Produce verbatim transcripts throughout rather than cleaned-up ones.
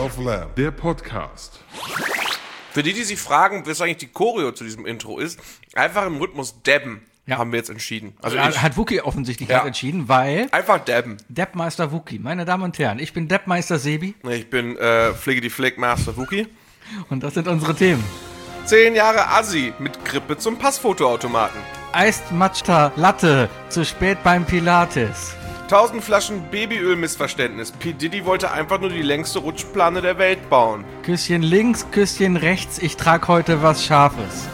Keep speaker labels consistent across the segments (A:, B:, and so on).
A: of Lamb, der Podcast.
B: Für die, die sich fragen, was eigentlich die Choreo zu diesem Intro ist, einfach im Rhythmus dabben, ja. haben wir jetzt entschieden. Also
C: ja,
B: ich,
C: hat Wookie offensichtlich
B: ja.
C: entschieden, weil...
B: Einfach dabben.
C: Deppmeister Wookie. Meine Damen und Herren, ich bin Deppmeister Sebi.
B: Ich bin äh, Fliggedy Flick Master Wookie.
C: Und das sind unsere Themen.
B: Zehn Jahre Assi mit Grippe zum Passfotoautomaten.
C: Eist Matcha Latte, zu spät beim Pilates.
B: Tausend Flaschen Babyöl-Missverständnis. P. Diddy wollte einfach nur die längste Rutschplane der Welt bauen.
C: Küsschen links, Küsschen rechts, ich trag heute was Scharfes.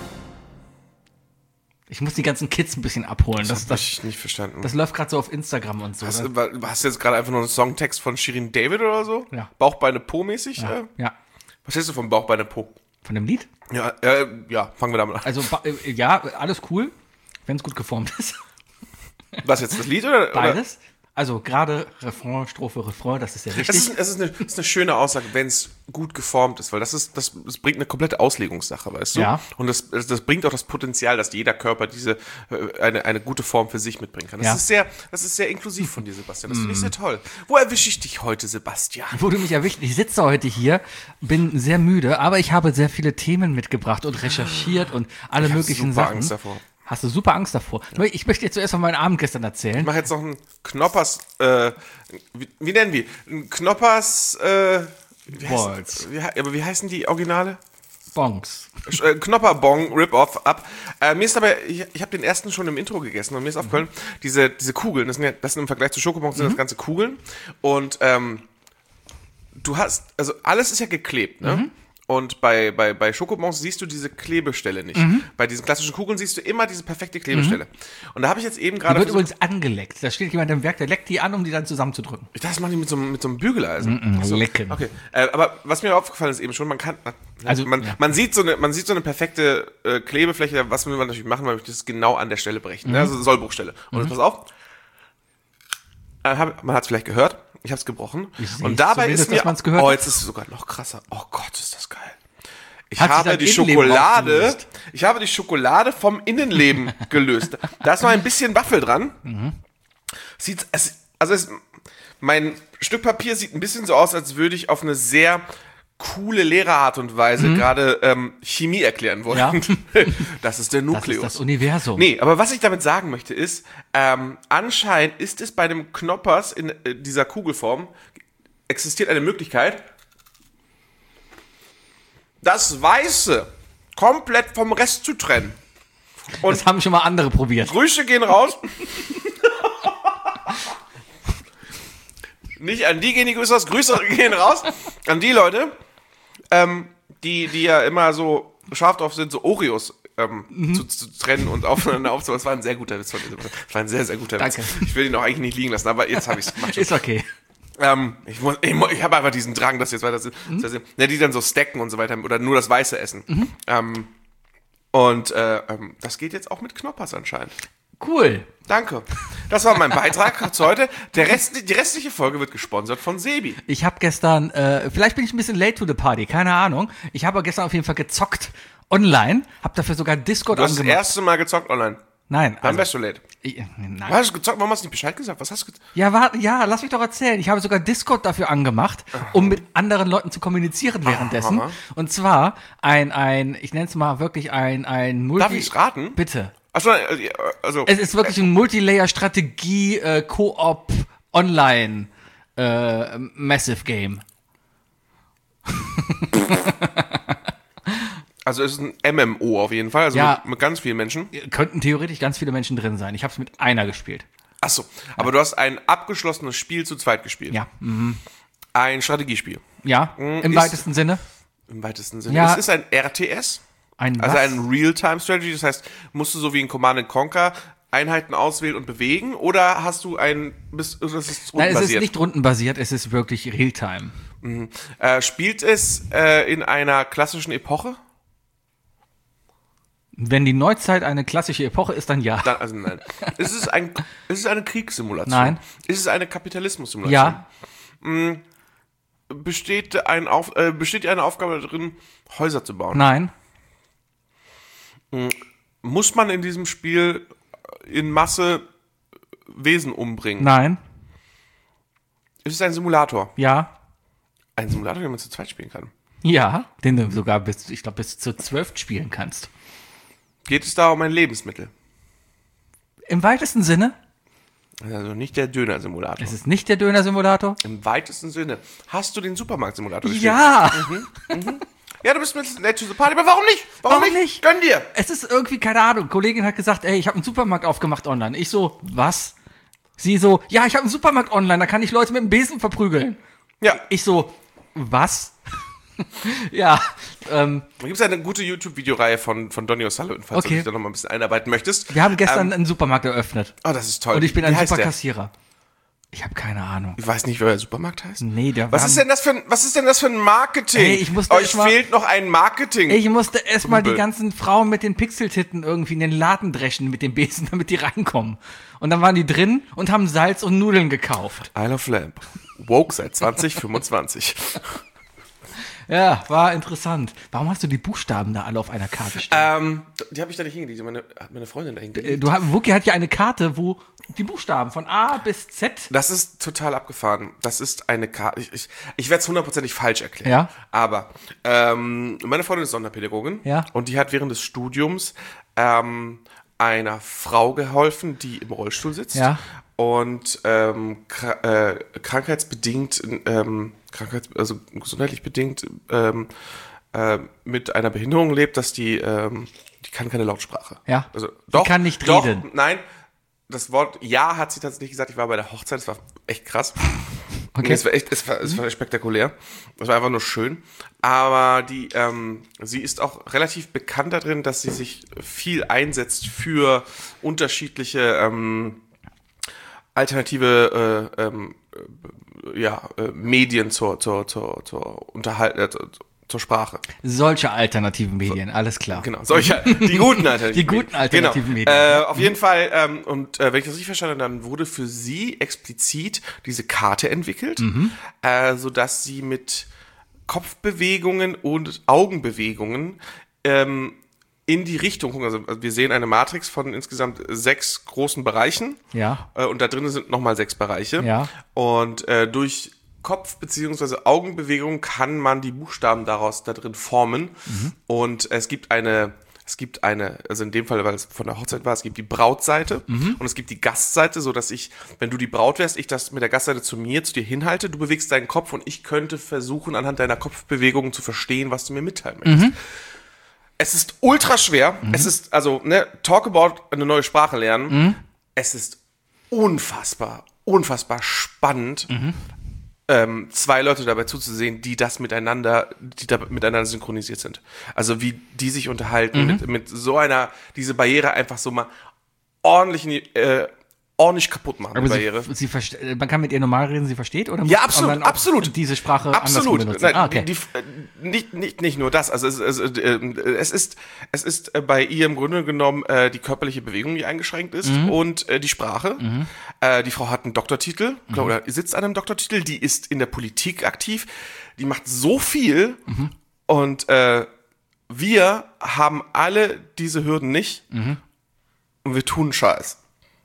C: Ich muss die ganzen Kids ein bisschen abholen. Das,
B: Das,
C: das,
B: hab ich nicht verstanden.
C: das läuft gerade so auf Instagram und so.
B: Hast,
C: ne?
B: war- hast du jetzt gerade einfach nur einen Songtext von Shirin David oder so?
C: Ja.
B: Bauchbeine Po-mäßig?
C: ja,
B: Äh?
C: ja,
B: Was hältst du von Bauchbeine Po?
C: von dem Lied.
B: Ja, äh, ja, fangen wir damit an.
C: Also, ba- äh, ja, alles cool, wenn es gut geformt ist.
B: Was jetzt, das Lied oder? oder?
C: Beides. Also gerade Refrain, Strophe, Refrain, das ist ja
B: Es
C: richtig.
B: ist, es, ist eine, es ist eine schöne Aussage, wenn es gut geformt ist, weil das ist, das, das bringt eine komplette Auslegungssache, weißt du?
C: Ja.
B: Und das, das, das bringt auch das Potenzial, dass jeder Körper diese äh, eine, eine gute Form für sich mitbringen kann. Das
C: Ja.
B: ist sehr, das ist sehr inklusiv von dir, Sebastian. Das finde ich sehr toll. Wo erwische ich dich heute, Sebastian?
C: Wo du mich erwischt, ich sitze heute hier, bin sehr müde, aber ich habe sehr viele Themen mitgebracht und recherchiert und alle
B: Ich hab
C: möglichen
B: super
C: Sachen.
B: Angst davor.
C: Hast du super Angst davor? Nur Ich möchte dir zuerst von meinem Abend gestern erzählen.
B: Ich mache jetzt noch einen Knoppers, äh, wie, wie nennen wir? Ein Knoppers, äh, wie heißt,
C: Balls.
B: wie, he- aber wie heißen die Originale?
C: Bonks.
B: Äh, Knopperbong Rip-Off ab. Äh, mir ist aber, ich, ich habe den ersten schon im Intro gegessen und mir ist aufgefallen, diese, diese Kugeln, das sind ja, das sind im Vergleich zu Schokobons sind das ganze Kugeln und ähm, du hast, also alles ist ja geklebt, ne?
C: Mhm.
B: Und bei, bei, bei Schokobons siehst du diese Klebestelle nicht. Bei diesen klassischen Kugeln siehst du immer diese perfekte Klebestelle. Und da habe ich jetzt eben
C: Die
B: gerade
C: wird
B: versucht,
C: übrigens angeleckt. Da steht jemand im Werk, der leckt die an, um die dann zusammenzudrücken.
B: ich dachte, das machen die mit so, einem- mit so einem Bügeleisen. Ach so,
C: lecken.
B: Okay, äh, aber was mir aufgefallen ist eben schon, man kann,
C: Also,
B: man,
C: ja.
B: man sieht so eine, man sieht so eine perfekte äh, Klebefläche. Was will man natürlich machen, weil wir das genau an der Stelle brechen,
C: Mhm.
B: ne? Also Sollbruchstelle. Und jetzt pass auf, äh, hab, man hat es vielleicht gehört, ich habe es gebrochen.
C: Ich seh's
B: Und dabei
C: zumindest,
B: ist mir,
C: dass man's gehört
B: oh,
C: hat.
B: jetzt ist es sogar noch krasser. Oh Gott, ist das geil. Ich
C: Hat sich
B: habe
C: dein
B: die
C: Innenleben
B: Schokolade,
C: aufgelöst?
B: ich habe die Schokolade vom Innenleben gelöst. Da ist noch ein bisschen Waffel dran.
C: Mhm.
B: Sieht, es, also es, mein Stück Papier sieht ein bisschen so aus, als würde ich auf eine sehr coole Lehrerart und Weise gerade ähm, Chemie erklären wollen.
C: Mhm. Ja.
B: Das ist der
C: Das
B: Nukleus.
C: ist das Universum.
B: Nee, aber was ich damit sagen möchte ist, ähm, anscheinend ist es bei dem Knoppers in äh, dieser Kugelform, existiert eine Möglichkeit, das Weiße komplett vom Rest zu trennen. Und
C: Das haben schon mal andere probiert.
B: Grüße gehen raus. Nicht an diejenigen, die das Grüße gehen raus. An die Leute, ähm, die, die ja immer so scharf drauf sind, so Oreos ähm,
C: Mhm.
B: zu, zu trennen und aufeinander aufzubauen. Das war ein sehr guter Witz von dir. Das war ein sehr, sehr guter Witz.
C: Danke.
B: Ich will ihn auch eigentlich nicht liegen lassen, aber jetzt habe ich es gemacht.
C: Ist okay.
B: Ähm, ich muss, ich, mu- ich habe einfach diesen Drang, dass jetzt weiter sind.
C: Mhm.
B: Das heißt, ne, die dann so stacken und so weiter oder nur das Weiße essen. Ähm, und äh, ähm, das geht jetzt auch mit Knoppers anscheinend.
C: Cool.
B: Danke. Das war mein Beitrag zu heute. Der Rest, die restliche Folge wird gesponsert von Sebi.
C: Ich habe gestern, äh, vielleicht bin ich ein bisschen late to the party, keine Ahnung. Ich habe gestern auf jeden Fall gezockt online, habe dafür sogar Discord
B: Du hast das
C: angemacht.
B: erste Mal gezockt online.
C: Nein,
B: Wann
C: also,
B: wärst du late?
C: ich, nein.
B: Hast du gezockt? Warum hast du nicht Bescheid gesagt? Was hast du gezockt?
C: Ja, warte, ja, lass mich doch erzählen. Ich habe sogar Discord dafür angemacht, um mit anderen Leuten zu kommunizieren währenddessen.
B: Aha.
C: Und zwar ein, ein, ich nenne es mal wirklich ein, ein Multi...
B: Darf ich's raten?
C: Bitte.
B: Achso, also,
C: Es ist wirklich ein Multilayer-Strategie, äh, Koop, Online, äh, Massive Game.
B: also es ist ein M M O auf jeden Fall, also
C: Ja.
B: mit, mit ganz vielen Menschen.
C: Könnten theoretisch ganz viele Menschen drin sein. Ich habe es mit einer gespielt.
B: Achso, aber du hast ein abgeschlossenes Spiel zu zweit gespielt.
C: Ja.
B: Ein Strategiespiel.
C: Ja,
B: Mm,
C: im
B: ist-
C: weitesten Sinne.
B: Im weitesten Sinne.
C: Ja.
B: Es ist ein R T S.
C: Ein
B: Also
C: was?
B: ein Real-Time-Strategy, das heißt, musst du so wie in Command and Conquer Einheiten auswählen und bewegen oder hast du ein, bist, das ist
C: Nein, es ist
B: rundenbasiert?
C: nicht rundenbasiert, es ist wirklich Realtime.
B: Äh, spielt es äh, in einer klassischen Epoche?
C: Wenn die Neuzeit eine klassische Epoche ist, dann ja.
B: Dann, also nein. ist es ein, ist es eine Kriegssimulation?
C: Nein.
B: Ist es eine Kapitalismus-Simulation?
C: Ja,
B: Besteht, ein Auf, äh, besteht eine Aufgabe darin, Häuser zu bauen?
C: nein,
B: Muss man in diesem Spiel in Masse Wesen umbringen?
C: nein,
B: Ist es ein Simulator?
C: ja,
B: Ein Simulator, den man zu zweit spielen kann.
C: Ja, den du sogar bis, ich glaube, bis zu zwölf spielen kannst.
B: Geht es da um ein Lebensmittel?
C: Im weitesten Sinne?
B: Also nicht der Döner-Simulator.
C: Es ist nicht der Döner-Simulator?
B: Im weitesten Sinne. Hast du den Supermarkt-Simulator gespielt?
C: Ja!
B: Ja, du bist mit Late to the Party, aber warum nicht? Warum,
C: Warum
B: nicht?
C: nicht?
B: Gönn dir!
C: Es ist irgendwie, keine Ahnung, Kollegin hat gesagt, ey, ich habe einen Supermarkt aufgemacht online. Ich so, was? Sie so, ja, ich habe einen Supermarkt online, da kann ich Leute mit dem Besen verprügeln.
B: Ja.
C: Ich so, was? Ja, ähm,
B: Da gibt es eine gute YouTube-Videoreihe von, von Donny O'Sullivan, falls
C: Okay.
B: du dich da noch mal ein bisschen einarbeiten möchtest.
C: wir haben gestern
B: Ähm,
C: einen Supermarkt eröffnet.
B: oh, das ist toll.
C: Und ich bin
B: Wie
C: ein
B: heißt
C: super
B: der?
C: Kassierer. Ich habe keine Ahnung.
B: Ich weiß nicht, wer der Supermarkt heißt.
C: Nee, der
B: Was
C: wir
B: ist
C: haben-
B: denn das für ein, was ist denn das für ein Marketing?
C: Ey, ich musste
B: Euch
C: erst mal-
B: fehlt noch ein Marketing.
C: Ich musste erstmal die
B: Kumpel.
C: ganzen Frauen mit den Pixeltitten irgendwie in den Laden dreschen mit dem Besen, damit die reinkommen. Und dann waren die drin und haben Salz und Nudeln gekauft.
B: Isle of Lamp. Woke seit zwanzig fünfundzwanzig.
C: Ja, war interessant. Warum hast du die Buchstaben da alle auf einer Karte stehen?
B: ähm, die habe ich da nicht hingelegt. Meine, hat meine Freundin da hingelegt.
C: Äh, Du, hast- Wookie hat ja eine Karte, wo die Buchstaben von A bis Z.
B: Das ist total abgefahren. Das ist eine Karte. Ich, ich, ich werde es hundertprozentig falsch erklären.
C: Ja.
B: Aber ähm, meine Freundin ist Sonderpädagogin.
C: Ja.
B: Und die hat während des Studiums ähm, einer Frau geholfen, die im Rollstuhl sitzt.
C: Ja.
B: Und ähm, kra- äh, krankheitsbedingt, ähm, krankheits also gesundheitlich bedingt ähm, äh, mit einer Behinderung lebt, dass die, ähm, die kann keine Lautsprache.
C: Ja.
B: Also,
C: Die
B: doch,
C: kann nicht
B: doch,
C: reden.
B: Nein, das Wort Ja hat sie tatsächlich gesagt. Ich war bei der Hochzeit, das war echt krass.
C: Okay.
B: Nee, es war echt, es war, es war spektakulär. Es war einfach nur schön. Aber die, ähm, sie ist auch relativ bekannt darin, dass sie sich viel einsetzt für unterschiedliche ähm, alternative äh, ähm, äh, ja, äh, Medien zur, zur, zur, zur Unterhalt, äh, zur, zur Sprache.
C: Solche alternativen Medien, alles klar.
B: Genau, solche, die guten alternativen
C: Die guten alternativen Medien.
B: Äh, auf jeden Fall, ähm, und äh, wenn ich das richtig verstanden habe, dann wurde für sie explizit diese Karte entwickelt,
C: Mhm.
B: äh, sodass sie mit Kopfbewegungen und Augenbewegungen ähm, in die Richtung gucken. Also also wir sehen eine Matrix von insgesamt sechs großen Bereichen.
C: Ja.
B: Äh, und da drin sind nochmal sechs Bereiche.
C: Ja.
B: Und äh, durch Kopf- bzw. Augenbewegung kann man die Buchstaben daraus da drin formen.
C: Mhm.
B: Und es gibt eine, es gibt eine, also in dem Fall, weil es von der Hochzeit war, es gibt die Brautseite
C: Mhm.
B: und es gibt die Gastseite, so dass ich, wenn du die Braut wärst, ich das mit der Gastseite zu mir, zu dir hinhalte, du bewegst deinen Kopf und ich könnte versuchen, anhand deiner Kopfbewegungen zu verstehen, was du mir mitteilen möchtest.
C: Mhm.
B: Es ist ultra schwer. Es ist, also, ne, talk about eine neue Sprache lernen.
C: Mhm.
B: Es ist unfassbar, unfassbar spannend,
C: Mhm.
B: ähm, zwei Leute dabei zuzusehen, die das miteinander, die da miteinander synchronisiert sind. Also wie die sich unterhalten
C: Mhm.
B: mit, mit so einer, diese Barriere einfach so mal ordentlich, in die, äh, ordentlich kaputt machen,
C: Aber
B: die
C: sie,
B: Barriere.
C: sie verste- man kann mit ihr normal reden, sie versteht? Oder
B: Ja,
C: muss
B: absolut,
C: man dann auch
B: absolut.
C: diese Sprache
B: Absolut.
C: andersrum benutzen?
B: Nein,
C: Ah, okay.
B: die, die, äh, nicht, nicht, nicht nur das. Also es, es, äh, es ist, es ist äh, bei ihr im Grunde genommen äh, die körperliche Bewegung, die eingeschränkt ist,
C: Mhm.
B: und äh, die Sprache. Äh, die Frau hat einen Doktortitel, glaub, oder sitzt an einem Doktortitel, die ist in der Politik aktiv, die macht so viel
C: Mhm.
B: und äh, wir haben alle diese Hürden nicht und wir tun Scheiß.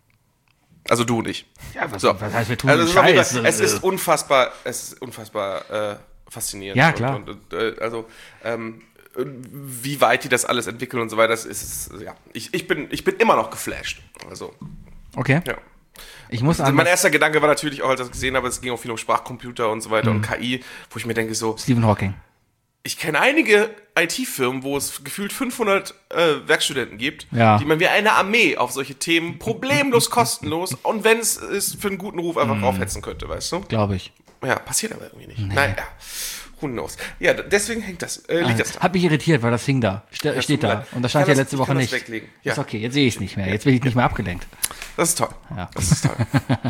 B: Also du nicht.
C: Ja, was,
B: So.
C: was heißt, wir tun
B: Also es, ist auf jeden
C: Scheiß?
B: Fall, es ist unfassbar, es ist unfassbar äh, faszinierend.
C: Ja, klar.
B: Und, und, äh, also ähm, wie weit die das alles entwickeln und so weiter, das ist ja. Ich, ich bin ich bin immer noch geflasht. Also
C: Okay.
B: ja.
C: Ich muss
B: Also
C: an
B: mein erster Gedanke war natürlich auch, als ich das gesehen habe, es ging auch viel um Sprachcomputer und so weiter
C: Mhm.
B: und K I, wo ich mir denke so,
C: Stephen Hawking.
B: ich kenne einige I T-Firmen, wo es gefühlt fünfhundert äh, Werkstudenten gibt,
C: Ja.
B: die man wie eine Armee auf solche Themen problemlos kostenlos und wenn es ist für einen guten Ruf einfach
C: Mhm.
B: aufhetzen könnte, weißt du?
C: Glaube ich.
B: Ja, passiert aber irgendwie nicht. Naja, who knows. Ja, d- deswegen hängt das, äh, liegt das da.
C: Hat mich irritiert, weil das hing da. Ste
B: tut
C: steht
B: mir
C: da.
B: leid.
C: Und das
B: Ich
C: stand
B: kann
C: ja
B: das-
C: letzte
B: ich
C: Woche
B: kann das
C: nicht.
B: weglegen. Ja.
C: Ist okay, jetzt sehe ich es nicht mehr. Jetzt bin ich nicht mehr abgelenkt.
B: Das ist toll.
C: Ja.
B: Das ist toll.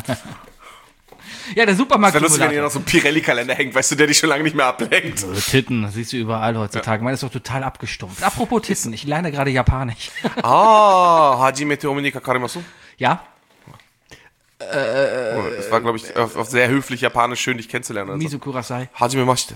C: Ja, der Supermarkt.
B: Wäre lustig, wenn hier noch so ein Pirelli-Kalender hängt, weißt du, der dich schon lange nicht mehr ablenkt.
C: So, Titten, das siehst du überall heutzutage. Man ist doch total abgestumpft. Apropos Titten, ich lerne gerade Japanisch.
B: Ah, Hajime te omenika karimasu.
C: Ja,
B: Oh, das war, glaube ich, auf, auf sehr höflich japanisch schön, dich kennenzulernen. Also.
C: Miso Kurasai.
B: Hajime mashite.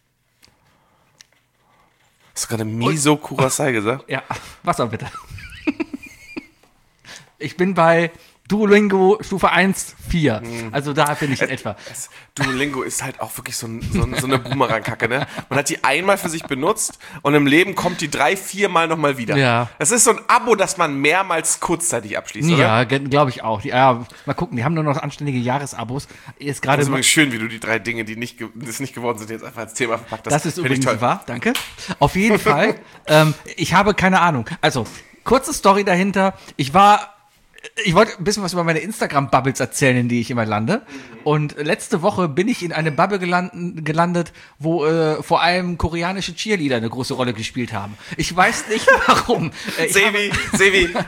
B: Hast du gerade Miso Kurasai gesagt?
C: Ja, Wasser bitte. Ich bin bei Duolingo Stufe eins, vier. Also da bin ich in etwa.
B: Das Duolingo ist halt auch wirklich so, ein, so, ein, so eine Boomerang-Kacke, ne? Man hat die einmal für sich benutzt und im Leben kommt die drei, viermal nochmal wieder.
C: Ja.
B: Das ist so ein Abo, das man mehrmals kurzzeitig abschließt, oder?
C: Ja, glaube ich auch. Die, ja, mal gucken, die haben nur noch anständige Jahresabos. Ist gerade
B: Das ist übrigens schön, wie du die drei Dinge, die nicht, ge- das nicht geworden sind, jetzt einfach als Thema verpackt hast.
C: Das ist
B: Find
C: übrigens
B: ich toll.
C: wahr, danke. Auf jeden Fall, ähm, ich habe keine Ahnung. Also, kurze Story dahinter. Ich war, ich wollte ein bisschen was über meine Instagram-Bubbles erzählen, in die ich immer lande. Und letzte Woche bin ich in eine Bubble gelandet, gelandet, wo äh, vor allem koreanische Cheerleader eine große Rolle gespielt haben. Ich weiß nicht warum. Äh, ich
B: Sevi, Sevi,
C: habe,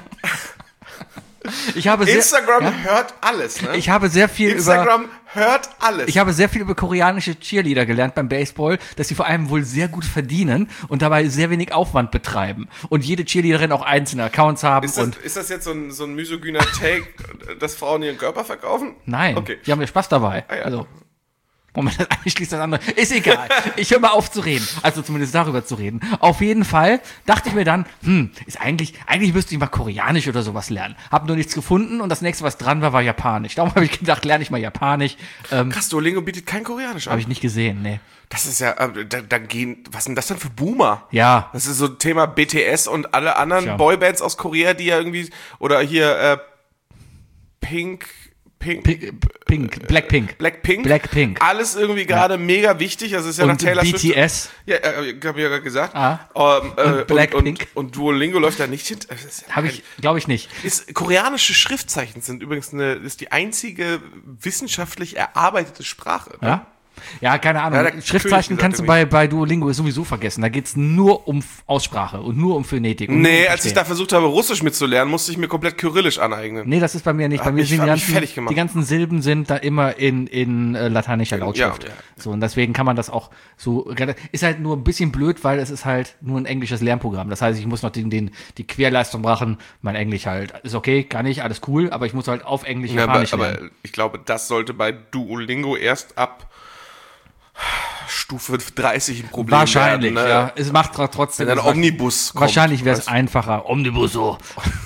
C: ich habe sehr,
B: Instagram
C: ja?
B: hört alles, ne?
C: Ich habe sehr viel über
B: Instagram hört alles.
C: Ich habe sehr viel über koreanische Cheerleader gelernt beim Baseball, dass sie vor allem wohl sehr gut verdienen und dabei sehr wenig Aufwand betreiben. Und jede Cheerleaderin auch einzelne Accounts haben.
B: ist, das,
C: und
B: ist das jetzt so ein, so ein misogyner Take, dass Frauen ihren Körper verkaufen?
C: Nein,
B: Okay.
C: die haben ja Spaß dabei.
B: Ah, ja.
C: Also, Moment, das eine schließt das andere. Ist egal. Ich höre mal auf zu reden. Also zumindest darüber zu reden. Auf jeden Fall dachte ich mir dann, hm, ist eigentlich, eigentlich müsste ich mal Koreanisch oder sowas lernen. Hab nur nichts gefunden und das nächste, was dran war, war Japanisch. Darum habe ich gedacht, lerne ich mal Japanisch. Ähm,
B: Krass, Duolingo bietet kein Koreanisch an.
C: habe ich nicht gesehen, nee.
B: Das ist ja, äh, da, da gehen, was sind das denn für Boomer?
C: Ja.
B: Das ist so ein Thema B T S und alle anderen
C: Tja.
B: Boybands aus Korea, die ja irgendwie, oder hier, äh, Pink, Pink,
C: Pink, Pink Blackpink.
B: Blackpink.
C: Blackpink.
B: Alles irgendwie gerade mega wichtig. Das ist ja nach
C: Und
B: Taylor
C: B
B: Swift.
C: T S.
B: Ja, äh, hab ich ja gerade gesagt.
C: Ah.
B: Ähm, äh,
C: Und Blackpink.
B: Und, und, und Duolingo läuft da nicht hinter. Das ist ja
C: Habe ich, glaube ich nicht.
B: Ist, koreanische Schriftzeichen sind übrigens eine, ist die einzige wissenschaftlich erarbeitete Sprache. Ne?
C: Ja? Ja, keine Ahnung.
B: Ja, der
C: Schriftzeichen
B: König
C: kannst du
B: gesagt
C: bei, bei Duolingo sowieso vergessen. Da geht's nur um F- Aussprache und nur um Phonetik. Und nur
B: Nee,
C: um
B: als ich
C: Verstehen.
B: da versucht habe, Russisch mitzulernen, musste ich mir komplett Kyrillisch aneignen.
C: Nee, das ist bei mir nicht. Bei
B: Hat
C: mir
B: mich-
C: sind die
B: hat mich
C: ganzen,
B: fertig gemacht.
C: die ganzen Silben sind da immer in, in äh, lateinischer Lautschrift.
B: Ja, ja.
C: So, und deswegen kann man das auch so, rela- ist halt nur ein bisschen blöd, weil es ist halt nur ein englisches Lernprogramm. Das heißt, ich muss noch den, den, die Querleistung machen. Mein Englisch halt ist okay, kann ich, alles cool, aber ich muss halt auf Englisch
B: Ja, aber,
C: Japanisch lernen.
B: aber ich glaube, das sollte bei Duolingo erst ab Stufe dreißig ein Problem
C: Wahrscheinlich,
B: werden. Ne?
C: ja. Es macht tr- trotzdem.
B: Wenn ein
C: es war-
B: Omnibus kommt.
C: Wahrscheinlich wäre es
B: Weißt-
C: einfacher. Omnibus so.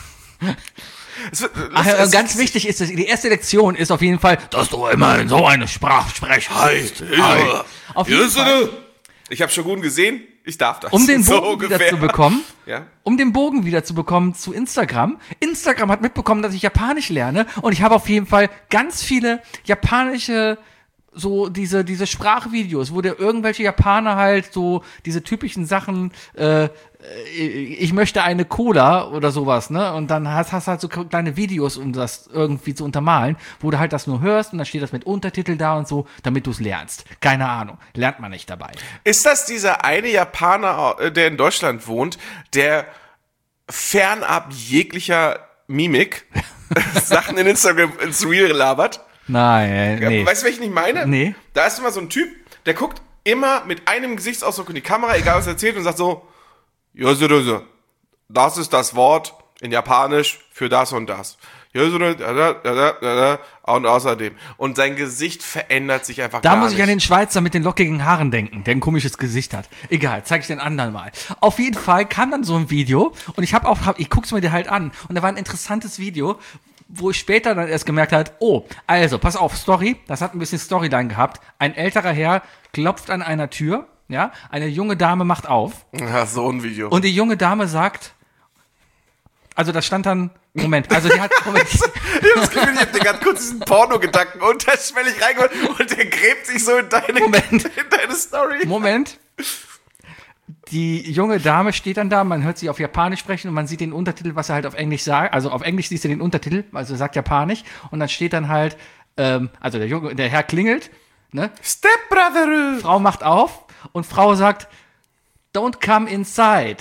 B: Es wird,
C: Ach,
B: es-
C: ja,
B: es-
C: ganz wichtig ist, dass die erste Lektion ist auf jeden Fall, dass du immer in so eine Sprache sprichst.
B: Hi,
C: Hi. Auf jeden Fall,
B: Ich habe Shogun gesehen, ich darf das.
C: um den
B: So
C: Bogen wieder
B: ungefähr.
C: zu bekommen,
B: Ja.
C: um den Bogen wieder zu bekommen zu Instagram. Instagram hat mitbekommen, dass ich Japanisch lerne und ich habe auf jeden Fall ganz viele japanische so diese diese Sprachvideos, wo der irgendwelche Japaner halt so diese typischen Sachen, äh, ich möchte eine Cola oder sowas, ne? Und dann hast hast halt so kleine Videos, um das irgendwie zu untermalen, wo du halt das nur hörst und dann steht das mit Untertitel da und so, damit du es lernst. Keine Ahnung, lernt man nicht dabei.
B: Ist das dieser eine Japaner, äh, der in Deutschland wohnt, der fernab jeglicher Mimik Sachen in Instagram ins Reel labert?
C: Nein, nee.
B: Weißt du, welchen ich meine?
C: Nee.
B: Da ist immer so ein Typ, der guckt immer mit einem Gesichtsausdruck in die Kamera, egal was er erzählt, und sagt so, Jose, Jose, das ist das Wort in Japanisch für das und das. Jose, da, da, da, da, da, und außerdem. Und sein Gesicht verändert sich einfach
C: Da
B: gar
C: muss ich
B: nicht.
C: an den Schweizer mit den lockigen Haaren denken, der ein komisches Gesicht hat. Egal, zeige ich den anderen mal. Auf jeden Fall kam dann so ein Video und ich habe auch, hab, ich guck's mir dir halt an und da war ein interessantes Video, wo ich später dann erst gemerkt hat, oh, also, pass auf, Story, das hat ein bisschen Storyline gehabt. Ein älterer Herr klopft an einer Tür, ja, eine junge Dame macht auf
B: Ja, so ein Video.
C: und die junge Dame sagt, also da stand dann, Moment, also die hat, Moment,
B: Ich hab das Gefühl, ich hab dir gerade kurz diesen Porno-Gedanken unterschwellig reingeholt und der gräbt sich so in deine,
C: Moment.
B: in deine Story.
C: Moment. Die junge Dame steht dann da, man hört sie auf Japanisch sprechen und man sieht den Untertitel, was er halt auf Englisch sagt. Also auf Englisch siehst du den Untertitel, also er sagt Japanisch. Und dann steht dann halt, ähm, also der Junge, der Herr klingelt, ne?
B: Step Brother.
C: Frau macht auf und Frau sagt, don't come inside.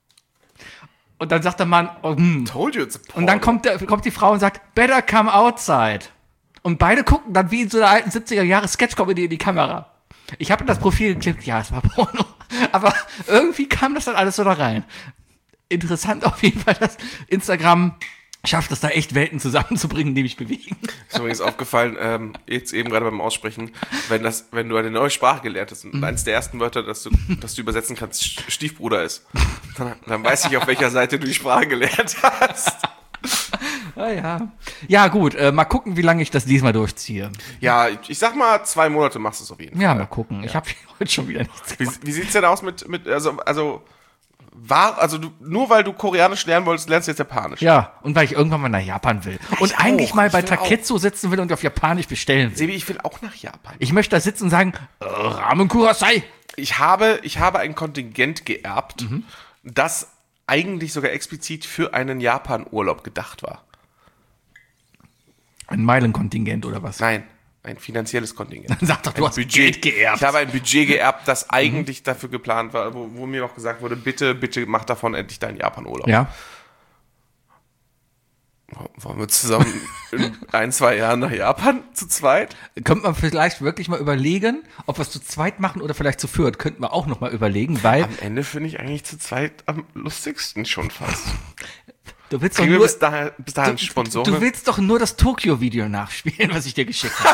C: Und dann sagt der Mann, oh, hm.
B: Told you it's a porno.
C: Und dann kommt, der, kommt die Frau und sagt, better come outside. Und beide gucken dann wie in so einer alten siebziger Jahre Sketch-Comedy in die Kamera. Ich habe in das Profil geklickt, ja, es war Porno. Aber irgendwie kam das dann alles so da rein. Interessant auf jeden Fall, dass Instagram schafft es da echt Welten zusammenzubringen, die mich bewegen.
B: Ist mir übrigens aufgefallen, ähm, jetzt eben gerade beim Aussprechen, wenn das, wenn du eine neue Sprache gelernt hast und eins der ersten Wörter, das du, das du übersetzen kannst, Sch- Stiefbruder ist, dann, dann weiß ich, auf welcher Seite du die Sprache gelernt hast.
C: Ja, ja. Ja, gut, äh, mal gucken, wie lange ich das diesmal durchziehe.
B: Ja, ich, ich sag mal, zwei Monate machst du es auf jeden
C: Ja,
B: Fall.
C: mal gucken. Ich habe heute schon wieder nichts
B: Wie,
C: gemacht.
B: wie sieht's denn aus mit, mit also, also, war, also du, nur weil du Koreanisch lernen wolltest, lernst du jetzt Japanisch.
C: Ja, und weil ich irgendwann mal nach Japan will. Und
B: Ich
C: eigentlich
B: auch,
C: mal
B: ich
C: bei
B: will
C: Taketsu sitzen will und auf Japanisch bestellen will.
B: Sebi, ich will auch nach Japan.
C: Ich möchte da sitzen und sagen, äh, Ramen Kurasai.
B: Ich habe, ich habe ein Kontingent geerbt,
C: Mhm.
B: das eigentlich sogar explizit für einen Japan-Urlaub gedacht war.
C: Ein Meilenkontingent oder was?
B: Nein, ein finanzielles Kontingent.
C: Sag doch, du
B: Ein
C: hast Geld geerbt.
B: Ich habe ein Budget geerbt, das eigentlich dafür geplant war, wo, wo mir noch gesagt wurde, bitte, bitte mach davon endlich deinen Japan-Urlaub.
C: Ja.
B: Wollen wir zusammen in ein, zwei Jahren nach Japan zu zweit?
C: Könnte man vielleicht wirklich mal überlegen, ob wir es zu zweit machen oder vielleicht zu viert. Könnten wir auch noch mal überlegen, weil
B: Am Ende finde ich eigentlich zu zweit am lustigsten schon fast.
C: du willst doch
B: Kriegen wir
C: nur,
B: bis dahin, bis dahin
C: du,
B: Sponsoren?
C: du willst doch nur das Tokio-Video nachspielen, was ich dir geschickt habe.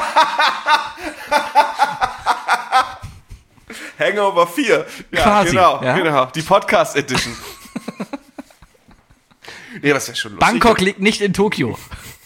B: Hangover vier. Ja,
C: Quasi,
B: genau,
C: ja.
B: genau. Die Podcast Edition. Nee, was ja schon lustig.
C: Bangkok liegt nicht in Tokio.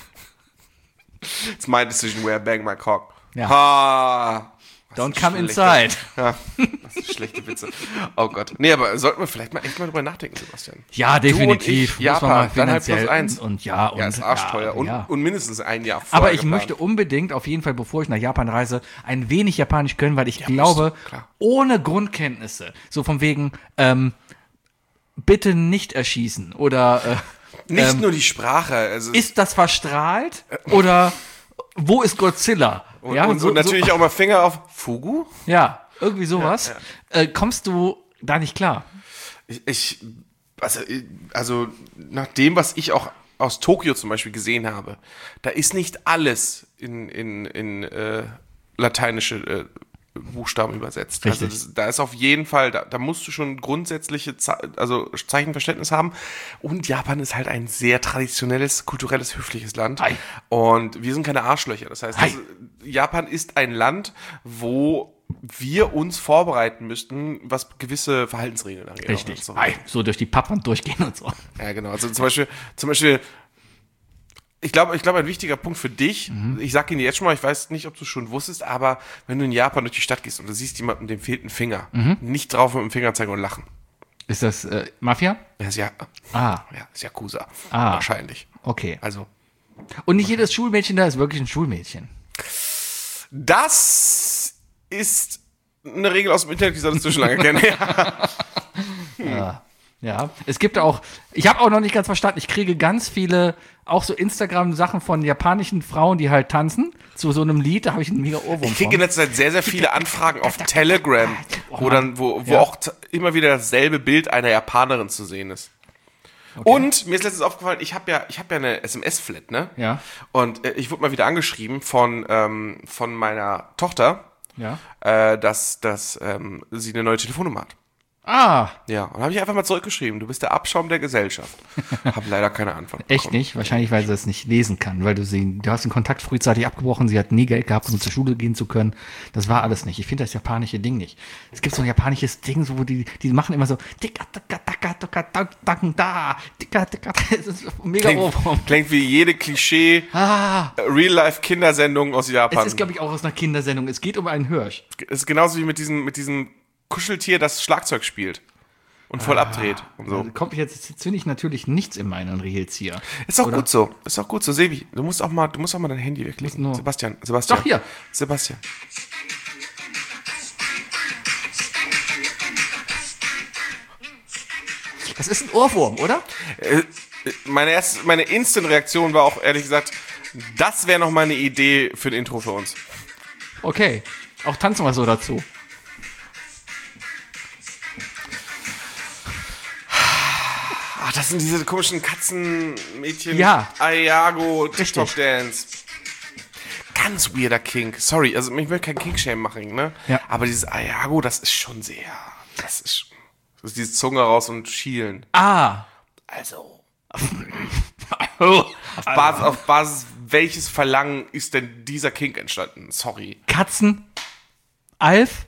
B: It's my decision where I bang my cock.
C: Ja.
B: Ha. Was
C: Don't
B: ein
C: come
B: schlechter-
C: inside.
B: Ja, was sind schlechte Witze. Oh Gott. Nee, aber sollten wir vielleicht mal echt mal drüber nachdenken, Sebastian.
C: Ja, definitiv.
B: Du und ich,
C: Muss man mal
B: Japan, dann halt
C: finanziell
B: plus eins.
C: Und, und ja, und
B: Ja, ist arschteuer.
C: ja,
B: und,
C: ja.
B: und mindestens ein Jahr vorher
C: Aber ich
B: geplant.
C: möchte unbedingt, auf jeden Fall, bevor ich nach Japan reise, ein wenig Japanisch können, weil ich glaube,
B: musst du, klar.
C: ohne Grundkenntnisse, so von wegen, ähm, bitte nicht erschießen oder äh,
B: Nicht
C: ähm,
B: nur die Sprache. Also
C: ist das verstrahlt oder wo ist Godzilla?
B: und,
C: ja,
B: und,
C: so,
B: und natürlich
C: so,
B: auch mal Finger auf Fugu.
C: ja, irgendwie sowas. Äh, kommst du da nicht klar?
B: Ich, ich also, also nach dem, was ich auch aus Tokio zum Beispiel gesehen habe, da ist nicht alles in, in, in äh, lateinische äh, Buchstaben übersetzt.
C: Richtig.
B: Also das, da ist auf jeden Fall, da, da musst du schon grundsätzliche Ze also Zeichenverständnis haben. Und Japan ist halt ein sehr traditionelles, kulturelles, höfliches Land.
C: Ei.
B: Und wir sind keine Arschlöcher. Das heißt,
C: Ei.
B: das, Japan ist ein Land, wo wir uns vorbereiten müssten, was gewisse Verhaltensregeln angeht.
C: Richtig.
B: So.
C: Ei, so durch die Pappwand durchgehen und so.
B: Ja, genau. Also zum Beispiel, zum Beispiel, ich glaube, ich glaube, ein wichtiger Punkt für dich, ich sag ihn dir jetzt schon mal, ich weiß nicht, ob du es schon wusstest, aber wenn du in Japan durch die Stadt gehst und du siehst jemanden, dem fehlt ein Finger, nicht drauf mit dem Finger zeigen und lachen.
C: Ist das äh, Mafia?
B: Das ist ja,
C: Ah,
B: ja, ist Yakuza.
C: Ah.
B: Wahrscheinlich.
C: okay.
B: Also,
C: Und nicht jedes Schulmädchen da ist wirklich ein Schulmädchen.
B: das ist eine Regel aus dem Internet, die solltest du schon lange kennen. Ja.
C: Ja, es gibt auch, ich habe auch noch nicht ganz verstanden, ich kriege ganz viele, auch so Instagram-Sachen von japanischen Frauen, die halt tanzen, zu so einem Lied, da habe ich einen mega Ohrwurm
B: Ich kriege in
C: von.
B: letzter Zeit sehr, sehr viele Anfragen auf Telegram, wo dann, wo, wo
C: Ja.
B: auch t- immer wieder dasselbe Bild einer Japanerin zu sehen ist. Und mir ist letztens aufgefallen, ich habe ja, ich habe ja eine S M S-Flat, ne?
C: Ja.
B: Und äh, ich wurde mal wieder angeschrieben von, ähm, von meiner Tochter,
C: Ja.
B: äh, dass, dass ähm, sie eine neue Telefonnummer hat.
C: Ah,
B: Ja, und habe ich einfach mal zurückgeschrieben, du bist der Abschaum der Gesellschaft. Habe leider keine Antwort
C: echt
B: bekommen.
C: nicht? Wahrscheinlich, weil sie das nicht lesen kann, weil du sie, du hast den Kontakt frühzeitig abgebrochen, sie hat nie Geld gehabt, um zur Schule gehen zu können. Das war alles nicht. Ich finde das japanische Ding nicht. Es gibt so ein japanisches Ding, so, wo die, die machen immer so, dicka, dicka, dicka, dicka, dicka, da, dicka, dicka, das ist mega Ohrwurm.
B: Klingt, klingt wie jede Klischee
C: Ah,
B: Real-Life-Kindersendung aus Japan.
C: es ist, glaube ich, auch aus einer Kindersendung. Es geht um einen Hirsch.
B: Es ist genauso wie mit diesem, mit diesem Kuscheltier, das Schlagzeug spielt und voll abdreht und so.
C: Also kommt jetzt, jetzt finde ich natürlich nichts in meinen Reels hier.
B: Ist auch
C: Oder?
B: gut so. Ist auch gut so, Sebi. Du musst auch mal, du musst auch mal dein Handy weglegen.
C: nur-
B: Sebastian, Sebastian.
C: Doch, hier.
B: Sebastian.
C: Das ist ein Ohrwurm, oder?
B: Äh, meine erste, meine Instant-Reaktion war auch ehrlich gesagt, das wäre noch mal eine Idee für ein Intro für uns.
C: Okay. Auch tanzen wir so dazu.
B: Ach, das sind diese komischen Katzenmädchen.
C: Ja.
B: Ayago,
C: Richtig.
B: TikTok-Dance. Ganz weirder Kink. Sorry, also ich will kein Kink-Shame machen, ne?
C: Ja.
B: Aber dieses Ayago, das ist schon sehr, das ist, das ist diese Zunge raus und schielen.
C: Ah.
B: Also, auf Basis, auf Basis welches Verlangen ist denn dieser Kink entstanden? Sorry.
C: Katzen. Alf.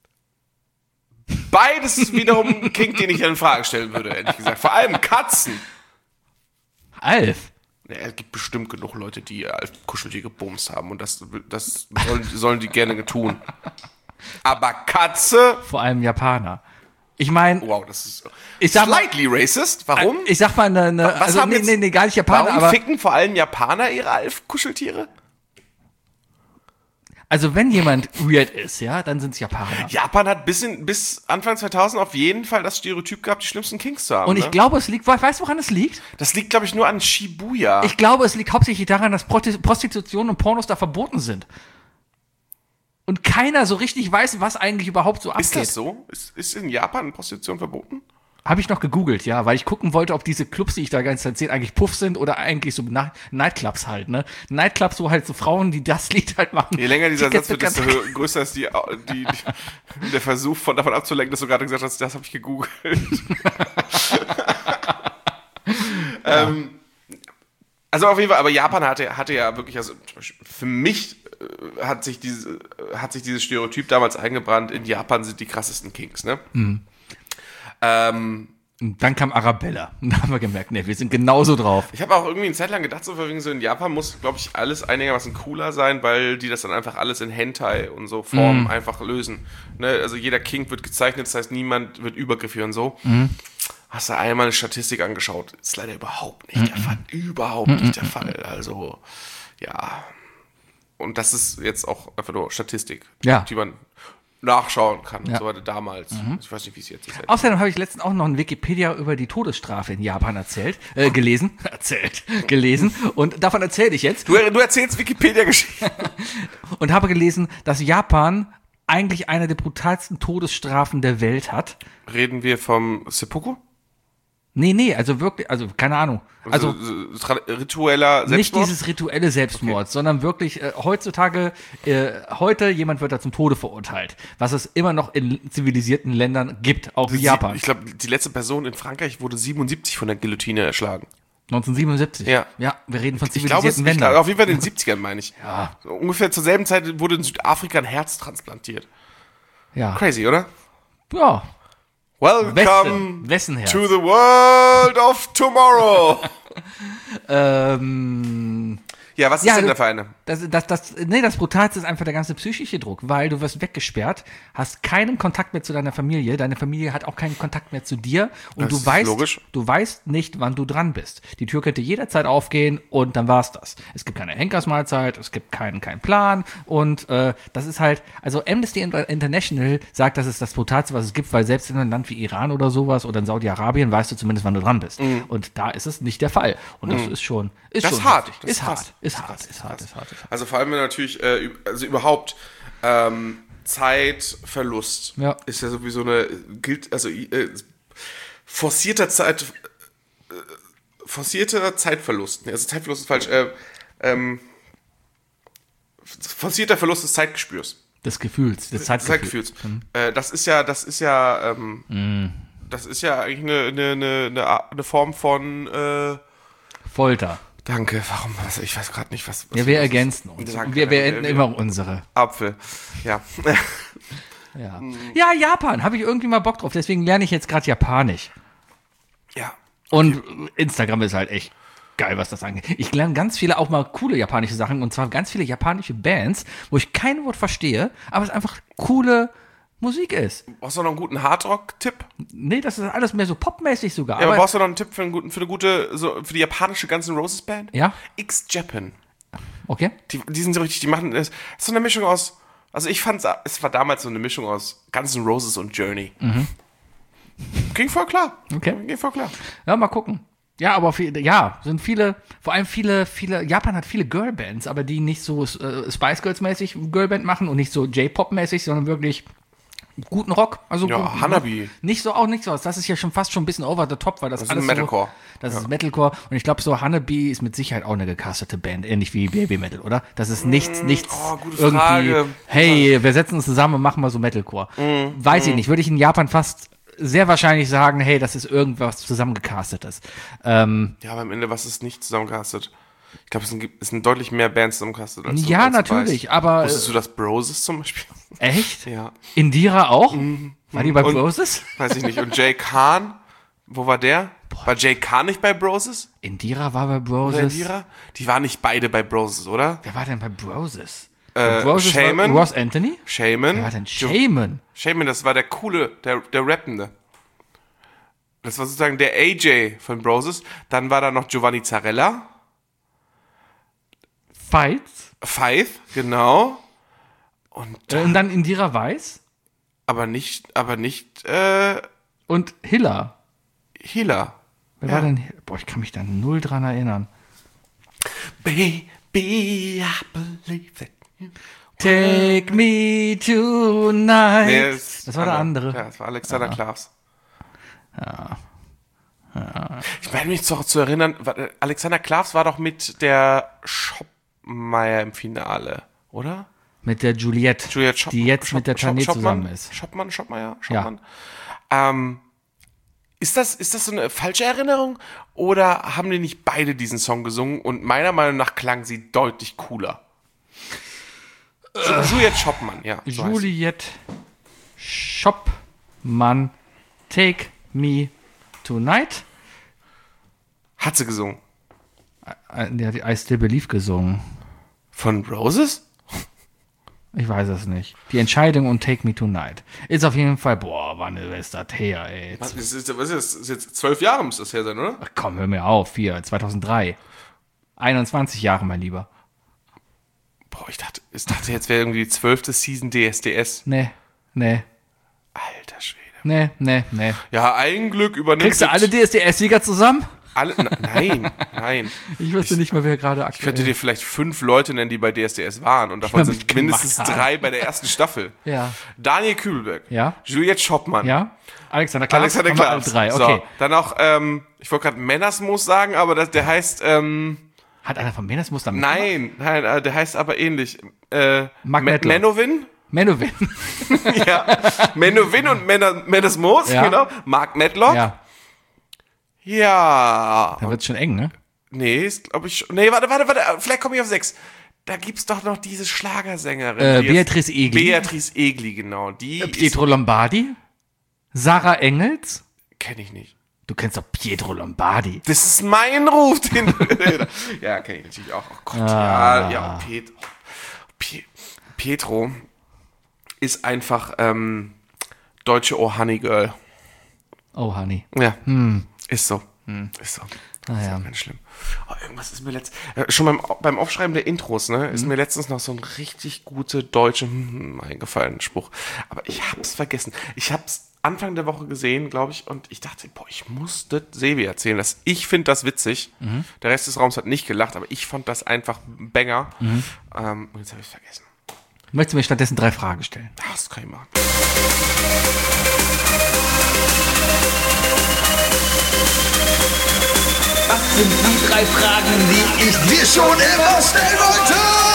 B: Beides ist wiederum ein Kink, den ich in Frage stellen würde, ehrlich gesagt. Vor allem Katzen.
C: Alf.
B: Ja, es gibt bestimmt genug Leute, die als Kuscheltier gebumst haben und das, das sollen, sollen die gerne tun. Aber Katze...
C: Vor allem Japaner. Ich meine...
B: Wow, das ist
C: ich sag mal,
B: slightly racist. Warum?
C: Ich sag mal eine... eine
B: Was
C: also,
B: haben
C: nee,
B: jetzt,
C: nee, nee, gar nicht Japaner,
B: warum
C: aber...
B: ficken vor allem Japaner ihre Alf-Kuscheltiere?
C: Also wenn jemand weird ist, ja, dann sind es Japaner.
B: Japan hat bis, in, bis Anfang zweitausend auf jeden Fall das Stereotyp gehabt, die schlimmsten Kinks zu haben.
C: Und ich
B: ne?
C: glaube, es liegt... Weißt du, woran es liegt?
B: Das liegt, glaube ich, nur an Shibuya.
C: Ich glaube, es liegt hauptsächlich daran, dass Prostitution und Pornos da verboten sind. Und keiner so richtig weiß, was eigentlich überhaupt so abgeht.
B: Ist das so? Ist, ist in Japan Prostitution verboten?
C: Habe ich noch gegoogelt, ja, weil ich gucken wollte, ob diese Clubs, die ich da ganz erzählt, eigentlich Puff sind oder eigentlich so Na- Nightclubs halt, ne? Nightclubs, wo halt so Frauen, die das Lied halt machen.
B: Je länger dieser
C: Tickets
B: Satz wird, desto
C: ganz-
B: hö- größer ist die, die, die, der Versuch, von davon abzulenken, dass du gerade gesagt hast, das habe ich gegoogelt. ähm, also auf jeden Fall, aber Japan hatte, hatte ja wirklich, also zum Beispiel für mich äh, hat sich diese, äh, hat sich dieses Stereotyp damals eingebrannt, in Japan sind die krassesten Kings, ne?
C: Mhm.
B: Ähm,
C: Und dann kam Arabella. Und da haben wir gemerkt, ne, wir sind genauso drauf.
B: Ich habe auch irgendwie eine Zeit lang gedacht, so wegen so in Japan muss, glaube ich, alles einigermaßen cooler sein, weil die das dann einfach alles in Hentai und so Formen
C: Mm.
B: einfach lösen. Ne? Also jeder King wird gezeichnet, das heißt, niemand wird übergriffig und so.
C: Mm.
B: Hast du einmal eine Statistik angeschaut? Ist leider überhaupt nicht mm. der Fall. Überhaupt mm. nicht der Fall. Also, ja. Und das ist jetzt auch einfach nur Statistik,
C: Ja.
B: die man nachschauen kann.
C: Ja.
B: Und so weiter damals. Mhm. Ich weiß nicht, wie es jetzt ist.
C: Außerdem habe ich letztens auch noch ein Wikipedia über die Todesstrafe in Japan erzählt, äh, gelesen, erzählt, gelesen. Und davon erzähle ich jetzt.
B: Du, du erzählst Wikipedia-Geschichten.
C: Und habe gelesen, dass Japan eigentlich eine der brutalsten Todesstrafen der Welt hat.
B: Reden wir vom Seppuku?
C: Nee, nee, also wirklich, also keine Ahnung. Also
B: Also, so, ritueller Selbstmord?
C: nicht dieses rituelle Selbstmord, okay. sondern wirklich äh, heutzutage, äh, heute jemand wird da zum Tode verurteilt, was es immer noch in zivilisierten Ländern gibt, auch wie
B: Sie,
C: Japan.
B: Ich glaube, die letzte Person in Frankreich wurde siebenundsiebzig von der Guillotine erschlagen.
C: neunzehnhundertsiebenundsiebzig.
B: Ja.
C: Ja, wir reden von
B: Ich glaube, es,
C: zivilisierten
B: ich
C: Ländern.
B: glaube, auf jeden Fall in den siebzigern, meine ich.
C: Ja.
B: So, ungefähr zur selben Zeit wurde in Südafrika ein Herz transplantiert.
C: Ja.
B: Crazy, oder?
C: Ja.
B: Welcome
C: Wessen, wessen Herz?
B: to the world of tomorrow.
C: ähm,
B: Ja, was ist
C: Ja,
B: denn
C: du-
B: da für eine?
C: Das, das, das, nee, das Brutalste ist einfach der ganze psychische Druck, weil du wirst weggesperrt, hast keinen Kontakt mehr zu deiner Familie, deine Familie hat auch keinen Kontakt mehr zu dir und
B: Das
C: du
B: ist
C: weißt,
B: logisch.
C: du weißt nicht, wann du dran bist. Die Tür könnte jederzeit aufgehen und dann war's das. Es gibt keine Henkersmahlzeit, es gibt keinen, keinen Plan und äh, das ist halt, also Amnesty International sagt, das ist das Brutalste, was es gibt, weil selbst in einem Land wie Iran oder sowas oder in Saudi-Arabien weißt du zumindest, wann du dran bist. Und da ist es nicht der Fall. Und das ist schon, ist
B: Das
C: schon
B: ist hart.
C: heftig.
B: Das
C: Ist
B: ist krass.
C: hart, ist hart, ist hart, ist hart, ist hart.
B: Also vor allem wenn natürlich, äh, üb- also überhaupt ähm, Zeitverlust
C: Ja.
B: ist ja sowieso eine, gilt, also äh, forcierter Zeit, äh, forcierter Zeitverlust, nee, also Zeitverlust ist falsch, äh, ähm, forcierter Verlust des Zeitgespürs.
C: Des Gefühls, des Zeitgefühls.
B: Zeitgefühls. Äh, das ist ja, das ist ja, ähm, das ist ja eigentlich eine, eine, eine, eine Art- eine Form von, äh,
C: Folter.
B: danke, warum, also ich weiß gerade nicht, was, was
C: Ja, wir
B: was-
C: ergänzen uns.
B: Danke.
C: Wir beenden
B: Wir-
C: immer unsere.
B: Apfel, ja.
C: Ja, ja Japan, habe ich irgendwie mal Bock drauf. Deswegen lerne ich jetzt gerade Japanisch.
B: ja.
C: Und Instagram ist halt echt geil, was das angeht. Ich lerne ganz viele auch mal coole japanische Sachen. Und zwar ganz viele japanische Bands, wo ich kein Wort verstehe, aber es einfach coole Musik ist.
B: Brauchst du noch einen guten Hardrock-Tipp?
C: Nee, das ist alles mehr so popmäßig sogar.
B: Ja, aber
C: aber
B: brauchst du noch einen Tipp für, einen guten, für eine gute, so, für die japanische Guns N' Roses Band?
C: Ja.
B: X-Japan.
C: okay.
B: Die, die sind so richtig, die machen, das ist so eine Mischung aus, also ich fand, es war damals so eine Mischung aus Guns N' Roses und Journey.
C: Mhm.
B: Ging voll klar.
C: Okay.
B: Ging voll klar.
C: Ja, mal gucken. Ja, aber viel, ja, sind viele, vor allem viele, viele, Japan hat viele Girlbands, aber die nicht so äh, Spice Girls mäßig Girlband machen und nicht so J-Pop mäßig, sondern wirklich guten Rock. Also
B: Ja,
C: guten,
B: Hanabi.
C: Nicht so, auch nicht so. Das ist ja schon fast schon ein bisschen over the top, weil das,
B: Das ist
C: alles
B: Metalcore.
C: So, das ist Metalcore. Und ich glaube, so Hanabi ist mit Sicherheit auch eine gecastete Band, ähnlich wie Baby Metal, oder? Das ist nichts, nichts
B: oh, gute
C: irgendwie,
B: Frage.
C: hey, wir setzen uns zusammen und machen mal so Metalcore. Weiß ich nicht. Würde ich in Japan fast sehr wahrscheinlich sagen, hey, das ist irgendwas zusammengecastetes. Ähm,
B: Ja, aber am Ende, was ist nicht zusammengecastet? Ich glaube, es sind, es sind deutlich mehr Bands zusammengecastet, als du
C: Ja,
B: als du
C: natürlich,
B: weißt.
C: aber-
B: Wusstest du das Broses zum Beispiel?
C: echt?
B: Ja.
C: Indira auch? War die bei
B: Und-
C: Broses?
B: Weiß ich nicht. Und Jay Khan, wo war der?
C: Boah,
B: War J K nicht bei Broses?
C: Indira war bei
B: Oder
C: Broses.
B: Indira? Die waren nicht beide bei Broses, oder?
C: Wer war denn bei Broses?
B: Äh,
C: Broses war
B: Shaman.
C: Ross Anthony?
B: Shaman.
C: Wer war denn Shaman?
B: Shaman, das war der coole, der, der Rappende. Das war sozusagen der A J von Broses. Dann war da noch Giovanni Zarella.
C: Fights.
B: Faith, genau. Und,
C: Und dann Indira Weiß
B: aber nicht, aber nicht, äh,
C: und Hilla.
B: Hila.
C: Wer
B: Ja.
C: war denn? Boah, ich kann mich da null dran erinnern.
B: Baby, I believe it.
C: Take me tonight.
B: Nee,
C: das war der andere.
B: Ja, das war Alexander Klavs. Ja. Ich meine mich doch zu erinnern, war- Alexander Klavs war doch mit der Schoppmeier im Finale, oder?
C: Mit der Juliette,
B: Juliette Schopp,
C: die jetzt
B: Schopp,
C: mit der
B: Schopp,
C: Tané
B: Schoppmann?
C: zusammen ist.
B: Schoppmann, Schoppmeier, Schoppmann. Ähm, ist das, ist das so eine falsche Erinnerung? Oder haben die nicht beide diesen Song gesungen? Und meiner Meinung nach klang sie deutlich cooler. Ju- Juliette Schoppmann, ja. so heißt sie.
C: Juliette Schoppmann, Take Me Tonight.
B: Hat sie gesungen.
C: Äh, Der hat die I Still Believe gesungen.
B: Von Roses?
C: Ich weiß es nicht. Die Entscheidung und Take Me Tonight. Ist auf jeden Fall, boah, wann ist das her, ey.
B: Was ist, ist, was ist das? Ist jetzt zwölf Jahre muss das her sein, oder?
C: Ach komm, hör mir auf. Hier, zweitausenddrei. einundzwanzig Jahre, mein Lieber.
B: Boah, ich dachte, ich dachte jetzt wäre irgendwie die zwölfte Season D S D S.
C: Nee, nee,
B: Alter Schwede.
C: nee, nee, nee.
B: Ja, ein Glück übernimmt
C: Kriegst du
B: jetzt
C: alle D S D S-Sieger zusammen?
B: alle. Na, nein, nein.
C: Ich wüsste nicht mal, wer gerade
B: Ich
C: aktuell
B: könnte dir vielleicht fünf Leute nennen, die bei D S D S waren. Und davon
C: mal
B: sind
C: mitgemacht
B: mindestens
C: haben.
B: drei bei der ersten Staffel.
C: Ja.
B: Daniel Kübelberg.
C: Ja.
B: Juliette Schoppmann.
C: Ja? Alexander Klaas.
B: Alexander
C: haben wir alle
B: Klaas.
C: drei,
B: So,
C: okay.
B: dann auch, ähm, ich wollte gerade Männersmoos sagen, aber das, der heißt, ähm,
C: Hat einer von Menes Muster mitgemacht?
B: nein, nein, äh, der heißt aber ähnlich. Äh,
C: Mark
B: Me-
C: Mettler.
B: Menowin?
C: Menowin.
B: Ja. Menowin und Männer- Männersmoos,
C: Ja.
B: genau. Mark Medlock.
C: Ja,
B: Ja.
C: da wird's schon eng, ne?
B: Nee, ist, glaube ich. Nee, warte, warte, warte. Vielleicht komme ich auf sechs. Da gibt's doch noch diese Schlagersängerin.
C: Äh,
B: die jetzt-
C: Beatrice Egli.
B: Beatrice Egli, genau. Die
C: Pietro Lombardi. Sarah Engels.
B: kenne ich nicht.
C: Du kennst doch Pietro Lombardi.
B: Das ist mein Ruf, den du. Ja, kenne ich natürlich auch. Oh Gott,
C: Ah.
B: ja, ja, und Pet, Pie- Pietro ist einfach ähm, deutsche Oh Honey Girl.
C: Oh, Honey.
B: Ja, ist so. Ist so.
C: Ah, ja.
B: Ganz schlimm. Oh, irgendwas ist mir letztens, äh, schon beim, beim Aufschreiben der Intros, ne, ist mir letztens noch so ein richtig gute deutsche hm, eingefallen Spruch. Aber ich hab's vergessen. Ich hab's Anfang der Woche gesehen, glaube ich, und ich dachte, boah, ich muss das Sevi erzählen. Das, ich finde das witzig. Der Rest des Raums hat nicht gelacht, aber ich fand das einfach ein Banger. Ähm, und jetzt habe ich es vergessen.
C: Möchtest du mir stattdessen drei Fragen stellen?
B: Das kann ich machen.
D: Was sind die drei Fragen, die ich dir schon immer stellen wollte?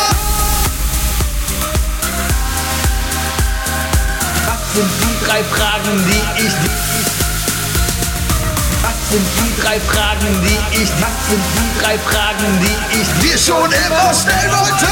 D: Was sind die drei Fragen, die ich Was sind die drei Fragen, die ich Was sind die drei Fragen, die ich dir schon immer stellen wollte?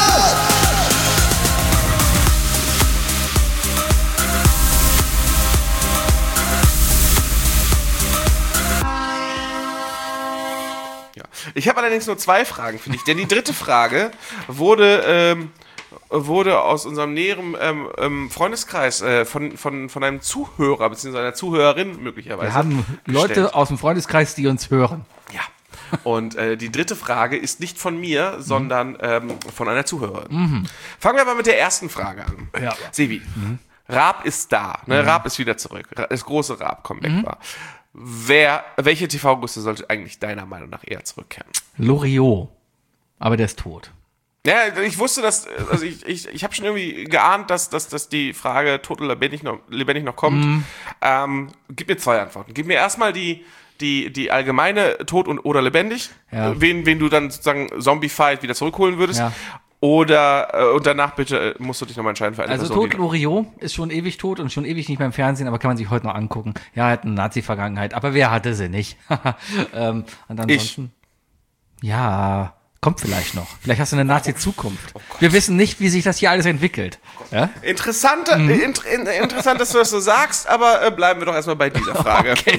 B: Ja. Ich habe allerdings nur zwei Fragen für dich, denn die dritte Frage wurde, ähm, wurde aus unserem näheren ähm, ähm, Freundeskreis äh, von, von, von einem Zuhörer bzw. einer Zuhörerin möglicherweise
C: Wir haben Leute
B: gestellt.
C: aus dem Freundeskreis, die uns hören.
B: Ja. Und äh, die dritte Frage ist nicht von mir, sondern ähm, von einer Zuhörerin. Fangen wir mal mit der ersten Frage an.
C: Ja.
B: Sevi, Raab ist da. Ne? Raab ist wieder zurück. Ra- Das große Raab-Comeback war. Wer, welche T V-Größe sollte eigentlich deiner Meinung nach eher zurückkehren?
C: Loriot. Aber der ist tot.
B: Ja, ich wusste, dass, also ich, ich, ich habe schon irgendwie geahnt, dass, dass, dass die Frage tot oder lebendig noch, lebendig noch kommt. Ähm, gib mir zwei Antworten. Gib mir erstmal die, die, die allgemeine tot und oder lebendig,
C: Ja.
B: äh, wen, wen du dann sozusagen Zombie-Fight wieder zurückholen würdest.
C: Ja.
B: Oder, äh, und danach bitte äh, musst du dich nochmal entscheiden für eine
C: Also
B: Person.
C: tot
B: die-
C: Loriot ist schon ewig tot und schon ewig nicht mehr im Fernsehen, aber kann man sich heute noch angucken. Ja, er hat eine Nazi-Vergangenheit, aber wer hatte sie nicht? ähm, und ansonsten, ja, Kommt vielleicht noch. Vielleicht hast du eine Nazi-Zukunft. Oh Wir wissen nicht, wie sich das hier alles entwickelt. Ja?
B: Interessant, mhm. äh, int, in, interessant, dass du das so sagst, aber äh, bleiben wir doch erstmal bei dieser Frage.
C: Okay.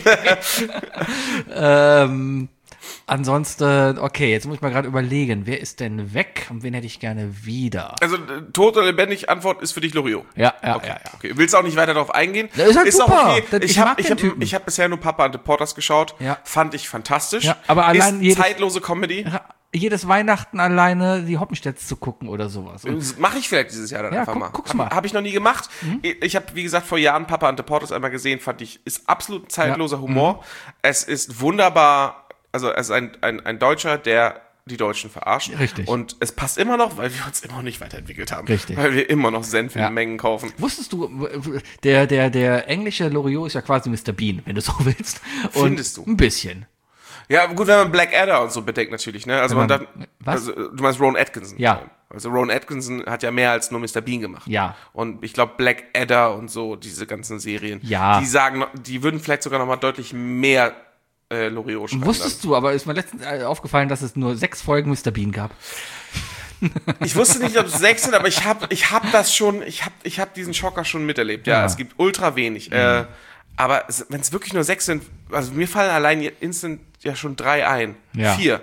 C: ähm, ansonsten, okay, jetzt muss ich mal gerade überlegen, wer ist denn weg und wen hätte ich gerne wieder?
B: Also, äh, tot oder lebendig, Antwort ist für dich Loriot.
C: Ja, ja,
B: okay.
C: ja, ja.
B: Okay, willst auch nicht weiter darauf eingehen?
C: Das ist halt
B: ist
C: super.
B: Auch okay.
C: Ich
B: Ich
C: mag
B: habe ich
C: den
B: hab,
C: Typen.
B: ich hab bisher nur Papa and the Porters geschaut.
C: Ja.
B: Fand ich fantastisch.
C: Ja, aber allein
B: ist
C: jedes-
B: zeitlose Comedy.
C: Jedes Weihnachten alleine die Hoppenstädts zu gucken oder sowas. Und
B: Mache ich vielleicht dieses Jahr dann
C: Ja,
B: einfach
C: guck-
B: mal.
C: guck's
B: Habe
C: mal.
B: hab ich noch nie gemacht. Ich, ich habe, wie gesagt, vor Jahren Papa and the Porters einmal gesehen, fand ich, ist absolut zeitloser
C: Ja.
B: Humor. Es ist wunderbar, also es ist ein, ein, ein Deutscher, der die Deutschen verarscht.
C: Richtig.
B: Und es passt immer noch, weil wir uns immer noch nicht weiterentwickelt haben.
C: Richtig.
B: Weil wir immer noch Senf in
C: Ja.
B: Mengen kaufen.
C: Wusstest du, der, der, der englische Loriot ist ja quasi Mister Bean, wenn du so willst. Und
B: Findest du?
C: Ein bisschen.
B: Ja, gut, wenn man Blackadder und so bedenkt natürlich, ne? Also
C: Wenn
B: man,
C: man-
B: dann,
C: was?
B: also du meinst Rowan Atkinson.
C: Ja.
B: Also Rowan Atkinson hat ja mehr als nur Mister Bean gemacht.
C: Ja.
B: Und ich glaube Blackadder und so, diese ganzen Serien,
C: Ja.
B: die sagen, noch- die würden vielleicht sogar noch mal deutlich mehr äh, Loriot schreiben.
C: Wusstest du, aber ist mir letztens äh, aufgefallen, dass es nur sechs Folgen Mister Bean gab.
B: Ich wusste nicht, ob es sechs sind, aber ich habe ich hab das schon, ich habe ich hab diesen Schocker schon miterlebt. Ja,
C: Ja.
B: es gibt ultra wenig. Mhm. Äh, aber wenn es wirklich nur sechs sind, also mir fallen allein instant ja schon drei ein.
C: Ja.
B: Vier.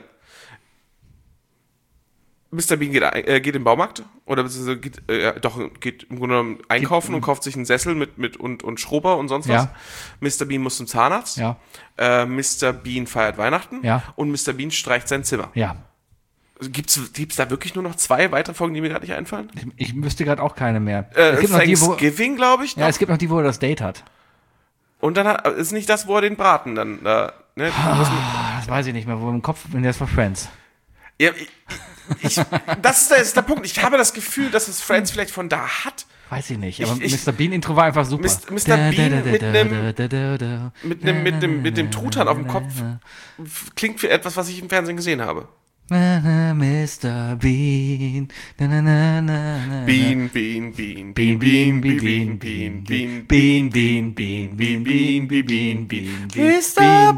B: Mister Bean geht, ein- äh, geht in den Baumarkt oder beziehungsweise geht, äh, ja, doch, geht im Grunde genommen einkaufen und kauft sich einen Sessel mit, mit und, und Schrubber und sonst was.
C: Ja.
B: Mister Bean muss zum Zahnarzt.
C: Ja.
B: Äh, Mister Bean feiert Weihnachten.
C: Ja.
B: Und Mister Bean streicht sein Zimmer.
C: Ja.
B: Gibt's, gibt's da wirklich nur noch zwei weitere Folgen, die mir gerade nicht einfallen?
C: Ich, ich wüsste gerade auch keine mehr.
B: Äh,
C: es gibt noch die, wo,
B: Thanksgiving, glaube ich.
C: ja,
B: noch.
C: es gibt noch die, wo er das Date hat.
B: Und dann hat, ist nicht das, wo er den Braten dann da. Ne?
C: Ah, das weiß ich nicht mehr, wo im Kopf, wenn der ist von Friends.
B: Ja, ich, ich, das, ist der, ist der Punkt. Ich habe das Gefühl, dass es Friends vielleicht von da hat.
C: Weiß ich nicht, aber
B: Ich- ich-
C: Mister Bean-Intro war einfach super.
B: Mis- Mister
C: Da,
B: Bean
C: da, da,
B: mit
C: da,
B: nem-
C: da, da, da.
B: Mit dem mit dem mit dem Truthahn auf dem Kopf klingt wie etwas, was ich im Fernsehen gesehen habe.
C: Na, na, Mister Bean. Na, na, na, na, na.
B: Bean, Bean, Bean,
C: Bean, Bean, Bean, Bean,
B: Bean,
C: Bean,
B: Bean,
C: Bean, Bean, Bean, Bean, Bean, Bean, Bean, Bean,
B: Mister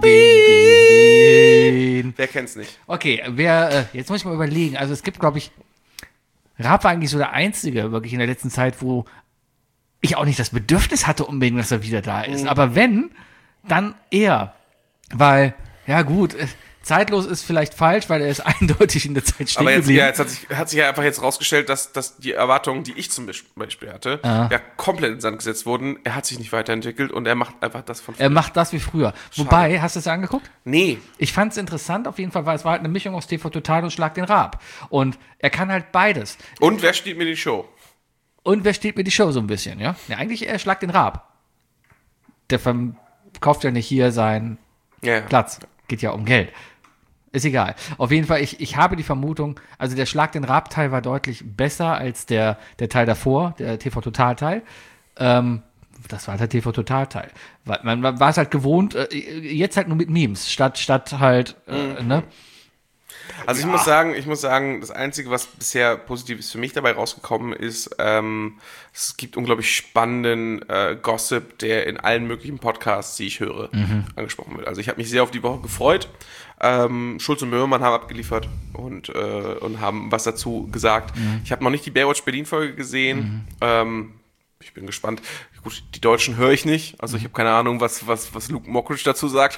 C: Bean.
B: Wer kennt's nicht?
C: Okay, wer, äh, jetzt muss ich mal überlegen. Also es gibt, glaube ich, Raab war eigentlich so der Einzige, wirklich in der letzten Zeit, wo ich auch nicht das Bedürfnis hatte unbedingt, dass er wieder da ist. Aber wenn, dann er. Weil, ja gut, äh, zeitlos ist vielleicht falsch, weil er ist eindeutig in der Zeit stehen
B: Aber jetzt,
C: geblieben.
B: ja, jetzt hat sich, hat sich ja einfach jetzt rausgestellt, dass, dass die Erwartungen, die ich zum Beispiel hatte,
C: Ah.
B: ja komplett in den Sand gesetzt wurden. Er hat sich nicht weiterentwickelt und er macht einfach das von
C: Er macht das wie früher. Wobei, hast du es dir angeguckt?
B: Nee.
C: Ich fand es interessant auf jeden Fall, weil es war halt eine Mischung aus T V Total und Schlag den Raab. Und er kann halt beides.
B: Und wer steht mir die Show?
C: Und wer steht mir die Show so ein bisschen, ja? Ja, eigentlich er Schlag den Raab. Der verkauft ja nicht hier seinen
B: Ja, ja.
C: Platz. Geht ja um Geld. Ist egal. Auf jeden Fall, ich, ich habe die Vermutung, also der Schlag den Raab-Teil war deutlich besser als der, der Teil davor, der T V-Total-Teil. Ähm, das war halt der T V-Total-Teil. Weil Man man war es halt gewohnt, äh, jetzt halt nur mit Memes, statt, statt halt, äh, ne?
B: Also ich muss sagen, ich muss sagen, das Einzige, was bisher Positives für mich dabei rausgekommen ist, ähm, es gibt unglaublich spannenden äh, Gossip, der in allen möglichen Podcasts, die ich höre, angesprochen wird. Also ich habe mich sehr auf die Woche gefreut. Ähm, Schulz und Böhmermann haben abgeliefert und, äh, und haben was dazu gesagt. Ich habe noch nicht die Baywatch Berlin-Folge gesehen. Ähm, ich bin gespannt. Gut, die Deutschen höre ich nicht. Also ich habe keine Ahnung, was, was, was Luke Mockridge dazu sagt.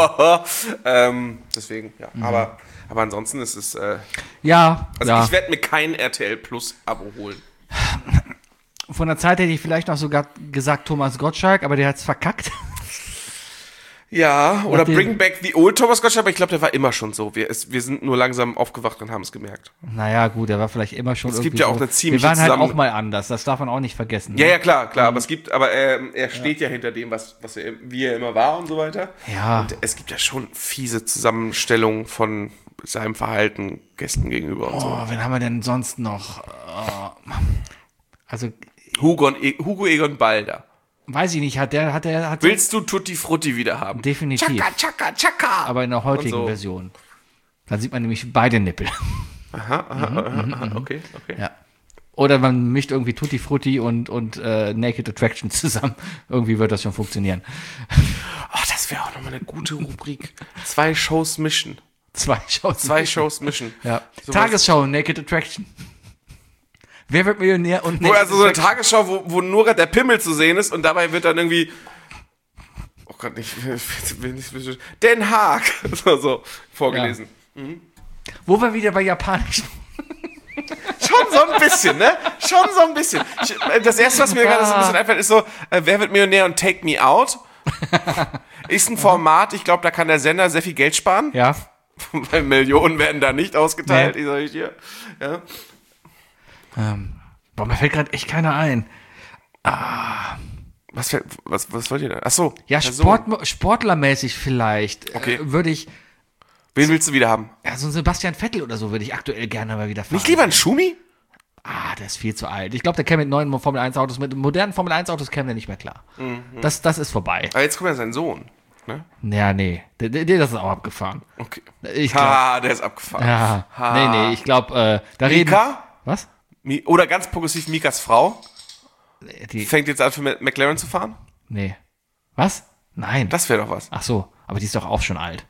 B: ähm, deswegen, ja. Aber, aber ansonsten ist es... Äh,
C: Ja,
B: also
C: ja.
B: ich werde mir kein R T L Plus Abo holen.
C: Von der Zeit hätte ich vielleicht noch sogar gesagt Thomas Gottschalk, aber der hat's verkackt.
B: Ja, oder
C: Nachdem-
B: Bring Back the Old Thomas Gottschalk, aber ich glaube, der war immer schon so. Wir, es, wir sind nur langsam aufgewacht und haben es gemerkt.
C: Naja, gut, der war vielleicht immer schon
B: Es
C: irgendwie
B: gibt ja auch
C: so.
B: eine ziemliche
C: Wir waren halt
B: Zusammen-
C: auch mal anders, das darf man auch nicht vergessen.
B: Ja,
C: ne?
B: ja, klar, klar, aber es gibt, aber ähm, er steht ja. hinter dem, was, was er, wie er immer war und so weiter.
C: Ja.
B: Und es gibt ja schon fiese Zusammenstellungen von seinem Verhalten Gästen gegenüber und so.
C: Oh, wen haben wir denn sonst noch? Oh. Also,
B: Hugo, und e Hugo Egon Balder.
C: weiß ich nicht, hat der, hat der, hat
B: Willst du Tutti Frutti wieder haben?
C: definitiv.
B: Chaka, chaka, chaka.
C: Aber in der heutigen
B: Und so.
C: Version. Da sieht man nämlich beide Nippel.
B: Aha, aha, aha, aha, okay, okay.
C: Ja. Oder man mischt irgendwie Tutti Frutti und, und äh, Naked Attraction zusammen. Irgendwie wird das schon funktionieren.
B: Oh, das wäre auch nochmal eine gute Rubrik. Zwei Shows mischen.
C: Zwei Shows.
B: Zwei Shows mischen.
C: Ja.
B: So
C: Tagesschau, Naked Attraction. Wer wird Millionär und
B: Wo
C: Naked
B: also so eine
C: Attraction?
B: Tagesschau, wo, wo nur gerade der Pimmel zu sehen ist und dabei wird dann irgendwie, oh Gott, nicht, will nicht Den Haag, so, so vorgelesen.
C: Wo wir wieder bei Japanisch.
B: Schon so ein bisschen, ne? Schon so ein bisschen. Ich, das erste, was mir gerade so ein bisschen einfällt, ist so, äh, wer wird Millionär und Take Me Out? Ist ein Format, ich glaube, da kann der Sender sehr viel Geld sparen.
C: Ja.
B: Weil Millionen werden da nicht ausgeteilt,
C: Nee.
B: ich sag ich dir. Ja.
C: Ähm, boah, mir fällt gerade echt keiner ein.
B: Was, fällt- was, was wollt ihr da? Ach so.
C: Ja,
B: Person.
C: Sport, sportlermäßig vielleicht.
B: Okay.
C: Äh, würde ich,
B: Wen willst du wieder haben?
C: ja, so ein Sebastian Vettel oder so würde ich aktuell gerne mal wieder fahren.
B: Nicht lieber ein Schumi?
C: Ah, der ist viel zu alt. Ich glaube, der käme mit neuen Formel eins Autos, mit modernen Formel eins Autos käme der nicht mehr klar. Das, das ist vorbei.
B: Aber jetzt kommt ja sein Sohn. Ne?
C: Ja, nee. Der, der, der ist auch abgefahren.
B: Okay.
C: Ich glaub,
B: Ha, der ist abgefahren.
C: ja.
B: Ha.
C: Nee, nee, ich glaube, äh, da reden.
B: Mika?
C: Was?
B: Mi- Oder ganz progressiv Mikas Frau
C: Die,
B: fängt jetzt an für Ma- McLaren zu fahren?
C: nee. Was? Nein.
B: Das wäre doch was.
C: Ach so, aber die ist doch auch schon alt.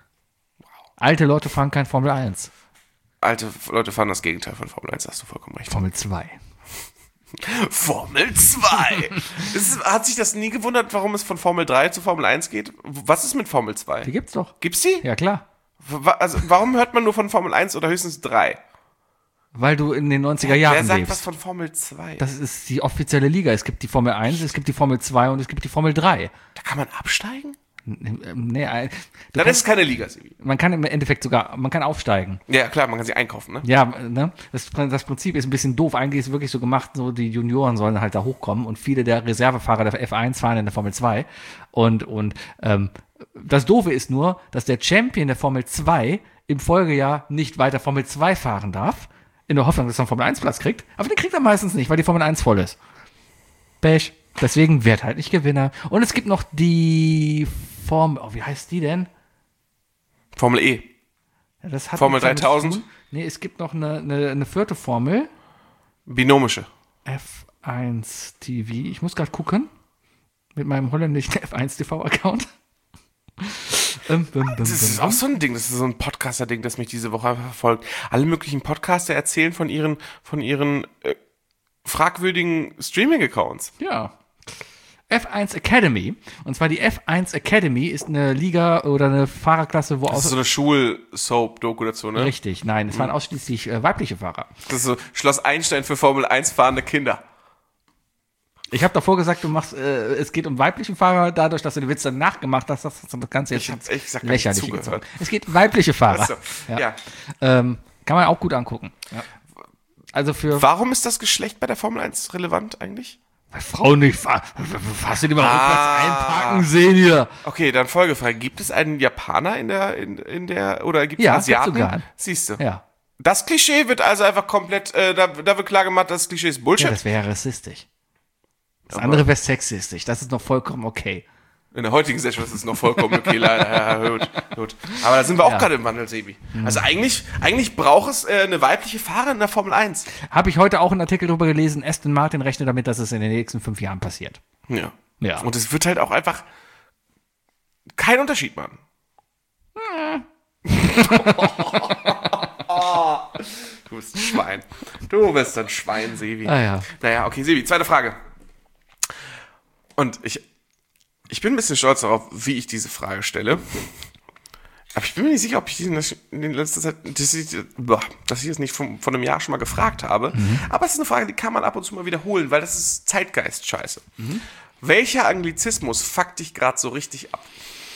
C: Alte Leute fahren kein Formel eins.
B: Alte Leute fahren das Gegenteil von Formel eins, hast du vollkommen recht.
C: Formel zwei.
B: Formel zwei! Das ist, hat sich das nie gewundert, warum es von Formel drei zu Formel eins geht? Was ist mit Formel
C: Die
B: zwei?
C: gibt's doch.
B: Gibt's die?
C: Ja, klar.
B: Wa- Also, warum hört man nur von Formel eins oder höchstens drei?
C: Weil du in den neunziger
B: Wer
C: Jahren
B: sagt
C: lebst.
B: was von Formel zwei?
C: Das ist die offizielle Liga. Es gibt die Formel eins, es gibt die Formel zwei und es gibt die Formel drei.
B: Da kann man absteigen?
C: Ähm, Nee, äh, du
B: Dann
C: kannst,
B: ist es keine Liga, Sibi.
C: man kann im Endeffekt sogar, man kann aufsteigen.
B: Ja, klar, man kann sie einkaufen, ne?
C: Ja, ne? Das, das Prinzip ist ein bisschen doof. Eigentlich ist es wirklich so gemacht, so die Junioren sollen halt da hochkommen und viele der Reservefahrer der F eins fahren in der Formel zwei. Und, und ähm, das Doofe ist nur, dass der Champion der Formel zwei im Folgejahr nicht weiter Formel zwei fahren darf, in der Hoffnung, dass er einen Formel eins Platz kriegt. Aber den kriegt er meistens nicht, weil die Formel eins voll ist. Pech. Deswegen wird halt nicht Gewinner. Und es gibt noch die Formel, oh, wie heißt die denn?
B: Formel E.
C: Ja, das hat
B: Formel
C: nichts damit zu
B: dreitausend?
C: tun. Nee, es gibt noch eine, eine, eine vierte Formel.
B: Binomische.
C: F eins T V. Ich muss gerade gucken. Mit meinem holländischen F eins T V-Account. ähm, bim, bim,
B: Das ist
C: bim,
B: auch so ein Ding, das ist so ein Podcaster-Ding, das mich diese Woche verfolgt. Alle möglichen Podcaster erzählen von ihren, von ihren äh, fragwürdigen Streaming-Accounts.
C: Ja. F eins Academy. Und zwar die F eins Academy ist eine Liga oder eine Fahrerklasse, wo
B: Das ist
C: aus.
B: so eine Schul-Soap-Doku dazu, ne?
C: Richtig, nein, es waren ausschließlich äh, weibliche Fahrer.
B: Das ist so Schloss Einstein für Formel eins fahrende Kinder.
C: Ich habe davor gesagt, du machst, äh, es geht um weibliche Fahrer, dadurch, dass du den Witz dann nachgemacht hast, hast du das Ganze jetzt
B: Ich hab
C: ins
B: ehrlich gesagt gar nicht
C: lächerlich
B: zugehört.
C: gezogen. Es geht weibliche Fahrer.
B: Achso, ja.
C: Ähm, kann man auch gut angucken. Ja. Also für
B: Warum ist das Geschlecht bei der Formel eins relevant eigentlich?
C: weil Frauen nicht fahren. Hast du die mal
B: Ah.
C: rückwärts einparken sehen hier?
B: Okay, dann Folgefrage. Gibt es einen Japaner in der, in, in der, oder gibt es
C: Ja,
B: einen Asiaten?
C: gibt's sogar.
B: Siehst du.
C: Ja.
B: Das Klischee wird also einfach komplett, äh, da, da wird klar gemacht, das Klischee ist Bullshit.
C: Ja, das wäre ja rassistisch. Das andere wäre sexistisch. Das ist noch vollkommen okay.
B: In der heutigen Gesellschaft ist es noch vollkommen okay, leider. Ja, gut, gut. Aber da sind wir auch
C: Ja.
B: gerade im Wandel, Sebi. Also eigentlich, eigentlich braucht es äh, eine weibliche Fahrerin in der Formel eins.
C: Habe ich heute auch einen Artikel darüber gelesen. Aston Martin rechnet damit, dass es in den nächsten fünf Jahren passiert.
B: Ja.
C: Ja.
B: Und es wird halt auch einfach keinen Unterschied machen. Du bist ein Schwein. Du bist ein Schwein, Sebi.
C: Ah ja.
B: Naja, okay, Sebi, zweite Frage. Und ich, ich bin ein bisschen stolz darauf, wie ich diese Frage stelle. Aber ich bin mir nicht sicher, ob ich diesen in den letzten Zeit, dass ich, boah, dass ich es nicht von, von einem Jahr schon mal gefragt habe.
C: Mhm.
B: Aber es ist eine Frage, die kann man ab und zu mal wiederholen, weil das ist Zeitgeist-Scheiße. Mhm. Welcher Anglizismus fuckt dich gerade so richtig ab?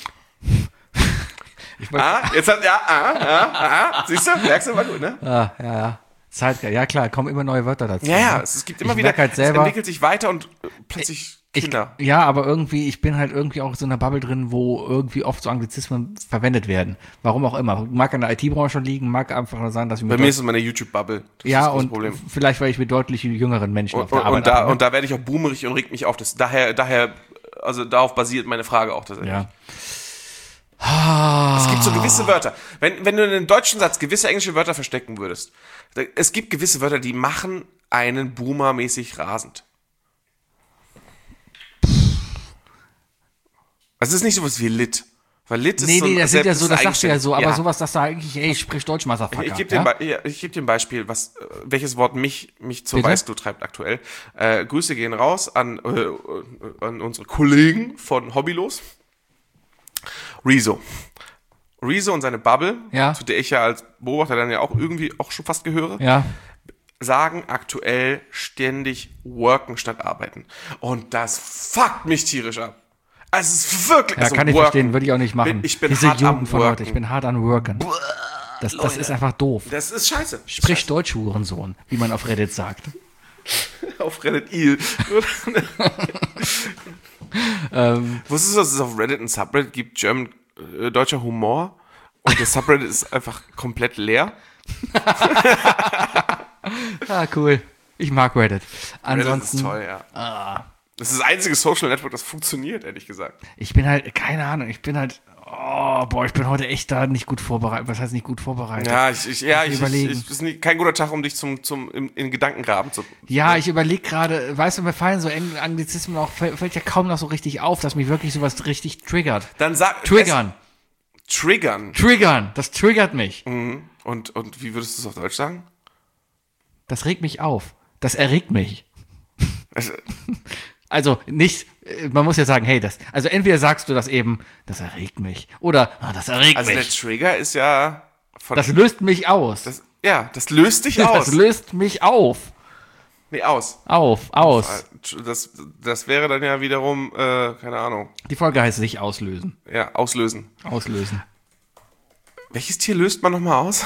C: Ich wollt-
B: Ah, jetzt hat, ja, ah, ah, ah, siehst du, merkst du, war gut, ne?
C: Ah, ja, ja. Zeitgeist. Ja, klar, kommen immer neue Wörter dazu.
B: Ja, ja,
C: ne?
B: es, es gibt immer
C: Ich
B: wieder,
C: merk halt
B: es
C: selber-
B: entwickelt sich weiter und äh, plötzlich
C: Ich,
B: Kinder.
C: ja, aber irgendwie, ich bin halt irgendwie auch in so einer Bubble drin, wo irgendwie oft so Anglizismen verwendet werden. Warum auch immer. Mag an der I T-Branche liegen, mag einfach nur sein, dass ich
B: Bei
C: mit
B: mir ist es meine YouTube-Bubble. Das ist
C: ja,
B: das große
C: und
B: Problem.
C: vielleicht, weil ich mit deutlich jüngeren Menschen
B: Und,
C: auf der
B: und,
C: Arbeit
B: und, da,
C: arbeite.
B: und da werde ich auch boomerig und regt mich auf. Das, daher, daher, also darauf basiert meine Frage auch tatsächlich.
C: Ja.
B: Es gibt so gewisse Wörter. Wenn, wenn du in einem deutschen Satz gewisse englische Wörter verstecken würdest, da- es gibt gewisse Wörter, die machen einen Boomer-mäßig rasend. Also es ist nicht sowas wie lit. Weil Lit ist
C: Nee,
B: so ein
C: nee, das sind ja
B: selbst-
C: so, das sagst du ja so, aber
B: Ja.
C: sowas, das da eigentlich, ey, sprich Deutsch, Motherfucker.
B: Ich gebe dir,
C: ja?
B: ein Be- ja, ich geb dir ein Beispiel, was, äh, welches Wort mich, mich zur
C: Bitte?
B: Weißglut treibt aktuell. Äh, Grüße gehen raus an, äh, an unsere Kollegen von Hobbylos. Rezo. Rezo und seine Bubble,
C: Ja.
B: zu der ich ja als Beobachter dann ja auch irgendwie auch schon fast gehöre,
C: Ja.
B: sagen aktuell ständig worken statt arbeiten. Und das fuckt mich tierisch ab. Also es ist wirklich
C: Ja,
B: also
C: kann ich
B: worken.
C: verstehen, würde ich auch nicht machen.
B: Bin, ich bin
C: Diese
B: hart am
C: Jugend von heute, ich
B: worken.
C: bin hart an worken. Das, das ist einfach doof.
B: Das ist scheiße.
C: Sprich Deutsch, Hurensohn, wie man auf Reddit sagt.
B: Auf Reddit Il.
C: ähm,
B: Wusstest du, dass es auf Reddit ein Subreddit gibt, German, äh, deutscher Humor? Und der Subreddit ist einfach komplett leer?
C: ah, cool. Ich mag Reddit.
B: Reddit
C: Ansonsten,
B: ist toll, ja.
C: Ah,
B: Das ist das einzige Social Network, das funktioniert, ehrlich gesagt.
C: ich bin halt, keine Ahnung, ich bin halt, oh, boah, ich bin heute echt da nicht gut vorbereitet. Was heißt nicht gut vorbereitet?
B: Ja, ich, ich, ja, ich, ich,
C: Überlegen.
B: ich ist nie, kein guter Tag, um dich zum, zum, in, in Gedankengraben zu.
C: Ja, ich überlege gerade, weißt du, mir fallen so Engl- Anglizismen auch, fällt fällt ja kaum noch so richtig auf, dass mich wirklich sowas richtig triggert.
B: Dann sag.
C: Triggern.
B: Es, triggern.
C: Triggern. Das triggert mich.
B: Mhm. Und, und wie würdest du es auf Deutsch sagen?
C: Das regt mich auf. Das erregt mich.
B: Also,
C: Also nicht, äh, man muss ja sagen, hey, das, also entweder sagst du das eben, das erregt mich, oder, ah, das erregt
B: also der
C: mich.
B: Trigger ist ja. Von,
C: Das löst mich aus.
B: das, ja, das löst dich aus.
C: Das löst mich auf.
B: Nee, aus.
C: Auf, aus.
B: Das, das wäre dann ja wiederum, äh, keine Ahnung.
C: Die Folge heißt sich auslösen.
B: Ja, auslösen.
C: Auslösen.
B: Welches Tier löst man nochmal aus?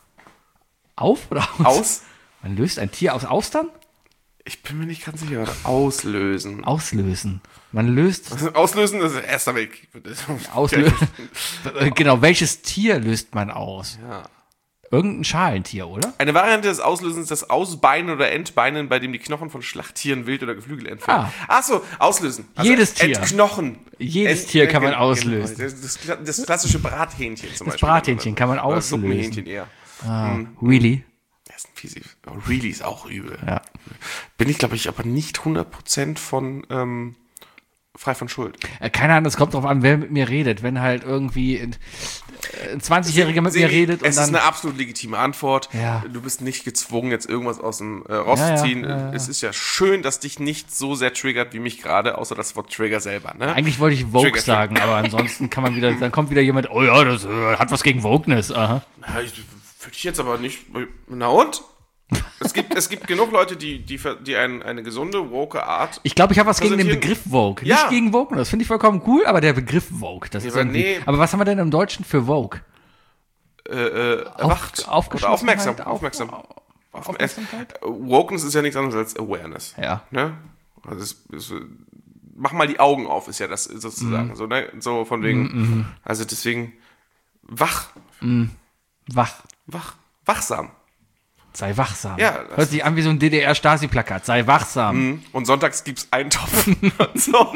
C: Auf oder aus?
B: Aus?
C: Man löst ein Tier aus Austern?
B: Ich bin mir nicht ganz sicher. Auslösen.
C: Auslösen. Man löst,
B: Auslösen ist Erster Weltkrieg.
C: auslösen. Genau, welches Tier löst man aus?
B: Ja.
C: Irgendein Schalentier, oder?
B: Eine Variante des Auslösens ist das Ausbeinen oder Entbeinen, bei dem die Knochen von Schlachttieren, Wild oder Geflügel entfernen.
C: Ah.
B: Ach so, auslösen. Also
C: Jedes Tier.
B: Entknochen.
C: Jedes Tier kann man
B: genau,
C: auslösen.
B: Das, das, das klassische Brathähnchen zum
C: Das
B: Beispiel.
C: Brathähnchen kann man
B: Oder
C: auslösen.
B: Suppenhähnchen eher.
C: Ah, really?
B: Das ist ein Fiesi. Oh, really ist auch übel.
C: Ja.
B: Bin ich, glaube ich, aber nicht hundert Prozent von ähm, frei von Schuld.
C: Äh, Keine Ahnung, es kommt drauf an, wer mit mir redet. Wenn halt irgendwie ein äh, ein zwanzigjähriger mit mir
B: Sebi,
C: redet und
B: es ist
C: dann...
B: eine absolut legitime Antwort.
C: Ja.
B: Du bist nicht gezwungen, jetzt irgendwas aus dem äh, rauszuziehen.
C: Ja, ja, ja, ja.
B: Es ist ja schön, dass dich nicht so sehr triggert wie mich gerade, außer das Wort Trigger selber. Ne?
C: Eigentlich wollte ich Vogue
B: Trigger,
C: sagen, aber ansonsten kann man wieder, dann kommt wieder jemand, oh ja, das äh, hat was gegen Wokeness. Aha.
B: Ja, ich, würde ich jetzt aber nicht. Na und? Es gibt, es gibt genug Leute, die, die, ver- die ein, eine gesunde, woke Art.
C: Ich glaube, ich habe was gegen den
B: Präsentieren-
C: Begriff Vogue.
B: Ja.
C: Nicht gegen Wokeness. Das finde ich vollkommen cool, aber der Begriff Vogue, das ist
B: aber
C: irgendwie...
B: nee.
C: Aber was haben wir denn im Deutschen für Vogue?
B: Äh, äh, erwacht. Oder
C: Aufgeschlossenheit,
B: aufmerksam.
C: auf-
B: aufmerksam.
C: auf- Aufmerksamkeit?
B: Äh, Wokeness ist ja nichts anderes als Awareness.
C: Ja.
B: Ne? Also es, es, mach mal die Augen auf, ist ja das sozusagen.
C: Mhm.
B: So, ne? So von wegen. Also deswegen wach.
C: Wach.
B: Wach. Wachsam.
C: Sei wachsam.
B: Ja, das-
C: Hört sich an wie so ein D D R-Stasi-Plakat. Sei wachsam.
B: Mhm. Und sonntags gibt's Eintopf. Und so.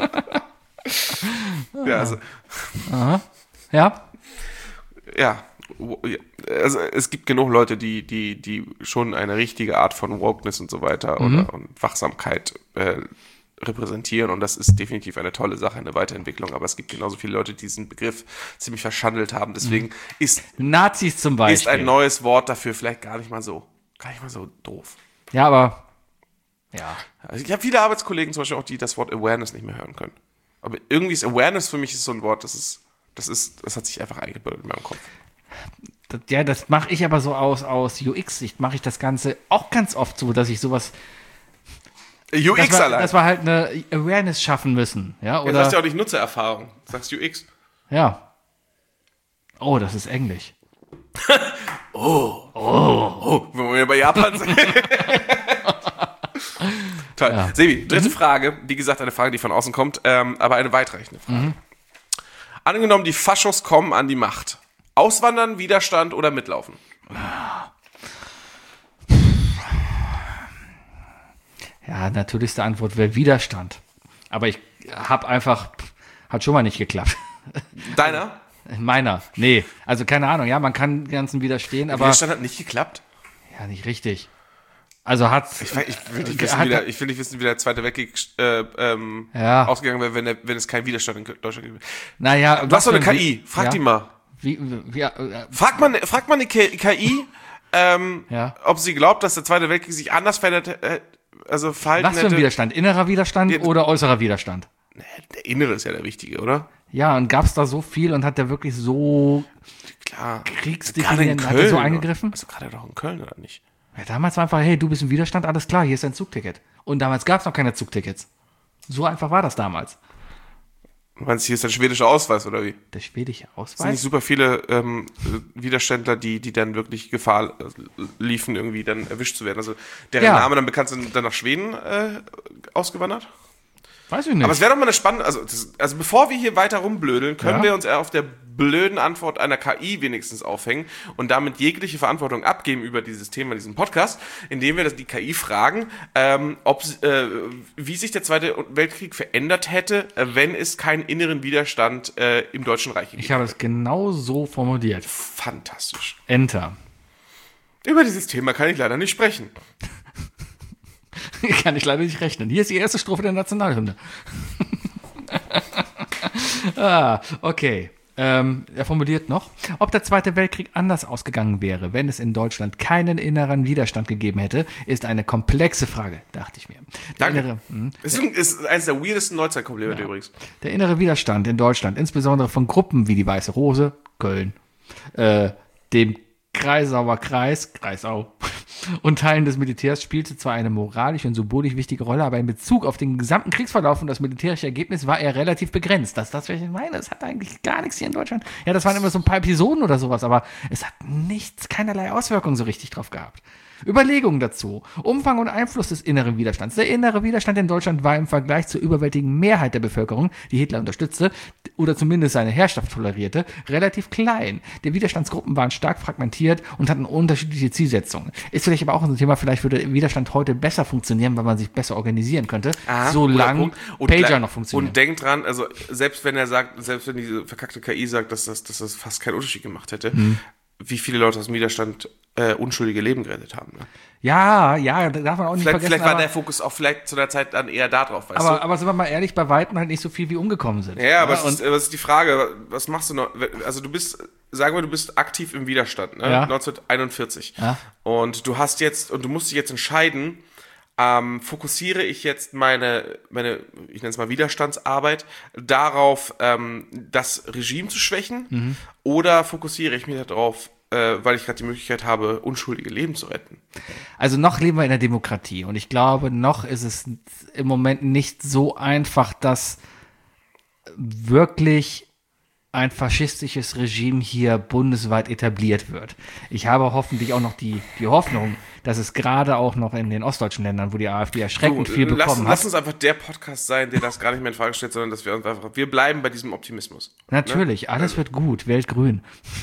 B: Ja, also,
C: Ja?
B: ja. Wo- ja. Also es gibt genug Leute, die, die, die schon eine richtige Art von Wokeness und so weiter oder und Wachsamkeit äh, repräsentieren, und das ist definitiv eine tolle Sache, eine Weiterentwicklung, aber es gibt genauso viele Leute, die diesen Begriff ziemlich verschandelt haben, deswegen ist,
C: Nazis zum Beispiel.
B: ist ein neues Wort dafür vielleicht gar nicht mal so, gar nicht mal so doof.
C: Ja, aber... Ja.
B: Also ich habe viele Arbeitskollegen zum Beispiel auch, die das Wort Awareness nicht mehr hören können. Aber irgendwie ist Awareness für mich ist so ein Wort, das ist, das ist, das hat sich einfach eingebildet in meinem Kopf.
C: Das, ja, das mache ich aber so aus, aus U X-Sicht, mache ich das Ganze auch ganz oft so, dass ich sowas...
B: U X
C: Dass wir,
B: allein.
C: dass wir halt eine Awareness schaffen müssen. Ja,
B: Du hast ja
C: oder...
B: auch nicht Nutzererfahrung. Du sagst U X.
C: Ja. Oh, das ist Englisch.
B: Oh, wenn wir bei Japan sind. Toll.
C: Ja.
B: Sebi, dritte Frage. Wie gesagt, eine Frage, die von außen kommt, ähm, aber eine weitreichende Frage. Angenommen, die Faschos kommen an die Macht. Auswandern, Widerstand oder mitlaufen?
C: Ja, natürlichste Antwort wäre Widerstand. Aber ich habe einfach... Hat schon mal nicht geklappt.
B: Deiner?
C: Meiner. Nee. Also keine Ahnung. Ja, man kann dem Ganzen widerstehen, aber...
B: Widerstand hat nicht geklappt.
C: Ja, nicht richtig. Also hat
B: Ich, ich, will nicht wissen,
C: hat-
B: wie der, ich will nicht wissen, wie der Zweite Weltkrieg äh, ähm,
C: Ja.
B: ausgegangen wäre, wenn, der, wenn es keinen Widerstand in Deutschland gibt.
C: naja,
B: Du hast doch eine
C: für ein-
B: K I, frag
C: ja?
B: die mal.
C: Wie, wie, ja, äh,
B: Frag mal, frag mal eine K I, ähm,
C: Ja.
B: ob sie glaubt, dass der Zweite Weltkrieg sich anders verändert, äh, also verhalten
C: was für ein
B: hätte.
C: Widerstand? Innerer Widerstand
B: Ja.
C: oder äußerer Widerstand?
B: Der Innere ist ja der Wichtige, oder?
C: Ja, und gab's da so viel und hat der wirklich so
B: Klar.
C: kriegsdefinierend,
B: Gerade
C: hat
B: in
C: er so
B: Köln,
C: eingegriffen?
B: Also gerade doch in Köln, oder nicht?
C: Ja, damals war einfach, hey, du bist im Widerstand, alles klar, hier ist dein Zugticket. Und damals gab's noch keine Zugtickets. So einfach war das damals.
B: Du meinst, hier ist ein schwedischer Ausweis, oder wie?
C: Der schwedische
B: Es sind nicht
C: Ausweis?
B: super viele ähm, Widerständler, die, die dann wirklich Gefahr äh, liefen, irgendwie dann erwischt zu werden. Also deren
C: Ja.
B: Name dann bekannt sind, dann nach Schweden äh, ausgewandert.
C: Weiß ich nicht.
B: Aber es wäre doch mal eine spannende, also, das, also bevor wir hier weiter rumblödeln, können
C: Ja.
B: wir uns eher auf der blöden Antwort einer K I wenigstens aufhängen und damit jegliche Verantwortung abgeben über dieses Thema, diesen Podcast, indem wir das, die K I fragen, ähm, ob, äh, wie sich der Zweite Weltkrieg verändert hätte, äh, wenn es keinen inneren Widerstand äh, im Deutschen Reich gegeben
C: Ich habe es genau so formuliert.
B: Fantastisch.
C: Enter.
B: Über dieses Thema kann ich leider nicht sprechen.
C: Kann ich leider nicht rechnen. Hier ist die erste Strophe der Nationalhymne. ah, okay. Ähm, er formuliert noch, ob der Zweite Weltkrieg anders ausgegangen wäre, wenn es in Deutschland keinen inneren Widerstand gegeben hätte, ist eine komplexe Frage, dachte ich mir. Der
B: Danke.
C: innere, hm,
B: Das ist, ist eines der weirdesten Neuzeitkomplimente übrigens.
C: der innere Widerstand in Deutschland, insbesondere von Gruppen wie die Weiße Rose, Köln, äh, dem Kreisauer Kreis, Kreisau, und Teilen des Militärs spielte zwar eine moralisch und symbolisch wichtige Rolle, aber in Bezug auf den gesamten Kriegsverlauf und das militärische Ergebnis war er relativ begrenzt. Das ist das, was ich meine. Es hat eigentlich gar nichts hier in Deutschland. Ja, das waren immer so ein paar Episoden oder sowas, aber es hat nichts, keinerlei Auswirkungen so richtig drauf gehabt. Überlegungen dazu. Umfang und Einfluss des inneren Widerstands. Der innere Widerstand in Deutschland war im Vergleich zur überwältigenden Mehrheit der Bevölkerung, die Hitler unterstützte oder zumindest seine Herrschaft tolerierte, relativ klein. Die Widerstandsgruppen waren stark fragmentiert und hatten unterschiedliche Zielsetzungen. Ist vielleicht aber auch ein Thema, vielleicht würde Widerstand heute besser funktionieren, weil man sich besser organisieren könnte,
B: Aha,
C: solange
B: guter Punkt. Und
C: Pager
B: gleich-
C: noch funktioniert.
B: Und denkt dran, also selbst wenn er sagt, selbst wenn diese verkackte K I sagt, dass das, dass das fast keinen Unterschied gemacht hätte,
C: Mhm.
B: wie viele Leute aus dem Widerstand äh, unschuldige Leben gerettet haben. Ne?
C: Ja, ja, da darf man auch nicht
B: Vielleicht,
C: vergessen.
B: vielleicht war
C: aber,
B: der Fokus auch vielleicht zu der Zeit dann eher da drauf, weißt
C: aber,
B: du?
C: aber sind wir mal ehrlich, bei Weitem halt nicht so viel wie umgekommen sind.
B: Ja, aber es
C: und
B: ist, was ist die Frage, was machst du noch? Also du bist, sagen wir, du bist aktiv im Widerstand, ne?
C: Ja.
B: neunzehnhunderteinundvierzig.
C: Ja.
B: Und du hast jetzt, und du musst dich jetzt entscheiden, ähm, fokussiere ich jetzt meine, meine, ich nenne es mal Widerstandsarbeit, darauf, ähm, das Regime zu schwächen,
C: Mhm.
B: oder fokussiere ich mich darauf, äh, weil ich gerade die Möglichkeit habe, unschuldige Leben zu retten?
C: Also noch leben wir in der Demokratie und ich glaube, noch ist es im Moment nicht so einfach, dass wirklich ein faschistisches Regime hier bundesweit etabliert wird. Ich habe hoffentlich auch noch die, die Hoffnung, dass es gerade auch noch in den ostdeutschen Ländern, wo die AfD erschreckend
B: Du,
C: viel
B: lass,
C: bekommen
B: lass
C: hat.
B: uns einfach der Podcast sein, der das gar nicht mehr in Frage stellt, sondern dass wir uns einfach, wir bleiben bei diesem Optimismus.
C: Natürlich, alles wird gut, Weltgrün.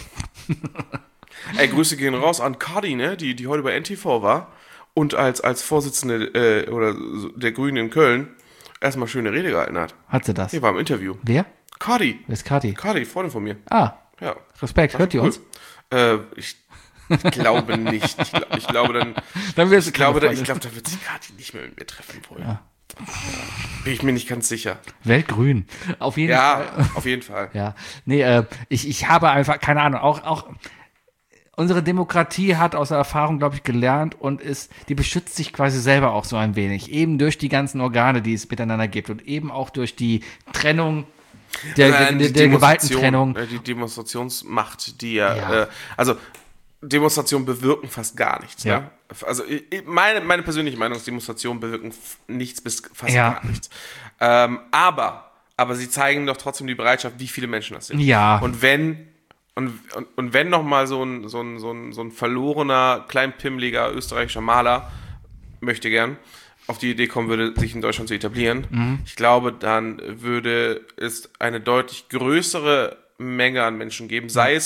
B: Ey, Grüße gehen raus an Cardi, ne, die, die heute bei N T V war und als, als Vorsitzende äh, oder so der Grünen in Köln erstmal schöne Rede gehalten hat.
C: Hat sie das?
B: Die war im Interview.
C: Wer?
B: Cardi.
C: Wer ist Kati?
B: Cardi, Freundin von mir.
C: Ah,
B: Ja.
C: Respekt, hört ihr uns?
B: Äh, ich glaube nicht. Ich, glaub, ich glaube dann,
C: Dann wirst du
B: ich glaube, da,
C: keine
B: ich
C: Freundin.
B: glaube, da wird sich Cardi nicht mehr mit mir treffen wollen. Bin ich mir nicht ganz sicher.
C: Weltgrün. Auf jeden Fall.
B: Ja, auf jeden Fall.
C: Ja, nee, äh, ich, ich habe einfach, keine Ahnung, auch, auch unsere Demokratie hat aus der Erfahrung, glaube ich, gelernt und ist, die beschützt sich quasi selber auch so ein wenig. Eben durch die ganzen Organe, die es miteinander gibt und eben auch durch die Trennung, der, der,
B: Nein,
C: der,
B: die
C: der
B: Demonstration,
C: Gewaltentrennung.
B: äh, Die Demonstrationsmacht, die ja,
C: Ja.
B: Äh, also Demonstrationen bewirken fast gar nichts.
C: Ja.
B: Ne? Also ich- ich- meine, meine persönliche Meinung ist, Demonstrationen bewirken f- nichts bis fast
C: Ja.
B: gar nichts. Ähm, aber, aber sie zeigen doch trotzdem die Bereitschaft, wie viele Menschen das sind.
C: Ja.
B: Und wenn und, und, und wenn noch mal so ein, so ein, so ein, so ein verlorener, kleinpimmeliger österreichischer Maler, möchte gern, auf die Idee kommen würde, sich in Deutschland zu etablieren,
C: Mhm.
B: ich glaube, dann würde es eine deutlich größere Menge an Menschen geben, sei es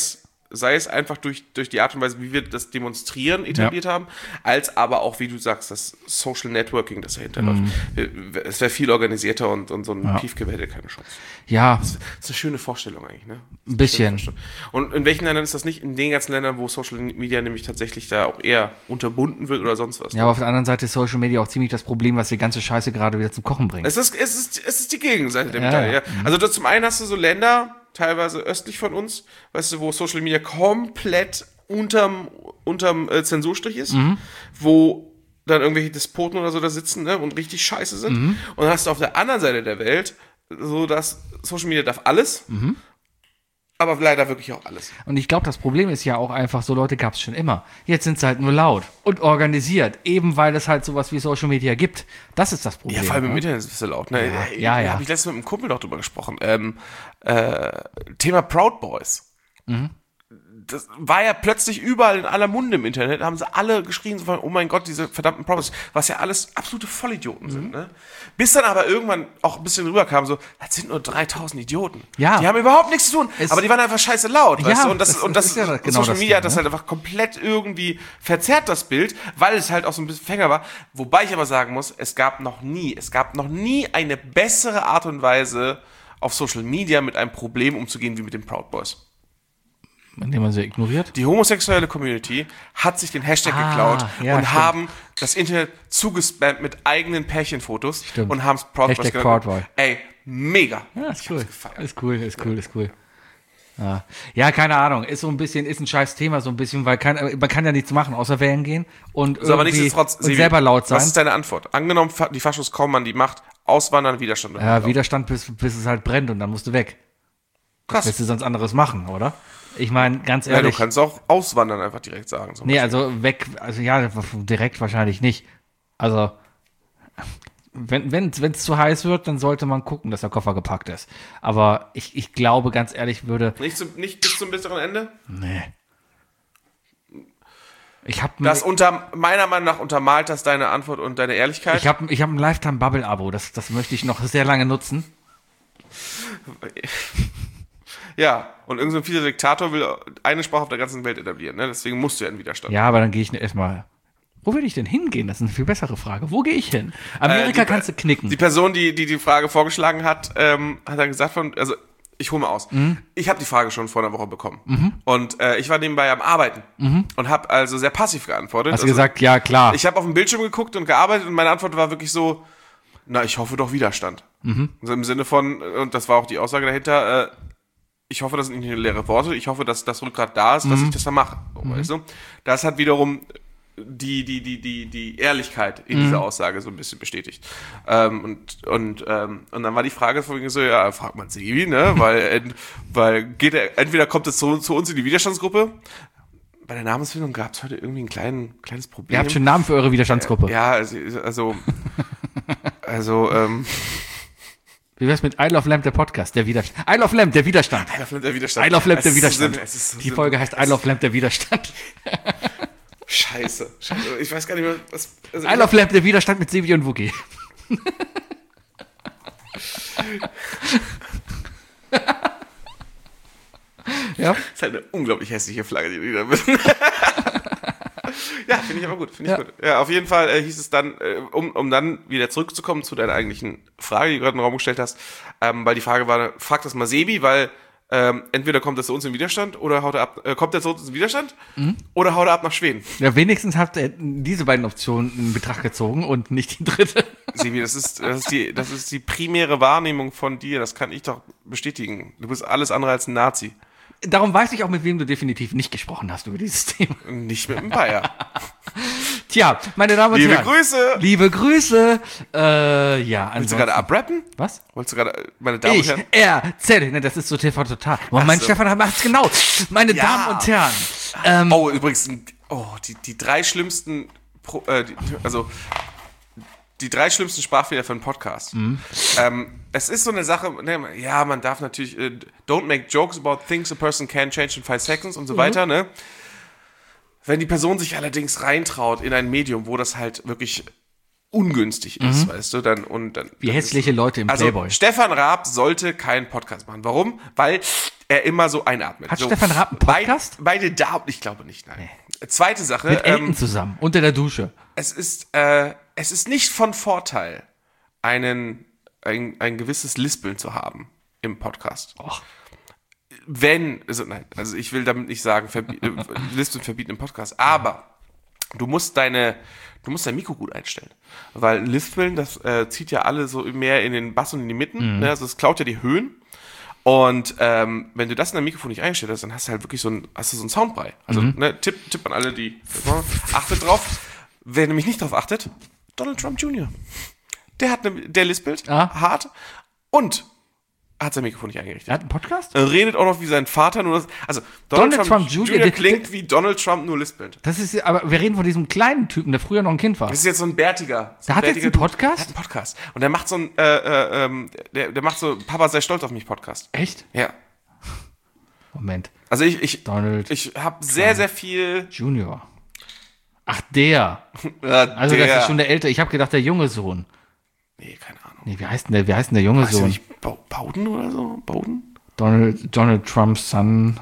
B: sei es einfach durch, durch die Art und Weise, wie wir das Demonstrieren etabliert
C: Ja.
B: haben, als aber auch, wie du sagst, das Social Networking, das dahinter läuft. Es wäre viel organisierter und, und so ein
C: Ja.
B: Piefke hätte keine Chance.
C: Ja,
B: Das ist eine schöne Vorstellung eigentlich, ne?
C: ein bisschen.
B: Und in welchen Ländern ist das nicht? In den ganzen Ländern, wo Social Media nämlich tatsächlich da auch eher unterbunden wird oder sonst was.
C: Ja, aber auf der anderen Seite ist Social Media auch ziemlich das Problem, was die ganze Scheiße gerade wieder zum Kochen bringt.
B: Es ist, es ist, es ist die Gegenseite der
C: Ja,
B: Medaille.
C: ja.
B: Ja. Also du, zum einen hast du so Länder, teilweise östlich von uns, weißt du, wo Social Media komplett unterm, unterm äh, Zensurstrich ist,
C: Mhm.
B: wo dann irgendwelche Despoten oder so da sitzen, ne, und richtig scheiße sind.
C: Mhm.
B: Und dann hast du auf der anderen Seite der Welt so, dass Social Media darf alles,
C: Mhm.
B: aber leider wirklich auch alles.
C: Und ich glaube, das Problem ist ja auch einfach, so Leute gab es schon immer. Jetzt sind sie halt nur laut und organisiert, eben weil es halt sowas wie Social Media gibt. Das ist das Problem.
B: Ja, vor allem im
C: ne?
B: Internet ist es so laut. Ne?
C: Ja,
B: Äh,
C: ja, ja.
B: Habe ich letztens mit einem Kumpel noch drüber gesprochen. Ähm, äh, Thema Proud Boys.
C: Mhm.
B: Das war ja plötzlich überall in aller Munde im Internet, haben sie alle geschrien, so von, oh mein Gott, diese verdammten Proud Boys, was ja alles absolute Vollidioten
C: Mhm.
B: sind. Ne? Bis dann aber irgendwann auch ein bisschen rüberkam, so, das sind nur dreitausend Idioten.
C: Ja.
B: Die haben überhaupt nichts zu tun,
C: Es-
B: aber die waren einfach scheiße laut. Weißt
C: Ja,
B: du? Und das,
C: das-
B: und das,
C: das ist ja genau
B: Social
C: das
B: Media hat
C: Ding,
B: das
C: ne?
B: halt einfach komplett irgendwie verzerrt, das Bild, weil es halt auch so ein bisschen Fänger war. Wobei ich aber sagen muss, es gab noch nie, es gab noch nie eine bessere Art und Weise, auf Social Media mit einem Problem umzugehen, wie mit den Proud Boys.
C: Indem man sie ignoriert.
B: Die homosexuelle Community hat sich den Hashtag
C: Ah,
B: geklaut
C: ja,
B: und
C: stimmt.
B: haben das Internet zugespammt mit eigenen Pärchenfotos
C: Stimmt.
B: und haben es Proud Boys
C: Hashtag
B: genannt.
C: Proud Boy.
B: Ey, mega.
C: Ja, ist
B: Ich
C: cool.
B: hab's gefeiert.
C: Ist cool, ist cool, ist cool. Ja. ja, keine Ahnung. Ist so ein bisschen, ist ein scheiß Thema, so ein bisschen, weil kann, man kann ja nichts machen, außer wählen gehen und,
B: So, aber
C: irgendwie
B: nichtsdestotrotz,
C: und
B: Sebi,
C: selber laut sein.
B: Was ist deine Antwort? Angenommen, fa- die Faschos kommen an die Macht, auswandern, Widerstand.
C: Ja, Widerstand, bis, bis es halt brennt und dann musst du weg.
B: Krass.
C: Willst du sonst anderes machen, oder? Ich meine, ganz
B: Ja, du
C: ehrlich.
B: kannst auch auswandern einfach direkt sagen. So.
C: nee, also weg, also ja, direkt wahrscheinlich nicht. Also, wenn wenn es zu heiß wird, dann sollte man gucken, dass der Koffer gepackt ist. Aber ich, ich glaube, ganz ehrlich, würde.
B: Nicht, zum, nicht bis zum bitteren Ende?
C: Nee. Ich habe
B: Das unter, meiner Meinung nach untermalt das deine Antwort und deine Ehrlichkeit.
C: ich hab, ich hab ein Lifetime-Bubble-Abo. Das, das möchte ich noch sehr lange nutzen.
B: Ja, und irgendein so ein fieser Diktator will eine Sprache auf der ganzen Welt etablieren, ne? Deswegen musst du ja in Widerstand.
C: Ja, aber dann gehe ich erstmal. Wo will ich denn hingehen? Das ist eine viel bessere Frage. Wo gehe ich hin? Amerika
B: Äh, die-
C: kannst du knicken.
B: Die Person, die die, die Frage vorgeschlagen hat, ähm, hat dann gesagt von, also ich hole mal aus.
C: Mhm.
B: Ich habe die Frage schon vor einer Woche bekommen. Und äh, ich war nebenbei am Arbeiten und habe also sehr passiv geantwortet.
C: Mhm. Hast du
B: also,
C: gesagt, ja, klar.
B: Ich habe auf dem Bildschirm geguckt und gearbeitet und meine Antwort war wirklich so, na, ich hoffe doch Widerstand.
C: Mhm.
B: Also im Sinne von, und das war auch die Aussage dahinter, äh, ich hoffe, das sind nicht nur leere Worte, ich hoffe, dass das Rückgrat da ist,
C: Mhm.
B: dass ich das dann mache. So, weißt du? Das hat wiederum die, die, die, die, die Ehrlichkeit in
C: Mhm.
B: dieser Aussage so ein bisschen bestätigt. Ähm, und, und, ähm, und dann war die Frage von wegen so, ja, fragt man Sebi, ne? Weil, ent, weil geht er, entweder kommt es zu, zu uns in die Widerstandsgruppe. Bei der Namensfindung gab es heute irgendwie ein klein, kleines Problem.
C: Ihr habt schon einen Namen für eure Widerstandsgruppe.
B: Ja, also, also, also, ähm,
C: Wie wär's mit I Love Lamp, der Podcast, der Widerstand? I Love Lamp, der Widerstand.
B: I Love Lamp, der Widerstand.
C: I Love Lamp,
B: Es
C: der
B: ist so
C: Widerstand.
B: simpel, es ist so
C: Die
B: simpel.
C: Folge heißt I Love Lamp, der Widerstand.
B: Scheiße. Scheiße. Ich weiß gar nicht mehr, was. Also
C: I Love Lamp, der Widerstand mit Sebi und Wookie. Ja.
B: Das ist halt eine unglaublich hässliche Flagge, die du da bist. Ja, finde ich aber gut, finde ich
C: Ja.
B: gut. Ja, auf jeden Fall äh, hieß es dann, äh, um, um dann wieder zurückzukommen zu deiner eigentlichen Frage, die du gerade in den Raum gestellt hast, ähm, weil die Frage war, frag das mal Sebi, weil ähm, entweder kommt er zu uns in Widerstand oder haut er ab, äh, kommt er zu uns in Widerstand oder haut er ab nach Schweden.
C: Ja, wenigstens habt ihr diese beiden Optionen in Betracht gezogen und nicht die dritte.
B: Sebi, das ist, das ist die, das ist die primäre Wahrnehmung von dir, das kann ich doch bestätigen. Du bist alles andere als ein Nazi.
C: Darum weiß ich auch, mit wem du definitiv nicht gesprochen hast über dieses Thema.
B: Nicht mit dem Bayer.
C: Tja, meine Damen und
B: Liebe
C: Herren.
B: Grüße!
C: Liebe Grüße. Äh, ja,
B: Willst du
C: ansonsten.
B: gerade abrappen?
C: Was?
B: Wolltest du gerade, äh, meine Damen
C: Ich,
B: und Herren?
C: er, Zell, ne, das ist so T V Total. Oh, mein
B: so.
C: Stefan macht's genau. Meine
B: Ja.
C: Damen und Herren. Ähm,
B: Oh, übrigens, oh, die, die drei schlimmsten, Pro, äh, die, also die drei schlimmsten Sprachfehler für einen Podcast.
C: Mhm.
B: Ähm, es ist so eine Sache, ne, ja, man darf natürlich, äh, don't make jokes about things a person can change in five seconds und so
C: Mhm.
B: weiter, ne? Wenn die Person sich allerdings reintraut in ein Medium, wo das halt wirklich ungünstig ist, weißt du, dann und dann.
C: Mhm. Wie
B: dann
C: hässliche
B: ist,
C: Leute im
B: also,
C: Playboy.
B: Stefan Raab sollte keinen Podcast machen. Warum? Weil er immer so einatmet.
C: Hat
B: so,
C: Stefan Raab einen Podcast?
B: Beide, beide da, ich glaube nicht, nein. Zweite Sache.
C: Mit Elton
B: ähm,
C: zusammen, unter der Dusche.
B: es ist, äh, es ist nicht von Vorteil, einen, ein, ein gewisses Lispeln zu haben im Podcast.
C: Och.
B: Wenn, also nein, also ich will damit nicht sagen, verbi- äh, Lispeln verbieten im Podcast, aber du musst deine, du musst dein Mikro gut einstellen. Weil Lispeln, das äh, zieht ja alle so mehr in den Bass und in die Mitten,
C: Mhm.
B: ne? Also es klaut ja die Höhen. Und ähm, wenn du das in deinem Mikrofon nicht eingestellt hast, dann hast du halt wirklich so ein, hast du so einen Soundbrei. Also
C: Mhm.
B: ne, Tipp, Tipp an alle, die achtet drauf. Wer nämlich nicht drauf achtet, Donald Trump Junior Der hat ne, der lispelt
C: Ah.
B: hart und hat sein Mikrofon nicht eingerichtet.
C: Er hat einen Podcast?
B: Er redet auch noch wie sein Vater, nur das, also Donald,
C: Donald
B: Trump,
C: Trump Junior,
B: Junior
C: der-
B: klingt wie Donald Trump, nur lispelnd.
C: Das ist, aber wir reden von diesem kleinen Typen, der früher noch ein Kind war.
B: Das ist jetzt so ein bärtiger. So
C: Der
B: ein
C: hat jetzt
B: bärtiger
C: einen
B: Dude.
C: Podcast?
B: Der hat einen Podcast. Und der macht so ein, äh, äh, ähm, der, der macht so, Papa sei stolz auf mich Podcast.
C: Echt?
B: Ja.
C: Moment.
B: Also ich, ich,
C: Donald
B: ich habe sehr, sehr viel.
C: Junior. Ach, der.
B: Äh,
C: Also
B: der,
C: das ist schon der ältere. Ich habe gedacht, der junge Sohn.
B: Nee, keine Ahnung.
C: Nee, wie heißt denn der, wie heißt denn der junge
B: Weißt du
C: Sohn?
B: nicht, Ba- Bowden oder so? Bowden?
C: Donald, Donald Trumps Son.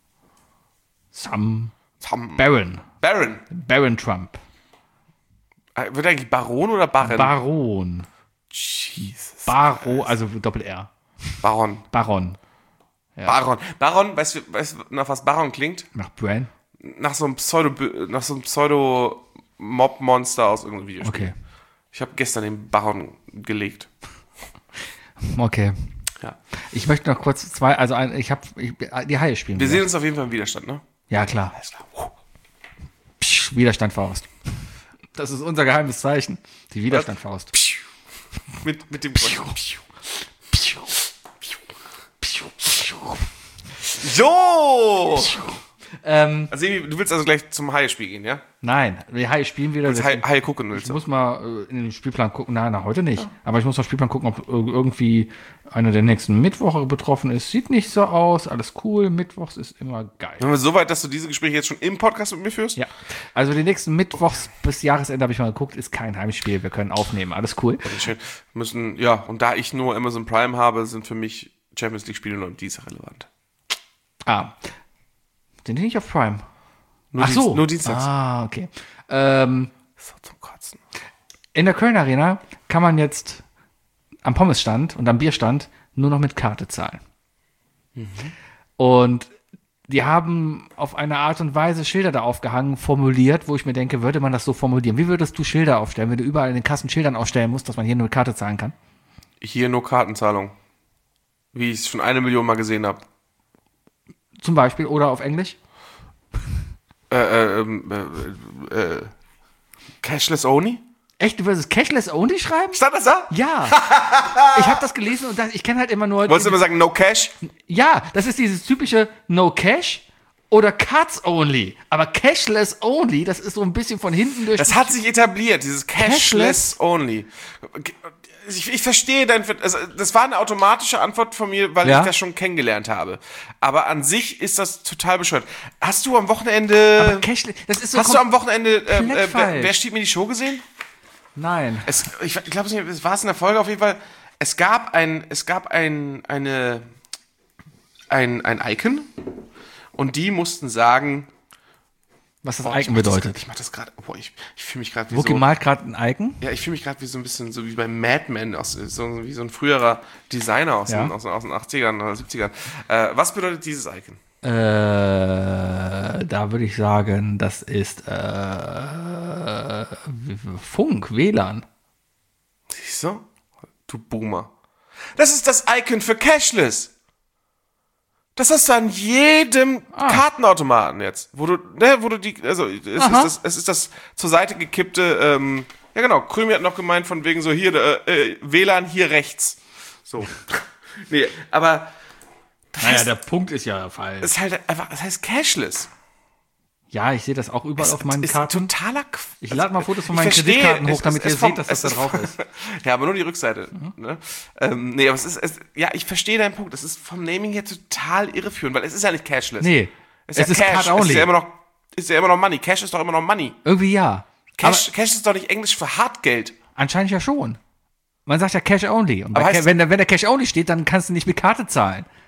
C: Sam.
B: Tom.
C: Baron.
B: Baron.
C: Baron Trump.
B: Äh, Wird eigentlich Baron oder Baron?
C: Baron.
B: Jesus.
C: Baro, also Doppel-R.
B: Baron.
C: Baron.
B: Baron. Baron, weißt du, weißt du, nach was Baron klingt?
C: Nach Bran.
B: Nach so einem Pseudo, nach so einem Pseudo-Mob-Monster aus irgendeinem Videospiel.
C: Okay.
B: Ich habe gestern den Baron gelegt.
C: Okay.
B: Ja.
C: Ich möchte noch kurz zwei, also ein, ich habe die Haie spielen.
B: Wir
C: wieder.
B: sehen uns auf jeden Fall im Widerstand, ne?
C: Ja, klar.
B: Alles klar. Uh.
C: Psch, Widerstandfaust. Das ist unser geheimes Zeichen. Die Widerstandfaust.
B: Mit, mit dem So!
C: Ähm,
B: Also, Sebi, du willst also gleich zum Haie-Spiel gehen, ja?
C: nein, die Haie spielen wieder.
B: Du willst Haie,
C: deswegen-
B: Haie gucken, willst
C: Ich
B: du?
C: muss mal äh, in den Spielplan gucken. Nein, na, heute nicht. Aber ich muss auf den Spielplan gucken, ob ir- irgendwie einer der nächsten Mittwoche betroffen ist. Sieht nicht so aus. Alles cool. Mittwochs ist immer geil.
B: Sind wir so weit, dass du diese Gespräche jetzt schon im Podcast mit mir führst?
C: Ja. Also die nächsten Mittwochs bis Jahresende habe ich mal geguckt. Ist kein Heimspiel. Wir können aufnehmen. Alles cool.
B: Schön. Müssen, ja, und da ich nur Amazon Prime habe, sind für mich Champions League-Spiele nur diese relevant.
C: Ah. Sind die nicht auf Prime?
B: Nur
C: Ach so.
B: Dienst- nur dienstags.
C: Ah, okay. Ähm,
B: So zum Kotzen.
C: in der Köln Arena kann man jetzt am Pommesstand und am Bierstand nur noch mit Karte zahlen. Und die haben auf eine Art und Weise Schilder da aufgehangen, formuliert, wo ich mir denke, würde man das so formulieren? Wie würdest du Schilder aufstellen, wenn du überall in den Kassen Schildern aufstellen musst, dass man hier nur mit Karte zahlen kann?
B: Hier nur Kartenzahlung. Wie ich es schon eine Million Mal gesehen habe.
C: Zum Beispiel oder auf Englisch?
B: Äh, äh, ähm, äh, äh, Cashless only?
C: Echt, du würdest Cashless Only schreiben?
B: Stand das da?
C: Ja. Ich habe das gelesen und das, ich kenne halt immer nur...
B: Wolltest du immer sagen, no cash?
C: Ja, das ist dieses typische No Cash oder Cards Only. Aber Cashless Only, das ist so ein bisschen von hinten durch...
B: Das hat sich etabliert, dieses Cashless,
C: Cashless?
B: only. Ich, ich verstehe dein, also das war eine automatische Antwort von mir, weil
C: Ja?
B: ich das schon kennengelernt habe. Aber an sich ist das total bescheuert. Hast du am Wochenende,
C: Aber Cashless, das ist so...
B: hast du am Wochenende, äh,
C: komplett
B: äh, wer,
C: falsch.
B: wer steht mir die Show gesehen?
C: Nein.
B: Es, ich glaube nicht, es war es in der Folge auf jeden Fall. Es gab ein, es gab ein, eine, ein, ein Icon und die mussten sagen,
C: Was das
B: boah, ich
C: Icon
B: mach das
C: bedeutet.
B: grad- Ich mach das gerade, boah, ich, ich fühle mich gerade wie
C: Wookie
B: so,
C: malt gerade ein Icon.
B: ja, ich fühle mich gerade wie so ein bisschen so wie bei Mad Men, aus, so, wie so ein früherer Designer aus,
C: Ja.
B: den, aus, den- aus den achtzigern oder siebzigern. Äh, was bedeutet dieses Icon?
C: Äh, da würde ich sagen, das ist äh, Funk, W L A N.
B: Siehst du? Du Boomer. Das ist das Icon für Cashless. Das hast du an jedem
C: Ah.
B: Kartenautomaten jetzt, wo du, ne, wo du die, also es ist
C: Aha.
B: das, es ist das zur Seite gekippte, ähm, ja genau, Krümi hat noch gemeint von wegen so hier, äh, äh, W L A N hier rechts. So. Nee, aber das heißt,
C: der Punkt ist ja falsch.
B: es ist halt einfach, das heißt Cashless.
C: Ja, ich sehe das auch überall auf meinen
B: ist
C: Karten.
B: totaler Qu-
C: Ich lade mal Fotos von
B: Ich
C: meinen
B: verstehe,
C: Kreditkarten
B: es
C: hoch, damit
B: ist-
C: ihr
B: es vom-
C: seht, dass das da
B: es ist-
C: drauf ist.
B: Ja, aber nur die Rückseite. Ne? Ähm, nee, aber es ist, es, ja, ich verstehe deinen Punkt. Es ist vom Naming her total irreführend, weil es ist ja nicht cashless.
C: Nee,
B: es
C: es
B: ist,
C: ist
B: ja Cash.
C: Card
B: Es
C: only.
B: ist ja immer noch, ist ja immer noch Money. Cash ist doch immer noch Money.
C: Irgendwie ja.
B: Cash, Cash ist doch nicht Englisch für Hartgeld.
C: Anscheinend ja schon. Man sagt ja Cash Only. Und bei
B: Aber
C: Ca-
B: heißt-
C: wenn, da- wenn der Cash Only steht, dann kannst du nicht mit Karte zahlen.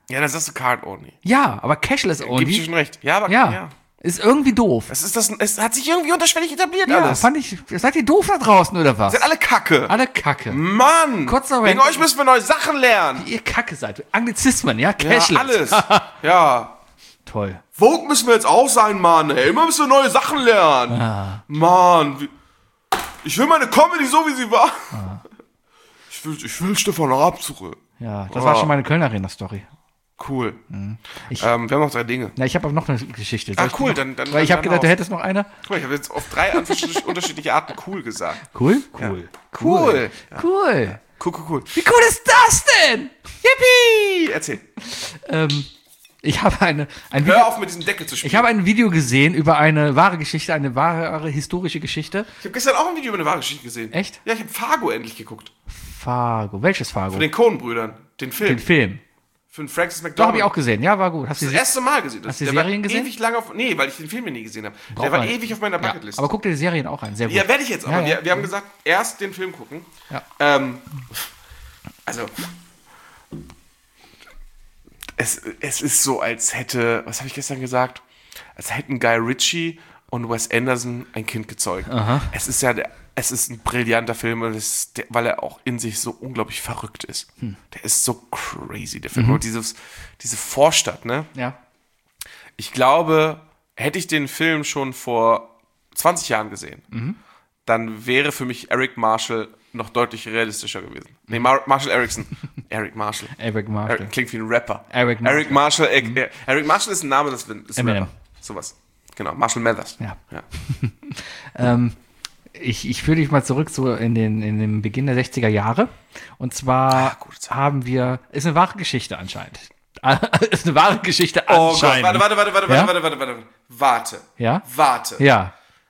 B: Ja, dann sagst du Card Only.
C: Ja, aber Cashless
B: Gib ich dir
C: Only.
B: schon recht. Ja, aber
C: Ja.
B: ja.
C: Ist irgendwie doof.
B: Es, ist das, es hat sich irgendwie unterschwellig etabliert
C: Ja,
B: alles.
C: fand ich. Seid ihr doof da draußen oder was?
B: Sind alle Kacke.
C: Alle Kacke.
B: Mann!
C: Kurzer
B: Wegen
C: Rant.
B: euch müssen wir neue Sachen lernen.
C: Ihr Kacke seid. Anglizismen, ja? Cashless.
B: Ja, alles. Ja.
C: Toll.
B: Vogue müssen wir jetzt auch sein, Mann. Ey, immer müssen wir neue Sachen lernen.
C: Ah.
B: Mann. wie- Ich will meine Comedy so, wie sie war. Ich, will, ich will Stefan Raab zurück.
C: Ja, das
B: Oh.
C: war schon meine Köln Arena Story.
B: Cool.
C: Ich-
B: ähm, wir haben noch drei Dinge.
C: Na, ich habe aber noch eine Geschichte. Soll
B: Ah,
C: ich die
B: cool,
C: noch,
B: dann- dann-
C: Weil ich
B: dann
C: habe gedacht, du
B: auf.
C: hättest noch eine.
B: Guck mal, ich habe jetzt auf drei unterschiedliche unterschiedliche Arten cool gesagt.
C: Cool? Cool.
B: Cool.
C: Cool.
B: Cool, cool, cool.
C: Wie cool ist das denn?
B: Yippie! Erzähl.
C: Ähm, ich habe eine, ein Video,
B: Hör auf mit diesem Deckel zu spielen.
C: ich habe ein Video gesehen über eine wahre Geschichte, eine wahre historische Geschichte.
B: Ich habe gestern auch ein Video über eine wahre Geschichte gesehen.
C: Echt?
B: Ja, ich habe Fargo endlich geguckt.
C: Fargo. Welches Fargo?
B: Von den Coen-Brüdern. Den Film.
C: Den Film.
B: Von Francis
C: Doch,
B: McDormand.
C: habe ich auch gesehen. Ja, war gut. Hast du
B: Das
C: sie
B: erste Mal gesehen. Das,
C: Hast du
B: der
C: Serien
B: war
C: gesehen?
B: ewig lange auf... Nee, weil ich den Film ja nie gesehen habe. Der
C: Braucht
B: war
C: man.
B: ewig auf meiner
C: Ja,
B: Bucketlist.
C: aber guck dir die Serien auch an. Sehr gut.
B: Ja, werde ich jetzt. Aber
C: Ja, ja.
B: Wir, wir haben gesagt, erst den Film gucken.
C: Ja.
B: Ähm, also... Es, es ist so, als hätte... Was habe ich gestern gesagt? Als hätten Guy Ritchie und Wes Anderson ein Kind gezeugt. Es ist ja... Der, es ist ein brillanter Film, und es ist der, weil er auch in sich so unglaublich verrückt ist.
C: Hm.
B: Der ist so crazy, der Film.
C: Mhm.
B: Und dieses, diese Vorstadt, ne?
C: Ja.
B: Ich glaube, hätte ich den Film schon vor zwanzig Jahren gesehen,
C: Mhm.
B: dann wäre für mich Eric Marshall noch deutlich realistischer gewesen. Nee, Mar Marshall Erickson. Eric Marshall.
C: Eric Marshall.
B: Eric, klingt wie ein Rapper.
C: Eric Marshall.
B: Eric Marshall. Eric, Eric Marshall ist ein Name, das ist ein
C: Eminem.
B: Rapper. Sowas. Genau, Marshall Mathers.
C: Ja.
B: ja.
C: Ähm, ich, ich führe dich mal zurück so in den, in den Beginn der sechziger Jahre. Und zwar
B: Ah, gute Zeit.
C: haben wir, ist eine wahre Geschichte anscheinend. ist eine wahre Geschichte
B: Oh Gott,
C: anscheinend.
B: warte, warte, warte, warte,
C: Ja?
B: warte, warte, warte, warte.
C: Ja?
B: Warte.
C: Ja.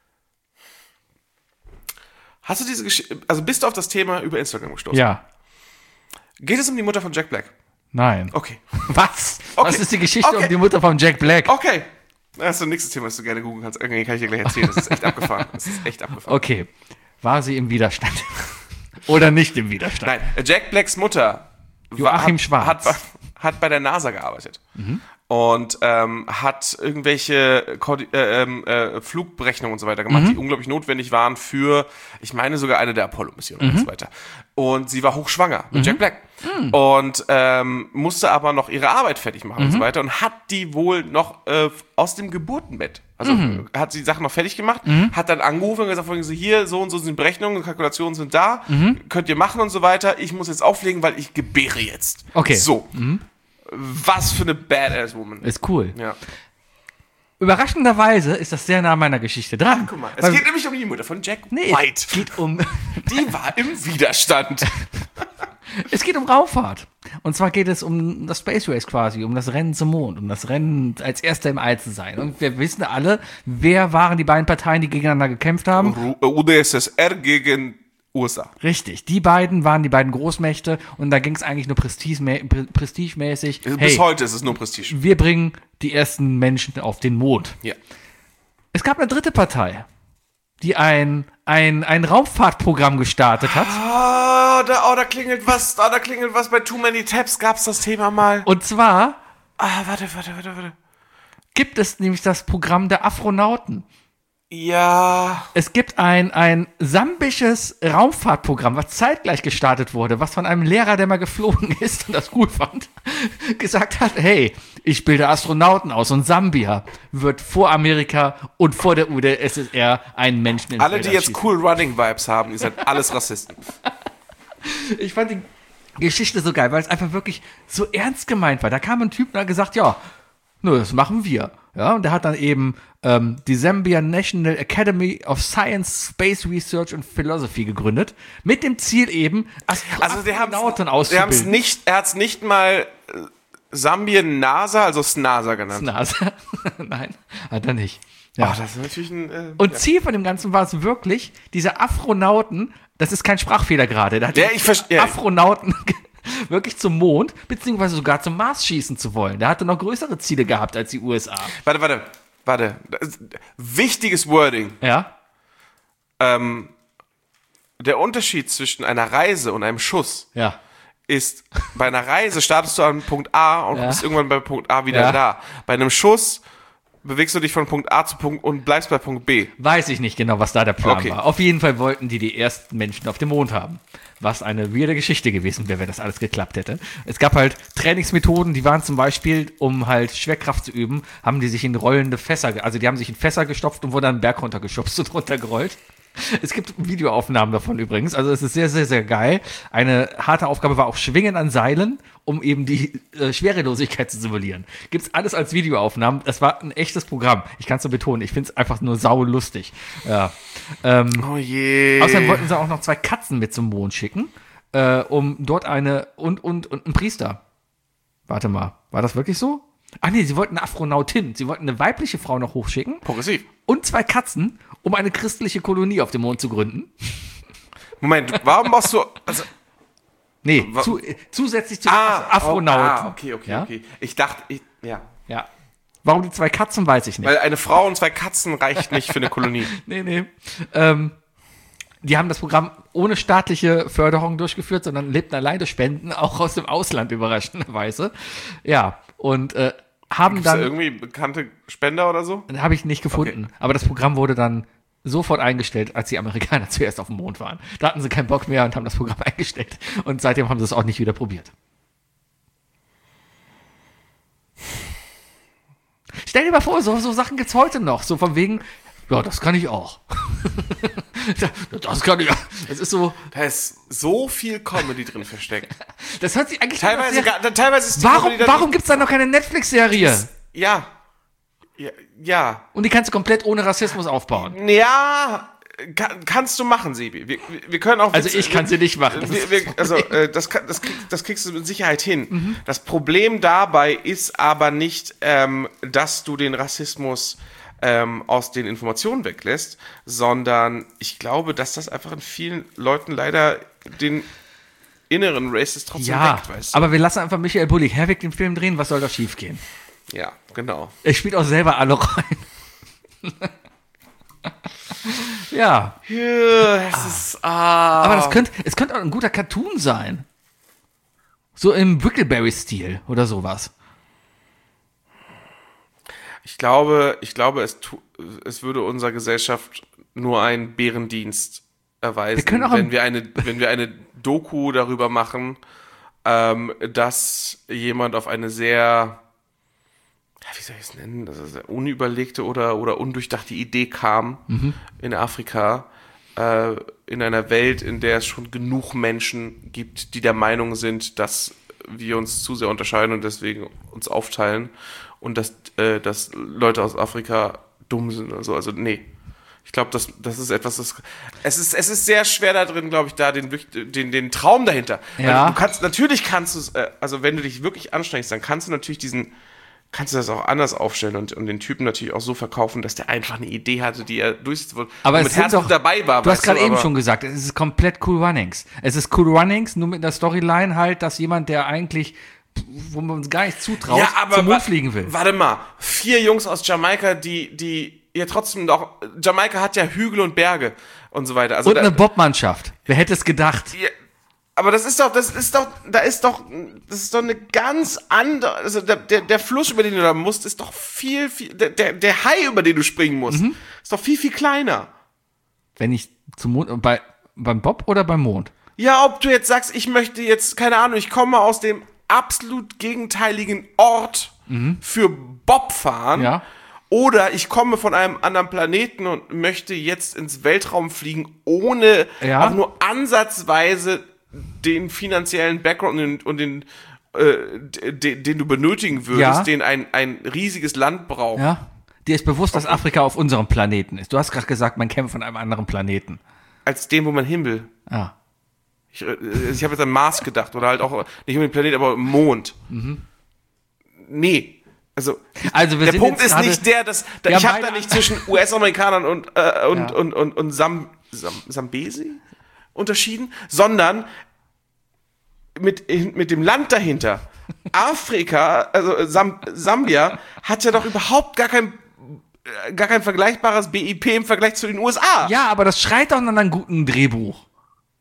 B: Hast du diese Geschichte, also bist du auf das Thema über Instagram gestoßen?
C: Ja.
B: Geht es um die Mutter von Jack Black?
C: Nein.
B: Okay.
C: Was?
B: Okay.
C: Was ist die Geschichte
B: Okay.
C: um die Mutter von Jack Black?
B: Okay. Das ist das nächste Thema, das du gerne googeln kannst. Okay, kann ich dir gleich erzählen. Das ist echt abgefahren. Das ist echt abgefahren.
C: Okay. War sie im Widerstand? Oder nicht im Widerstand?
B: Nein, Jack Blacks Mutter
C: Joachim
B: hat,
C: Schwarz.
B: Hat, bei- hat bei der NASA gearbeitet. Und ähm, hat irgendwelche Koordi- äh, ähm, äh, Flugberechnungen und so weiter gemacht, die unglaublich notwendig waren für, ich meine sogar eine der Apollo-Missionen und so weiter. Und sie war hochschwanger mit Jack Black. Und ähm, musste aber noch ihre Arbeit fertig machen und so weiter. Und hat die wohl noch äh, aus dem Geburtenbett, also hat sie die Sachen noch fertig gemacht, hat dann angerufen und gesagt, so, hier, so und so sind die Berechnungen, Kalkulationen sind da, könnt ihr machen und so weiter. Ich muss jetzt auflegen, weil ich gebäre jetzt.
C: Okay.
B: So. Was für eine Badass-Woman.
C: Ist cool.
B: Ja.
C: Überraschenderweise ist das sehr nah an meiner Geschichte dran.
B: Guck mal, es
C: Weil-
B: geht nämlich um die Mutter von Jack
C: nee,
B: White.
C: es geht um
B: Die war im Widerstand.
C: es geht um Raumfahrt. Und zwar geht es um das Space Race quasi, um das Rennen zum Mond, um das Rennen als Erster im All zu sein. Und wir wissen alle, wer waren die beiden Parteien, die gegeneinander gekämpft haben?
B: Ru- U d S S R gegen U S A.
C: Richtig, die beiden waren die beiden Großmächte und da ging es eigentlich nur prestigemä pre- prestigemäßig.
B: Bis
C: Hey,
B: heute ist es nur Prestige.
C: wir bringen die ersten Menschen auf den Mond.
B: Ja.
C: Es gab eine dritte Partei, die ein, ein, ein Raumfahrtprogramm gestartet hat.
B: Ah, da, oh, da klingelt was, ah, da klingelt was. Bei Too Many Tabs gab's das Thema mal.
C: Und zwar
B: Ah, warte, warte, warte, warte.
C: gibt es nämlich das Programm der Afronauten.
B: Ja.
C: Es gibt ein, ein sambisches Raumfahrtprogramm, was zeitgleich gestartet wurde, was von einem Lehrer, der mal geflogen ist und das cool fand, gesagt hat, hey, ich bilde Astronauten aus und Sambia wird vor Amerika und vor der U d S S R einen Menschen ins
B: Alle, die
C: Weltall
B: jetzt
C: schießen.
B: cool Running Vibes haben, ihr seid alles Rassisten.
C: Ich fand die Geschichte so geil, weil es einfach wirklich so ernst gemeint war. Da kam ein Typ und hat gesagt, ja, nö, das machen wir. Ja, und der hat dann eben ähm, die Zambia National Academy of Science, Space Research and Philosophy gegründet, mit dem Ziel eben, Astro
B: Also die haben
C: Astronauten
B: die haben's
C: auszubilden.
B: nicht, er hat's nicht mal äh, Sambien NASA, also SNASA genannt.
C: NASA. Nein, hat er nicht. Ja.
B: Ach, das ist natürlich ein... Äh,
C: Und
B: ja.
C: Ziel von dem Ganzen war es wirklich, diese Afronauten, das ist kein Sprachfehler gerade, da hat
B: Ja,
C: die
B: ich verste- ja.
C: Afronauten wirklich zum Mond, beziehungsweise sogar zum Mars schießen zu wollen. Der hatte noch größere Ziele gehabt als die U S A.
B: Warte, warte, warte. Das ist- Wichtiges Wording.
C: Ja?
B: Ähm, der Unterschied zwischen einer Reise und einem Schuss
C: Ja.
B: ist, bei einer Reise startest du an Punkt A und
C: Ja.
B: bist irgendwann bei Punkt A wieder
C: Ja.
B: da. Bei einem Schuss bewegst du dich von Punkt A zu Punkt und bleibst bei Punkt B.
C: Weiß ich nicht genau, was da der Plan
B: Okay.
C: war. Auf jeden Fall wollten die die ersten Menschen auf dem Mond haben. Was eine weirde Geschichte gewesen wäre, wenn das alles geklappt hätte. Es gab halt Trainingsmethoden, die waren zum Beispiel, um halt Schwerkraft zu üben, haben die sich in rollende Fässer, ge- also die haben sich in Fässer gestopft und wurden dann einen Berg runtergeschubst und runtergerollt. Es gibt Videoaufnahmen davon übrigens, also es ist sehr, sehr, sehr geil. Eine harte Aufgabe war auch Schwingen an Seilen, um eben die äh, Schwerelosigkeit zu simulieren. Gibt's alles als Videoaufnahmen. Das war ein echtes Programm. Ich kann es nur betonen, ich finde es einfach nur saulustig. Ja. Ähm,
B: Oh je.
C: Außerdem wollten sie auch noch zwei Katzen mit zum Mond schicken, äh, um dort eine und, und, und einen Priester. Warte mal, war das wirklich so? Ach nee, sie wollten eine Afronautin. Sie wollten eine weibliche Frau noch hochschicken
B: Progressiv.
C: und zwei Katzen, um eine christliche Kolonie auf dem Mond zu gründen.
B: Moment, warum machst du... Also,
C: Nee,
B: Wa-
C: zu, äh, zusätzlich zu
B: ah,
C: Af- Afronauten.
B: Ah, okay, okay,
C: Ja?
B: okay. Ich dachte, ich, ja.
C: Ja. Warum die zwei Katzen, weiß ich nicht.
B: Weil eine Frau und zwei Katzen reicht nicht für eine Kolonie.
C: Nee, nee. Ähm, die haben das Programm ohne staatliche Förderung durchgeführt, sondern lebten alleine Spenden, auch aus dem Ausland überraschenderweise. Ja, und äh, haben
B: Gibt's da
C: dann,
B: irgendwie bekannte Spender oder so?
C: habe ich nicht gefunden, aber das Programm wurde dann sofort eingestellt, als die Amerikaner zuerst auf dem Mond waren. Da hatten sie keinen Bock mehr und haben das Programm eingestellt. Und seitdem haben sie es auch nicht wieder probiert. Stell dir mal vor, so, so Sachen gibt's heute noch. So von wegen, ja, das kann ich auch. Das kann ich auch. Das ist so,
B: Da ist so viel Comedy drin versteckt.
C: das hört sich eigentlich
B: Teilweise,
C: an, als wäre-
B: gar, teilweise ist die
C: Warum,
B: Comedy dann
C: warum gibt's da noch keine Netflix-Serie?
B: nicht- Ja. Ja. Ja.
C: Und die kannst du komplett ohne Rassismus aufbauen.
B: Ja, kann, kannst du machen, Sebi. Wir, wir wir können auch.
C: Also ich kann sie nicht machen. Das
B: Wir,
C: ist
B: wir, also äh, das, kann- das, krieg, das kriegst du mit Sicherheit hin.
C: Mhm.
B: Das Problem dabei ist aber nicht, ähm, dass du den Rassismus ähm, aus den Informationen weglässt, sondern ich glaube, dass das einfach in vielen Leuten leider den inneren Racist trotzdem
C: Ja,
B: weckt, weißt du?
C: aber wir lassen einfach Michael Bullig-Herwig den Film drehen. Was soll da schief gehen?
B: Ja, genau.
C: Er spielt auch selber alle rein. Ja,
B: Ja, es ist, ah.
C: aber das könnte, es könnte auch ein guter Cartoon sein. So im Brickleberry-Stil oder sowas.
B: Ich glaube, ich glaube, es, tu, es würde unserer Gesellschaft nur einen Bärendienst erweisen,
C: Wir können auch
B: wenn
C: ein-
B: wir eine, wenn wir eine Doku darüber machen, ähm, dass jemand auf eine sehr, ja, wie soll ich es nennen, das ist eine unüberlegte oder, oder undurchdachte Idee kam
C: Mhm.
B: in Afrika, äh, in einer Welt, in der es schon genug Menschen gibt, die der Meinung sind, dass wir uns zu sehr unterscheiden und deswegen uns aufteilen und dass, äh, dass Leute aus Afrika dumm sind oder so. Also nee. Ich glaube, das, das ist etwas, das. Es ist, es ist sehr schwer da drin, glaube ich, da den, den, den Traum dahinter.
C: Ja.
B: Weil du kannst, natürlich kannst du es, äh, also wenn du dich wirklich anstrengst, dann kannst du natürlich diesen, kannst du das auch anders aufstellen und, und den Typen natürlich auch so verkaufen, dass der einfach eine Idee hatte, die er durchsetzen wollte.
C: Aber
B: und
C: es
B: mit
C: sind
B: Herzblut
C: doch,
B: dabei war.
C: du hast
B: weißt
C: gerade eben
B: aber-
C: schon gesagt, es ist komplett Cool Runnings. Es ist Cool Runnings, nur mit einer Storyline halt, dass jemand, der eigentlich, wo man uns gar nicht zutraut,
B: ja, aber
C: zum Mond
B: wa-
C: fliegen will.
B: Warte mal, vier Jungs aus Jamaika, die, die ja trotzdem noch, Jamaika hat ja Hügel und Berge und so weiter. Also
C: Und
B: da,
C: eine Bobmannschaft. Wer hätte es gedacht?
B: Ja, aber das ist doch, das ist doch, da ist doch, das ist doch eine ganz andere, also der, der, der Fluss, über den du da musst, ist doch viel, viel, der, der, der Hai, über den du springen musst,
C: Mhm.
B: ist doch viel, viel kleiner.
C: Wenn ich zum Mond, bei, beim Bob oder beim Mond?
B: Ja, ob du jetzt sagst, ich möchte jetzt, keine Ahnung, ich komme aus dem absolut gegenteiligen Ort für Bobfahren.
C: Ja.
B: Oder ich komme von einem anderen Planeten und möchte jetzt ins Weltraum fliegen, ohne
C: Ja.
B: auch nur ansatzweise den finanziellen Background und den, und den äh, den, den du benötigen würdest,
C: Ja.
B: den ein, ein riesiges Land braucht.
C: Ja? Dir ist bewusst, dass Afrika auf unserem Planeten ist. Du hast gerade gesagt, man kämpft von einem anderen Planeten.
B: Als den, wo man Himmel.
C: Ah.
B: Ich, äh, ich habe jetzt an Mars gedacht oder halt auch nicht um den Planet, aber Mond. Nee. Also,
C: Also wir
B: der
C: sind
B: Punkt
C: jetzt
B: ist
C: gerade-
B: nicht der, dass da,
C: Wir
B: ich
C: haben
B: habe da
C: beide-
B: nicht zwischen U S-Amerikanern und, äh, und,
C: Ja.
B: und, und, und Sam, Sam, Sambesi unterschieden, sondern mit, mit dem Land dahinter. Afrika, also Sam, Sambia, hat ja doch überhaupt gar kein, äh, gar kein vergleichbares B I P im Vergleich zu den U S A.
C: Ja, aber das schreit doch nach einem guten Drehbuch.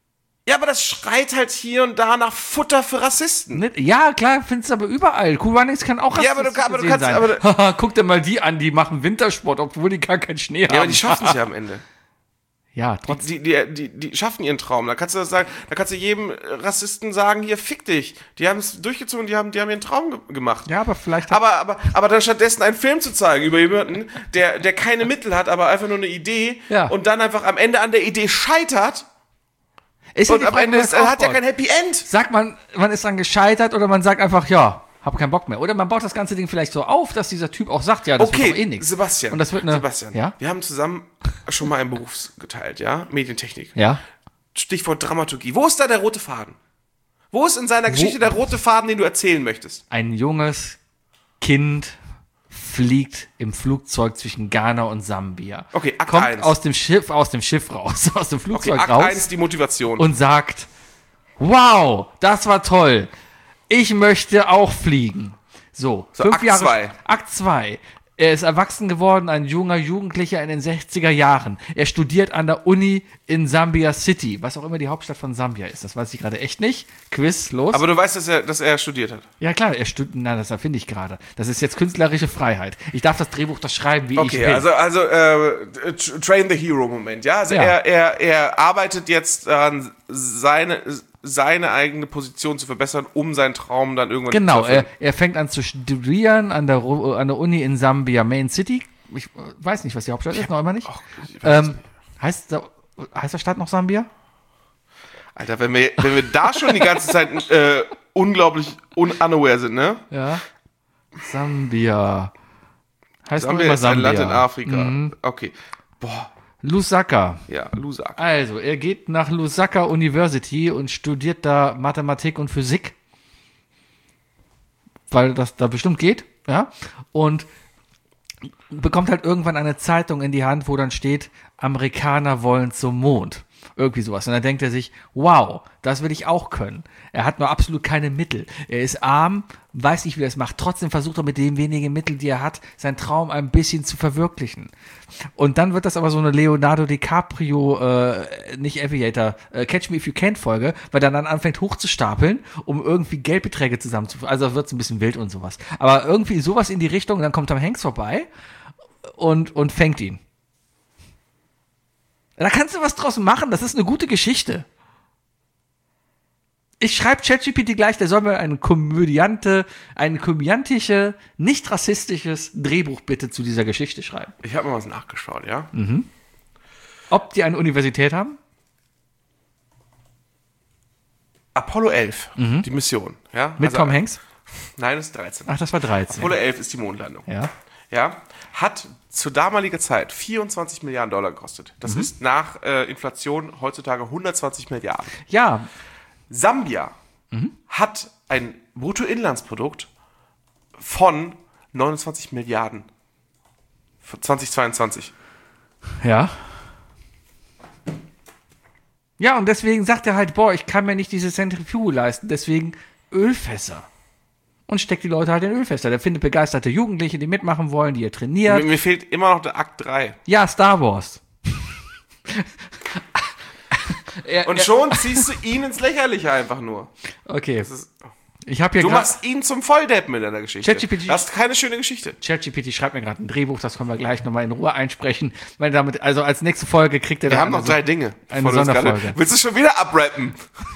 B: Ja, aber das schreit halt hier und da nach Futter für Rassisten.
C: Nicht- Ja, klar, findest du aber überall. Cool Runnings kann auch
B: Ja, aber du-
C: rassistisch
B: aber du
C: gesehen
B: kannst-
C: sein.
B: aber du-
C: Haha, guck dir mal die an, die machen Wintersport, obwohl die gar keinen Schnee haben.
B: Ja, aber die schaffen es ja am Ende.
C: Ja, trotzdem.
B: Die, die, die, die schaffen ihren Traum. Da kannst du das sagen, da kannst du jedem Rassisten sagen, hier, fick dich. Die haben es durchgezogen, die haben, die haben ihren Traum ge gemacht.
C: Ja, aber vielleicht hat
B: Aber, aber, aber dann stattdessen einen Film zu zeigen über jemanden, der, der keine Mittel hat, aber einfach nur eine Idee
C: Ja.
B: und dann einfach am Ende an der Idee scheitert
C: ist ja
B: und
C: die
B: am
C: Frage,
B: Ende
C: wie
B: ist,
C: man das
B: hat er
C: aufbaut.
B: kein Happy End.
C: Sagt man, man ist dann gescheitert oder man sagt einfach, ja, hab keinen Bock mehr. Oder man baut das ganze Ding vielleicht so auf, dass dieser Typ auch sagt, ja, das wird doch eh
B: Okay,
C: nichts.
B: Sebastian.
C: Und das wird eine,
B: Sebastian,
C: ja?
B: wir haben zusammen schon mal einen Beruf geteilt, ja? Medientechnik.
C: Ja.
B: Stichwort Dramaturgie. Wo ist da der rote Faden? Wo ist in seiner Geschichte der rote Faden, den du erzählen möchtest?
C: Ein junges Kind fliegt im Flugzeug zwischen Ghana und Sambia.
B: Okay, Akt
C: Kommt
B: eins.
C: aus dem Schiff, aus dem Schiff raus, aus dem
B: Okay,
C: Flugzeug
B: Akt
C: raus
B: eins, die Motivation.
C: und sagt, wow, das war toll. Ich möchte auch fliegen. So,
B: So,
C: fünf
B: Akt
C: Jahre.
B: zwei.
C: Akt zwei. Er ist erwachsen geworden, ein junger Jugendlicher in den sechziger Jahren. Er studiert an der Uni in Zambia City, was auch immer die Hauptstadt von Sambia ist. Das weiß ich gerade echt nicht. Quiz, los.
B: Aber du weißt, dass er, dass er studiert hat.
C: Ja klar, er studiert, na, das erfinde ich gerade. Das ist jetzt künstlerische Freiheit. Ich darf das Drehbuch doch schreiben, wie ich
B: Okay,
C: will.
B: also, also äh, t- Train the Hero-Moment, ja? Also
C: Ja.
B: Er, er, er arbeitet jetzt daran, seine, seine eigene Position zu verbessern, um seinen Traum dann irgendwann
C: Genau,
B: zu
C: er,
B: erfüllen.
C: er fängt an zu studieren an der, Ru- an der Uni in Sambia Main City. Ich äh, weiß nicht, was die Hauptstadt ist, noch immer nicht.
B: Ach, ich weiß
C: Ähm, heißt, der, heißt der Stadt noch Sambia?
B: Alter, wenn wir, wenn wir da schon die ganze Zeit äh, unglaublich un unaware sind, ne?
C: Ja. Sambia. Heißt
B: Sambia
C: nur immer
B: ist ein
C: Sambia.
B: Land in Afrika.
C: Mhm.
B: Okay. Boah,
C: Lusaka.
B: ja, Lusaka.
C: Also, er geht nach Lusaka University und studiert da Mathematik und Physik. Weil das da bestimmt geht, ja. Und bekommt halt irgendwann eine Zeitung in die Hand, wo dann steht, Amerikaner wollen zum Mond. Irgendwie sowas. Und dann denkt er sich, wow, das will ich auch können. Er hat nur absolut keine Mittel. Er ist arm, weiß nicht, wie er es macht. Trotzdem versucht er mit den wenigen Mitteln, die er hat, seinen Traum ein bisschen zu verwirklichen. Und dann wird das aber so eine Leonardo DiCaprio, äh, nicht Aviator, äh, Catch Me If You Can Folge, weil er dann anfängt hochzustapeln, um irgendwie Geldbeträge zusammenzuführen. Also wird es ein bisschen wild und sowas. Aber irgendwie sowas in die Richtung, dann kommt Tom Hanks vorbei und, und fängt ihn. Da kannst du was draus machen, das ist eine gute Geschichte. Ich schreibe ChatGPT gleich, der soll mir eine komödiante, ein komödiantische, nicht rassistisches Drehbuch bitte zu dieser Geschichte schreiben.
B: Ich habe mal was nachgeschaut, ja?
C: Ob die eine Universität haben?
B: Apollo elf, die Mission, ja?
C: Mit
B: Also-
C: Tom Hanks?
B: Nein, das ist dreizehn.
C: Ach, das war dreizehn.
B: Apollo elf ist die Mondlandung.
C: Ja.
B: Ja, hat zu damaliger Zeit vierundzwanzig Milliarden Dollar gekostet. Das ist nach äh, Inflation heutzutage hundertzwanzig Milliarden.
C: Ja,
B: Sambia hat ein Bruttoinlandsprodukt von neunundzwanzig Milliarden für zweitausendzweiundzwanzig.
C: ja. Ja, und deswegen sagt er halt, boah, ich kann mir nicht diese Zentrifuge leisten, deswegen Ölfässer. Und steckt die Leute halt in Ölfässer. Der findet begeisterte Jugendliche, die mitmachen wollen, die er trainiert.
B: Mir, mir fehlt immer noch der Akt drei.
C: Ja, Star Wars. er,
B: Und
C: er,
B: schon ziehst du ihn ins Lächerliche einfach nur.
C: okay,
B: Das ist,
C: ich habe hier
B: du
C: gerade...
B: machst ihn zum Volldeppen in deiner Geschichte.
C: ChatGPT
B: Das ist keine schöne Geschichte.
C: ChatGPT schreibt mir gerade ein Drehbuch, das können wir gleich nochmal in Ruhe einsprechen. Weil damit, also als nächste Folge kriegt er
B: Wir
C: dann
B: haben noch
C: eine-
B: drei Dinge.
C: eine
B: bevor du das
C: Sonderfolge.
B: gerade- Willst du schon wieder abrappen?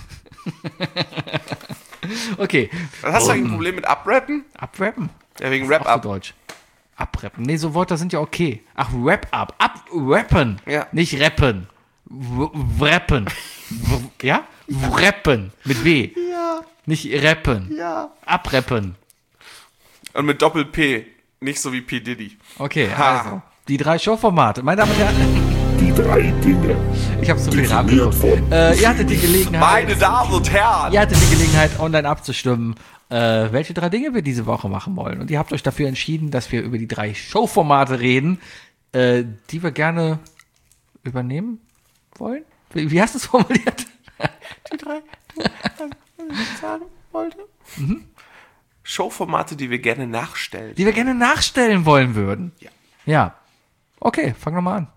C: Okay,
B: Was hast du eigentlich ein Problem mit abrappen?
C: abrappen.
B: Ja, wegen
C: Auch
B: Rap-Up.
C: so Deutsch. Abrappen. Nee, so Wörter sind ja okay. Ach, Rap-up. Abrappen.
B: Ja.
C: Nicht rappen. W- Wrappen. W- Ja? Wrappen. Mit W.
B: Ja,
C: Nicht rappen.
B: ja.
C: Abrappen.
B: Und mit Doppel-P. Nicht so wie P. Diddy.
C: Okay,
B: Ha.
C: also. Die drei Showformate. Meine Damen und Herren,
A: Die drei Dinge.
C: ich habe so viel Rahmen
A: Definiert
C: geguckt.
A: von
C: Äh, ihr hattet die Gelegenheit.
B: Meine Damen und Herren.
C: Ihr hattet die Gelegenheit, online abzustimmen, äh, welche drei Dinge wir diese Woche machen wollen. Und ihr habt euch dafür entschieden, dass wir über die drei Showformate reden, äh, die wir gerne übernehmen wollen. Wie, wie hast du es formuliert?
B: Die drei, was ich sagen wollte. Showformate, die wir gerne nachstellen.
C: Die wir gerne nachstellen wollen würden.
B: Ja.
C: Ja. Okay, fang doch mal an.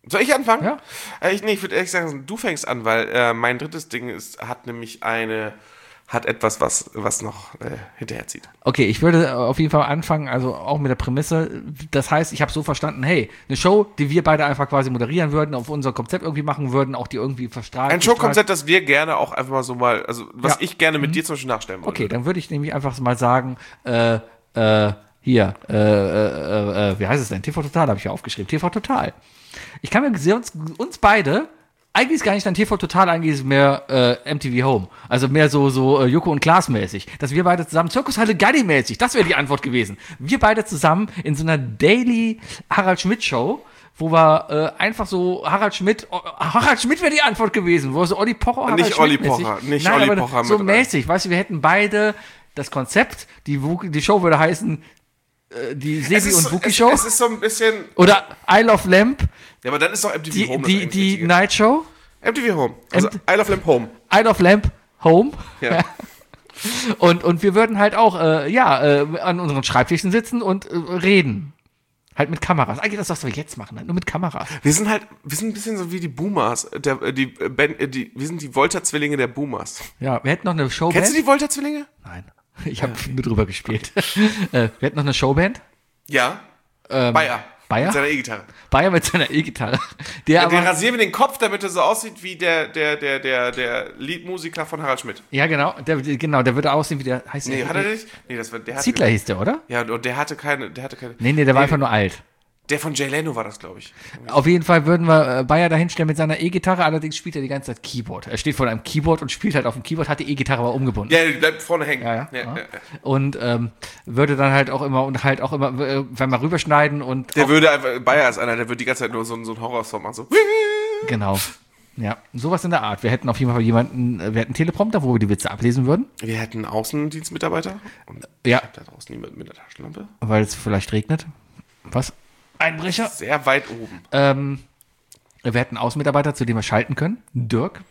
B: Soll ich anfangen?
C: Ja.
B: Äh, ich, nee, ich würde ehrlich sagen, du fängst an, weil äh, mein drittes Ding ist, hat nämlich eine, hat etwas, was, was noch äh, hinterherzieht.
C: Okay, ich würde auf jeden Fall anfangen, also auch mit der Prämisse. Das heißt, ich habe so verstanden, hey, eine Show, die wir beide einfach quasi moderieren würden, auf unser Konzept irgendwie machen würden, auch die irgendwie verstrahlen.
B: Ein Showkonzept, das wir gerne auch einfach mal so mal, also was
C: Ja.
B: ich gerne mit dir zum Beispiel nachstellen würde.
C: Okay, dann würde ich nämlich einfach mal sagen, äh, äh, hier, äh, äh, äh, wie heißt es denn? T V Total habe ich ja aufgeschrieben. T V Total. Ich kann mir sehen, uns, uns beide, eigentlich ist gar nicht dann T V Total, eigentlich ist mehr äh, M T V Home. Also mehr so, so äh, Joko und Klaas mäßig. Dass wir beide zusammen, Zirkushalle Galli mäßig, das wäre die Antwort gewesen. Wir beide zusammen in so einer Daily Harald Schmidt Show, wo wir äh, einfach so Harald Schmidt, oh, Harald Schmidt wäre die Antwort gewesen, wo so Olli Pocher, Harald
B: Nicht
C: Schmidt
B: Olli
C: mäßig.
B: Pocher, nicht
C: Nein,
B: Olli
C: aber
B: Pocher
C: so
B: mit rein.
C: mäßig, weißt du, wir hätten beide das Konzept, die, Wu- die Show würde heißen, äh, die
B: Es
C: Sebi
B: ist,
C: und
B: so,
C: Wookie
B: es,
C: Show.
B: es ist so ein bisschen,
C: Oder I Love Lamp,
B: ja, aber dann ist doch M T V
C: die,
B: Home
C: die,
B: das
C: die
B: Richtige.
C: Night Show.
B: M T V Home, also
C: M-
B: I Love Lamp Home.
C: I Love Lamp Home.
B: Ja.
C: Und, und wir würden halt auch, äh, ja, äh, an unseren Schreibtischen sitzen und äh, reden. Halt mit Kameras. Eigentlich das, was wir jetzt machen, halt nur mit Kameras.
B: Wir sind halt, wir sind ein bisschen so wie die Boomers, der, äh, die, äh, Ben, äh, die, wir sind die Volta-Zwillinge der Boomers.
C: Ja, wir hätten noch eine Showband.
B: Kennst du die Volta-Zwillinge?
C: Nein. Ich habe nur drüber gespielt. äh, wir hätten noch eine Showband.
B: Ja.
C: Ähm,
B: Bayer.
C: Bayer?
B: Mit seiner E-Gitarre.
C: Bayer mit seiner E-Gitarre. Der
B: Ja,
C: aber,
B: den rasieren wir den Kopf, damit er so aussieht wie der, der, der, der, der Liedmusiker von Harald Schmidt.
C: ja, genau. Der, genau, der würde aussehen wie der, heißt
B: Nee,
C: der?
B: hat er nicht? Nee, das war, der hatte,
C: Ziegler hieß der, oder?
B: Ja, und der hatte keine, der hatte keine.
C: Nee, nee, der war einfach nur alt.
B: Der von Jay Leno war das, glaube ich.
C: Auf jeden Fall würden wir äh, Bayer da hinstellen mit seiner E-Gitarre, allerdings spielt er die ganze Zeit Keyboard. Er steht vor einem Keyboard und spielt halt auf dem Keyboard, hat die E-Gitarre aber umgebunden.
B: Ja, der bleibt vorne hängen.
C: Ja, ja.
B: ja,
C: ja.
B: ja.
C: Und ähm, würde dann halt auch immer und halt auch immer, äh, wenn wir rüberschneiden und
B: Der
C: auch,
B: würde einfach, Bayer ist einer, der würde die ganze Zeit nur so, so einen Horrorsong machen, so.
C: genau. Ja, sowas in der Art. Wir hätten auf jeden Fall jemanden, äh, wir hätten einen Teleprompter, wo wir die Witze ablesen würden,
B: Wir hätten
C: Ja.
B: Außendienstmitarbeiter. Und ich hab da draußen niemand mit der Taschenlampe.
C: weil es vielleicht regnet. Was? Einbrecher?
B: Sehr weit oben.
C: Ähm, wir hätten einen Außenmitarbeiter, zu dem wir schalten können. Dirk.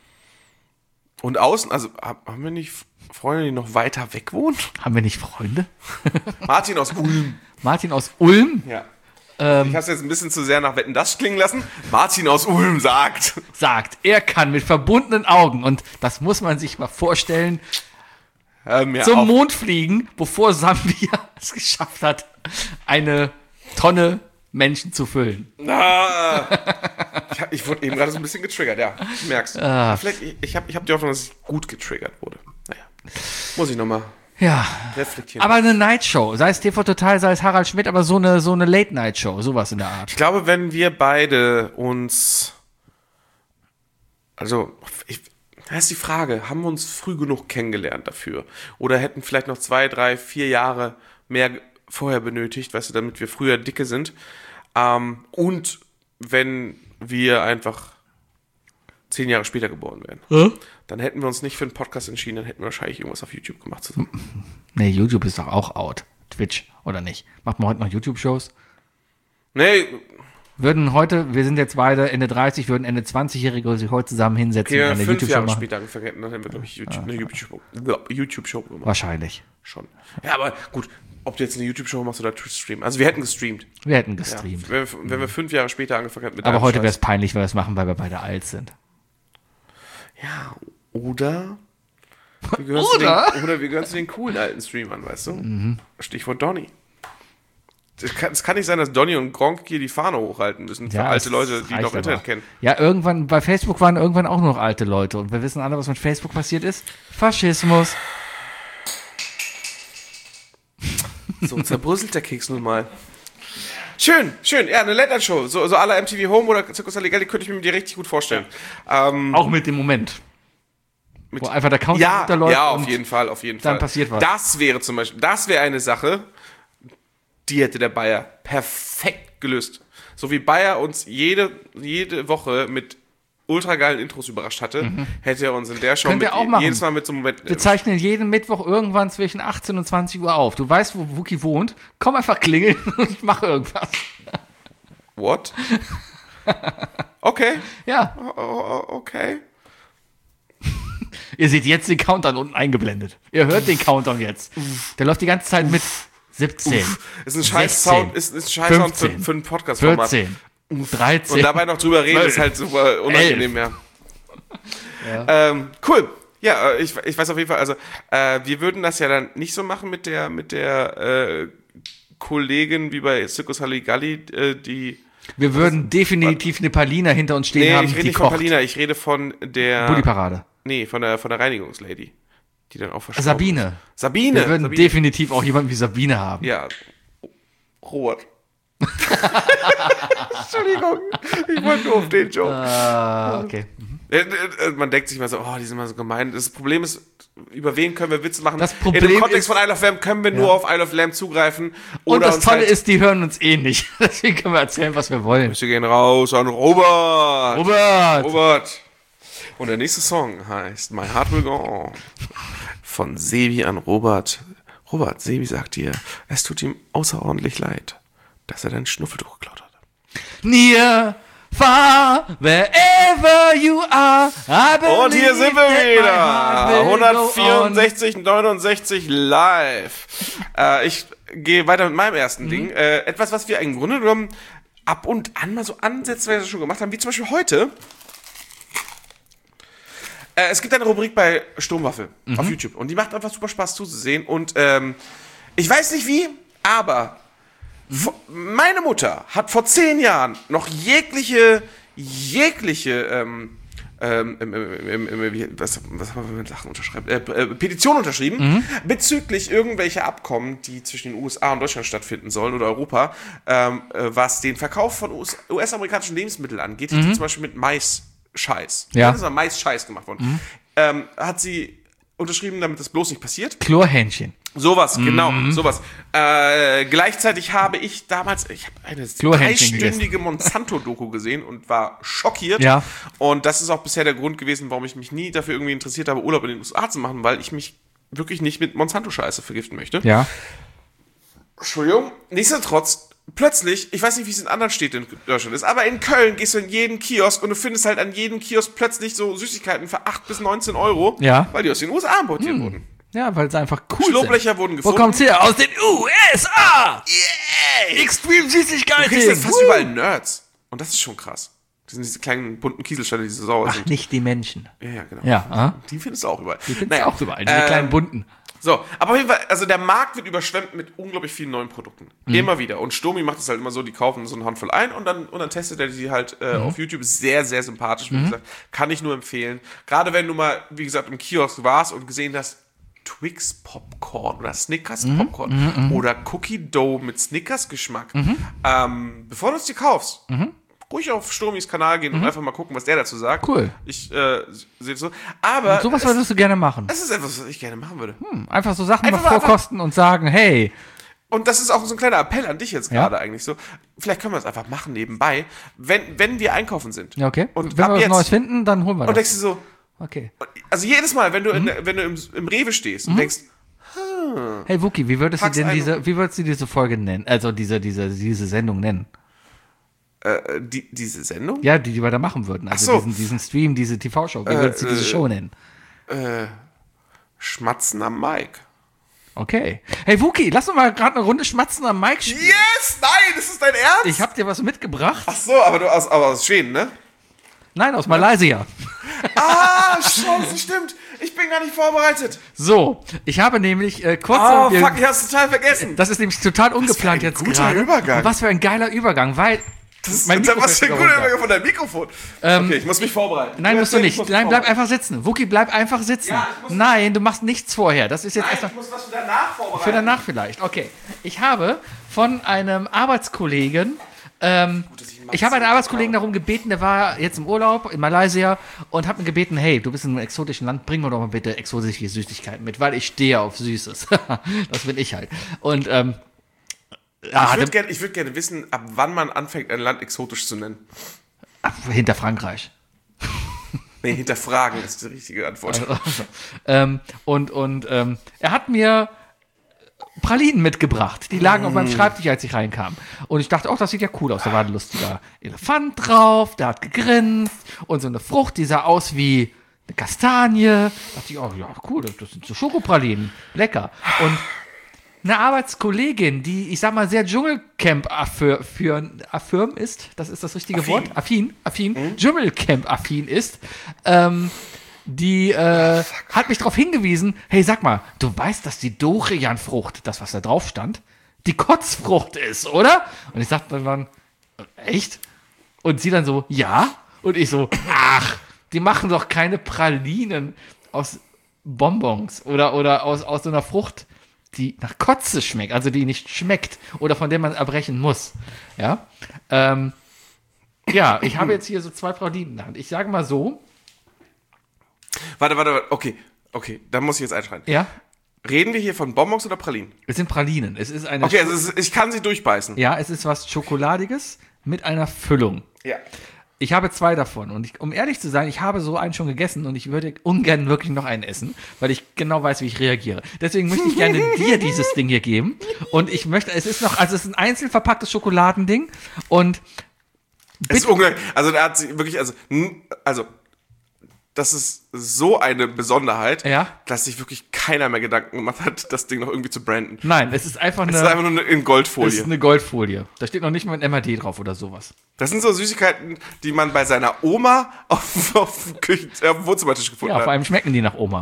B: Und außen, also hab- haben wir nicht Freunde, die noch weiter weg wohnen?
C: Haben wir nicht Freunde?
B: Martin aus Ulm.
C: Martin aus Ulm
B: Ja.
C: ähm,
B: Ich hab's jetzt ein bisschen zu sehr nach Wetten das klingen lassen. Martin aus Ulm sagt.
C: sagt, er kann mit verbundenen Augen, und das muss man sich mal vorstellen,
B: Hör mir
C: zum
B: auf.
C: Mond fliegen, bevor Sambia es geschafft hat, eine Tonne Menschen zu füllen.
B: Ah. Ich, hab- ich wurde eben gerade so ein bisschen getriggert, ja. Du merkst.
C: Ah.
B: Vielleicht, ich, ich habe ich hab die Hoffnung, dass ich gut getriggert wurde. Naja. Muss ich nochmal
C: Ja,
B: reflektieren.
C: aber eine Nightshow, sei es T V Total, sei es Harald Schmidt, aber so eine, so eine Late-Night-Show, sowas in der Art.
B: Ich glaube, wenn wir beide uns, also, ich, da ist die Frage, haben wir uns früh genug kennengelernt dafür? Oder hätten vielleicht noch zwei, drei, vier Jahre mehr vorher benötigt, weißt du, damit wir früher dicke sind? Ähm, und wenn wir einfach zehn Jahre später geboren wären,
C: Hm?
B: dann hätten wir uns nicht für einen Podcast entschieden, dann hätten wir wahrscheinlich irgendwas auf YouTube gemacht zusammen.
C: Nee, YouTube ist doch auch out. Twitch, oder nicht? Macht man heute noch YouTube-Shows?
B: Nee,
C: Würden heute, wir sind jetzt beide Ende dreißig, würden Ende zwanzig-Jährige sich heute zusammen hinsetzen
B: okay,
C: und eine
B: fünf
C: YouTube-Show
B: Jahre
C: machen?
B: später angefangen hätten, dann hätten wir, glaube ich, YouTube, eine YouTube-Show YouTube-Show gemacht.
C: Wahrscheinlich.
B: Schon. Ja, aber gut, ob du jetzt eine YouTube-Show machst oder Twitch-Stream. Also wir hätten gestreamt.
C: Wir hätten
B: Ja.
C: gestreamt.
B: Wenn, wir, wenn wir fünf Jahre später angefangen hätten mit
C: Aber
B: deinem
C: heute wäre es
B: Scheiß.
C: peinlich, wenn wir es machen, weil wir beide alt sind.
B: Ja, oder... Wir gehören zu
C: Oder?
B: Den, oder wir gehören zu den coolen alten Streamern, weißt du?
C: Mhm.
B: Stichwort Donny. Es kann, es kann nicht sein, dass Donny und Gronk hier die Fahne hochhalten müssen für
C: Ja,
B: alte
C: es
B: Leute, die
C: reicht
B: noch Internet
C: aber.
B: kennen.
C: Ja, irgendwann, bei Facebook waren irgendwann auch noch alte Leute. Und wir wissen alle, was mit Facebook passiert ist. Faschismus.
B: So zerbröselt der Keks nun mal. Schön, schön. Ja, eine Late-Night-Show. So, so à la M T V Home oder Circus Halligalli könnte ich mir die richtig gut vorstellen. Ähm,
C: Auch mit dem Moment.
B: mit-
C: Wo einfach der Countdown
B: ja,
C: runterläuft
B: ja, auf
C: und
B: jeden Fall, auf jeden
C: dann
B: Fall.
C: passiert was.
B: Das wäre zum Beispiel, das wäre eine Sache, die hätte der Bayer perfekt gelöst. So wie Bayer uns jede, jede Woche mit ultra geilen Intros überrascht hatte, hätte er uns in der Show
C: Könnt ihr
B: mit,
C: auch machen.
B: jedes Mal mit so einem Moment.
C: Wir zeichnen jeden Mittwoch irgendwann zwischen achtzehn und zwanzig Uhr auf. Du weißt, wo Wookie wohnt. Komm einfach klingeln und ich mache irgendwas.
B: What? Okay,
C: Ja,
B: o- o- okay.
C: ihr seht jetzt den Countdown unten eingeblendet. Ihr hört den Countdown jetzt. Der läuft die ganze Zeit mit siebzehn,
B: Ist ein scheiß
C: sechzehn,
B: Sound, ist, ist ein scheiß Sound für,
C: fünfzehn,
B: für ein Podcast-Format.
C: vierzehn, dreizehn.
B: Und dabei noch drüber reden ist halt super unangenehm, ja.
C: Ja.
B: Ähm, cool. Ja, äh, ich, ich weiß auf jeden Fall, also äh, wir würden das ja dann nicht so machen mit der mit der äh, Kollegin wie bei Circus Halligalli, äh, die
C: Wir würden definitiv eine Palina hinter uns stehen
B: Nee,
C: haben,
B: ich rede
C: die
B: nicht von
C: kocht.
B: Palina, ich rede von der
C: Bulli-Parade.
B: Nee, von der von der Reinigungslady, die dann auch verstorben
C: Sabine.
B: ist. Sabine.
C: Wir würden
B: Sabine.
C: definitiv auch jemanden wie Sabine haben.
B: Ja. Robert. Entschuldigung, ich wollte nur auf den Joke.
C: Ah, okay.
B: Äh, äh, Man denkt sich mal so, oh, die sind mal so gemein. Das Problem ist, über wen können wir Witze machen?
C: Das Problem
B: In dem Kontext
C: ist-
B: von Isle of Lamb können wir nur
C: Ja.
B: auf Isle of Lamb zugreifen.
C: Und
B: Oder
C: das
B: uns
C: Tolle
B: halt,
C: ist, die hören uns eh nicht. Deswegen können wir erzählen, was wir wollen.
B: wir gehen raus an Robert.
C: Robert!
B: Robert. Und der nächste Song heißt My Heart Will Go On. Von Sebi an Robert. Robert, Sebi sagt dir, es tut ihm außerordentlich leid, dass er dein Schnuffeltuch geklaut hat.
C: Near, far, wherever you are, I believe
B: Und hier sind wir
C: that my heart will
B: wieder.
C: go
B: hundertvierundsechzig, neunundsechzig live. Äh, ich gehe weiter mit meinem ersten
C: Mhm.
B: Ding. Äh, etwas, was wir im Grunde genommen ab und an mal so ansatzweise schon gemacht haben, wie zum Beispiel heute. Äh, es gibt eine Rubrik bei Sturmwaffel
C: Mhm.
B: auf YouTube und die macht einfach super Spaß zuzusehen. Und ähm, ich weiß nicht wie, aber vor, meine Mutter hat vor zehn Jahren noch jegliche, jegliche, ähm, ähm, ähm, ähm, ähm, wie- was, was haben wir mit Sachen unterschreiben? Äh, äh, Petition unterschrieben bezüglich irgendwelcher Abkommen, die zwischen den U S A und Deutschland stattfinden sollen oder Europa, ähm, äh, was den Verkauf von U S-amerikanischen Lebensmitteln angeht, die zum Beispiel mit Mais-Scheiß.
C: Ja.
B: Das ist Mais-Scheiß gemacht worden. Ähm, hat sie unterschrieben, damit das bloß nicht passiert.
C: Chlorhähnchen.
B: Sowas, genau, sowas. Äh, gleichzeitig habe ich damals, ich habe eine
C: Chlorhähnchen
B: dreistündige Monsanto-Doku gesehen und war schockiert.
C: Ja.
B: Und das ist auch bisher der Grund gewesen, warum ich mich nie dafür irgendwie interessiert habe, Urlaub in den U S A zu machen, weil ich mich wirklich nicht mit Monsanto-Scheiße vergiften möchte.
C: Ja.
B: Entschuldigung. Nichtsdestotrotz, plötzlich, ich weiß nicht, wie es in anderen Städten in Deutschland ist, aber in Köln gehst du in jeden Kiosk und du findest halt an jedem Kiosk plötzlich so Süßigkeiten für acht bis neunzehn Euro,
C: Ja.
B: weil die aus den U S A importiert wurden.
C: Ja, weil es einfach cool
B: Schloblecher
C: sind.
B: wurden
C: Wo
B: gefunden.
C: kommt's her? Aus den U S A!
B: Yeah!
C: Extreme Süßigkeiten!
B: Du kriegst jetzt fast
C: Woo!
B: überall Nerds. Und das ist schon krass. Das sind diese kleinen bunten Kieselsteine, die so sauer
C: Ach,
B: sind.
C: nicht die Menschen.
B: Ja, ja, genau.
C: Ja, ah?
B: Die findest du auch überall.
C: Die findest
B: Naja,
C: du auch überall, diese
B: ähm,
C: kleinen bunten.
B: So, aber auf jeden Fall, also der Markt wird überschwemmt mit unglaublich vielen neuen Produkten.
C: Mhm.
B: Immer wieder. Und Sturmi macht es halt immer so, die kaufen so eine Handvoll ein und dann, und dann testet er die halt äh,
C: Mhm.
B: auf YouTube. Ist sehr, sehr sympathisch, wie gesagt. Kann ich nur empfehlen. Gerade wenn du mal, wie gesagt, im Kiosk warst und gesehen hast, Twix Popcorn oder Snickers
C: Mhm.
B: Popcorn oder Cookie Dough mit Snickers Geschmack. Ähm, bevor du es dir kaufst, ruhig auf Sturmis Kanal gehen und einfach mal gucken, was der dazu sagt.
C: Cool.
B: Ich äh, sehe es so. Aber
C: Sowas
B: es,
C: würdest du gerne machen.
B: es ist etwas, was ich gerne machen würde.
C: Einfach so Sachen
B: Einfach
C: mal
B: mal-
C: vorkosten und sagen, hey,
B: Und das ist auch so ein kleiner Appell an dich jetzt
C: Ja.
B: gerade eigentlich so. Vielleicht können wir das einfach machen nebenbei, wenn, wenn wir einkaufen sind.
C: ja, okay.
B: Und
C: wenn
B: ab
C: wir was
B: jetzt.
C: Neues finden, dann holen wir
B: Und
C: das.
B: denkst du so,
C: Okay.
B: also jedes Mal, wenn du,
C: Mhm.
B: in, wenn du im, im Rewe stehst und denkst,
C: Hey Wookie, wie würdest du
B: Pack's
C: denn
B: ein-
C: diese, wie würdest du diese Folge nennen? Also diese, diese, diese Sendung nennen?
B: äh, die, diese Sendung?
C: Ja, die, die wir da machen würden. Also
B: Ach so.
C: diesen, diesen Stream, diese T V-Show. Wie würdest du diese
B: äh,
C: Show nennen?
B: Schmatzen am Mike.
C: Okay. Hey Wookie, lass uns mal gerade eine Runde Schmatzen am Mike spielen.
B: Yes! Nein, das ist dein Ernst?
C: Ich hab dir was mitgebracht.
B: Ach so, aber du aus, aber aus Schweden, ne?
C: Nein, aus Malaysia.
B: Ah, Scheiße, stimmt. Ich bin gar nicht vorbereitet.
C: So, ich habe nämlich äh, kurz...
B: Oh,
C: wir-
B: fuck, ich hab's total vergessen.
C: Das ist nämlich total ungeplant
B: ein
C: jetzt
B: guter
C: gerade.
B: Übergang.
C: Und was für ein geiler Übergang, weil...
B: Das ist
C: mein Mikrofon
B: was für
C: ist
B: ein
C: wieder
B: guter
C: runter.
B: Übergang von deinem Mikrofon. okay, ich muss mich vorbereiten.
C: Nein, musst du
B: erzähl, ich
C: nicht.
B: muss mich
C: Nein, bleib
B: vorbereiten.
C: einfach sitzen. Wookie, bleib einfach sitzen.
B: Ja, ich muss-
C: Nein, du machst nichts vorher. Das ist jetzt
B: Nein,
C: erstmal...
B: ich muss was für danach vorbereiten.
C: Für danach vielleicht. Okay. Ich habe von einem Arbeitskollegen, ähm,
B: dass ich
C: ich habe einen
B: Max-
C: Arbeitskollegen darum gebeten, der war jetzt im Urlaub in Malaysia und hat mir gebeten, hey, du bist in einem exotischen Land, bring mir doch mal bitte exotische Süßigkeiten mit, weil ich stehe auf Süßes. Das bin ich halt. Und, ähm, ja,
B: Ich würde
C: der-
B: gerne würd gerne wissen, ab wann man anfängt, ein Land exotisch zu nennen.
C: hinter Frankreich.
B: Nee, hinterfragen ist die richtige Antwort.
C: ähm, und und ähm, er hat mir Pralinen mitgebracht. Die lagen auf meinem Schreibtisch, als ich reinkam. Und ich dachte, oh, das sieht ja cool aus. Da war ein lustiger Elefant drauf, der hat gegrinst. Und so eine Frucht, die sah aus wie eine Kastanie. Da dachte ich, oh ja, cool, das sind so Schokopralinen. Lecker. Und eine Arbeitskollegin, die, ich sag mal, sehr Dschungelcamp-affirm ist, das ist das richtige
B: Affin.
C: Wort, affin, affin, mhm. Dschungelcamp-affin ist, ähm, die äh, hat mich darauf hingewiesen, hey, sag mal, du weißt, dass die Dorianfrucht, das, was da drauf stand, die Kotzfrucht ist, oder? Und ich sagte dann, echt? Und sie dann so, ja? Und ich so, ach, die machen doch keine Pralinen aus Bonbons oder, oder aus, aus so einer Frucht, die nach Kotze schmeckt, also die nicht schmeckt oder von der man erbrechen muss. Ja, ähm, ja, ich habe jetzt hier so zwei Pralinen in der Hand. Ich sage mal so.
B: Warte, warte, warte, okay, okay, da muss ich jetzt einschreiten.
C: Ja.
B: Reden wir hier von Bonbons oder Pralinen?
C: Es sind Pralinen. Es ist eine.
B: Okay, also es ist, ich kann sie durchbeißen.
C: Ja, es ist was Schokoladiges mit einer Füllung.
B: Ja.
C: Ich habe zwei davon und ich, um ehrlich zu sein, ich habe so einen schon gegessen und ich würde ungern wirklich noch einen essen, weil ich genau weiß, wie ich reagiere. Deswegen möchte ich gerne dir dieses Ding hier geben und ich möchte, es ist noch, also es ist ein einzeln verpacktes Schokoladending und
B: Es ist unglaublich. Also da hat sie wirklich, also, n- also das ist so eine Besonderheit,
C: Ja.
B: dass sich wirklich keiner mehr Gedanken gemacht hat, das Ding noch irgendwie zu branden.
C: nein, es ist einfach eine,
B: Es ist einfach nur eine, in
C: es
B: Goldfolie.
C: ist eine Goldfolie. Da steht noch nicht mal ein M A D drauf oder sowas.
B: Das sind so Süßigkeiten, die man bei seiner Oma auf, auf, dem, Küchen, äh, auf dem Wohnzimmertisch gefunden
C: Ja, vor
B: hat.
C: allem schmecken die nach Oma.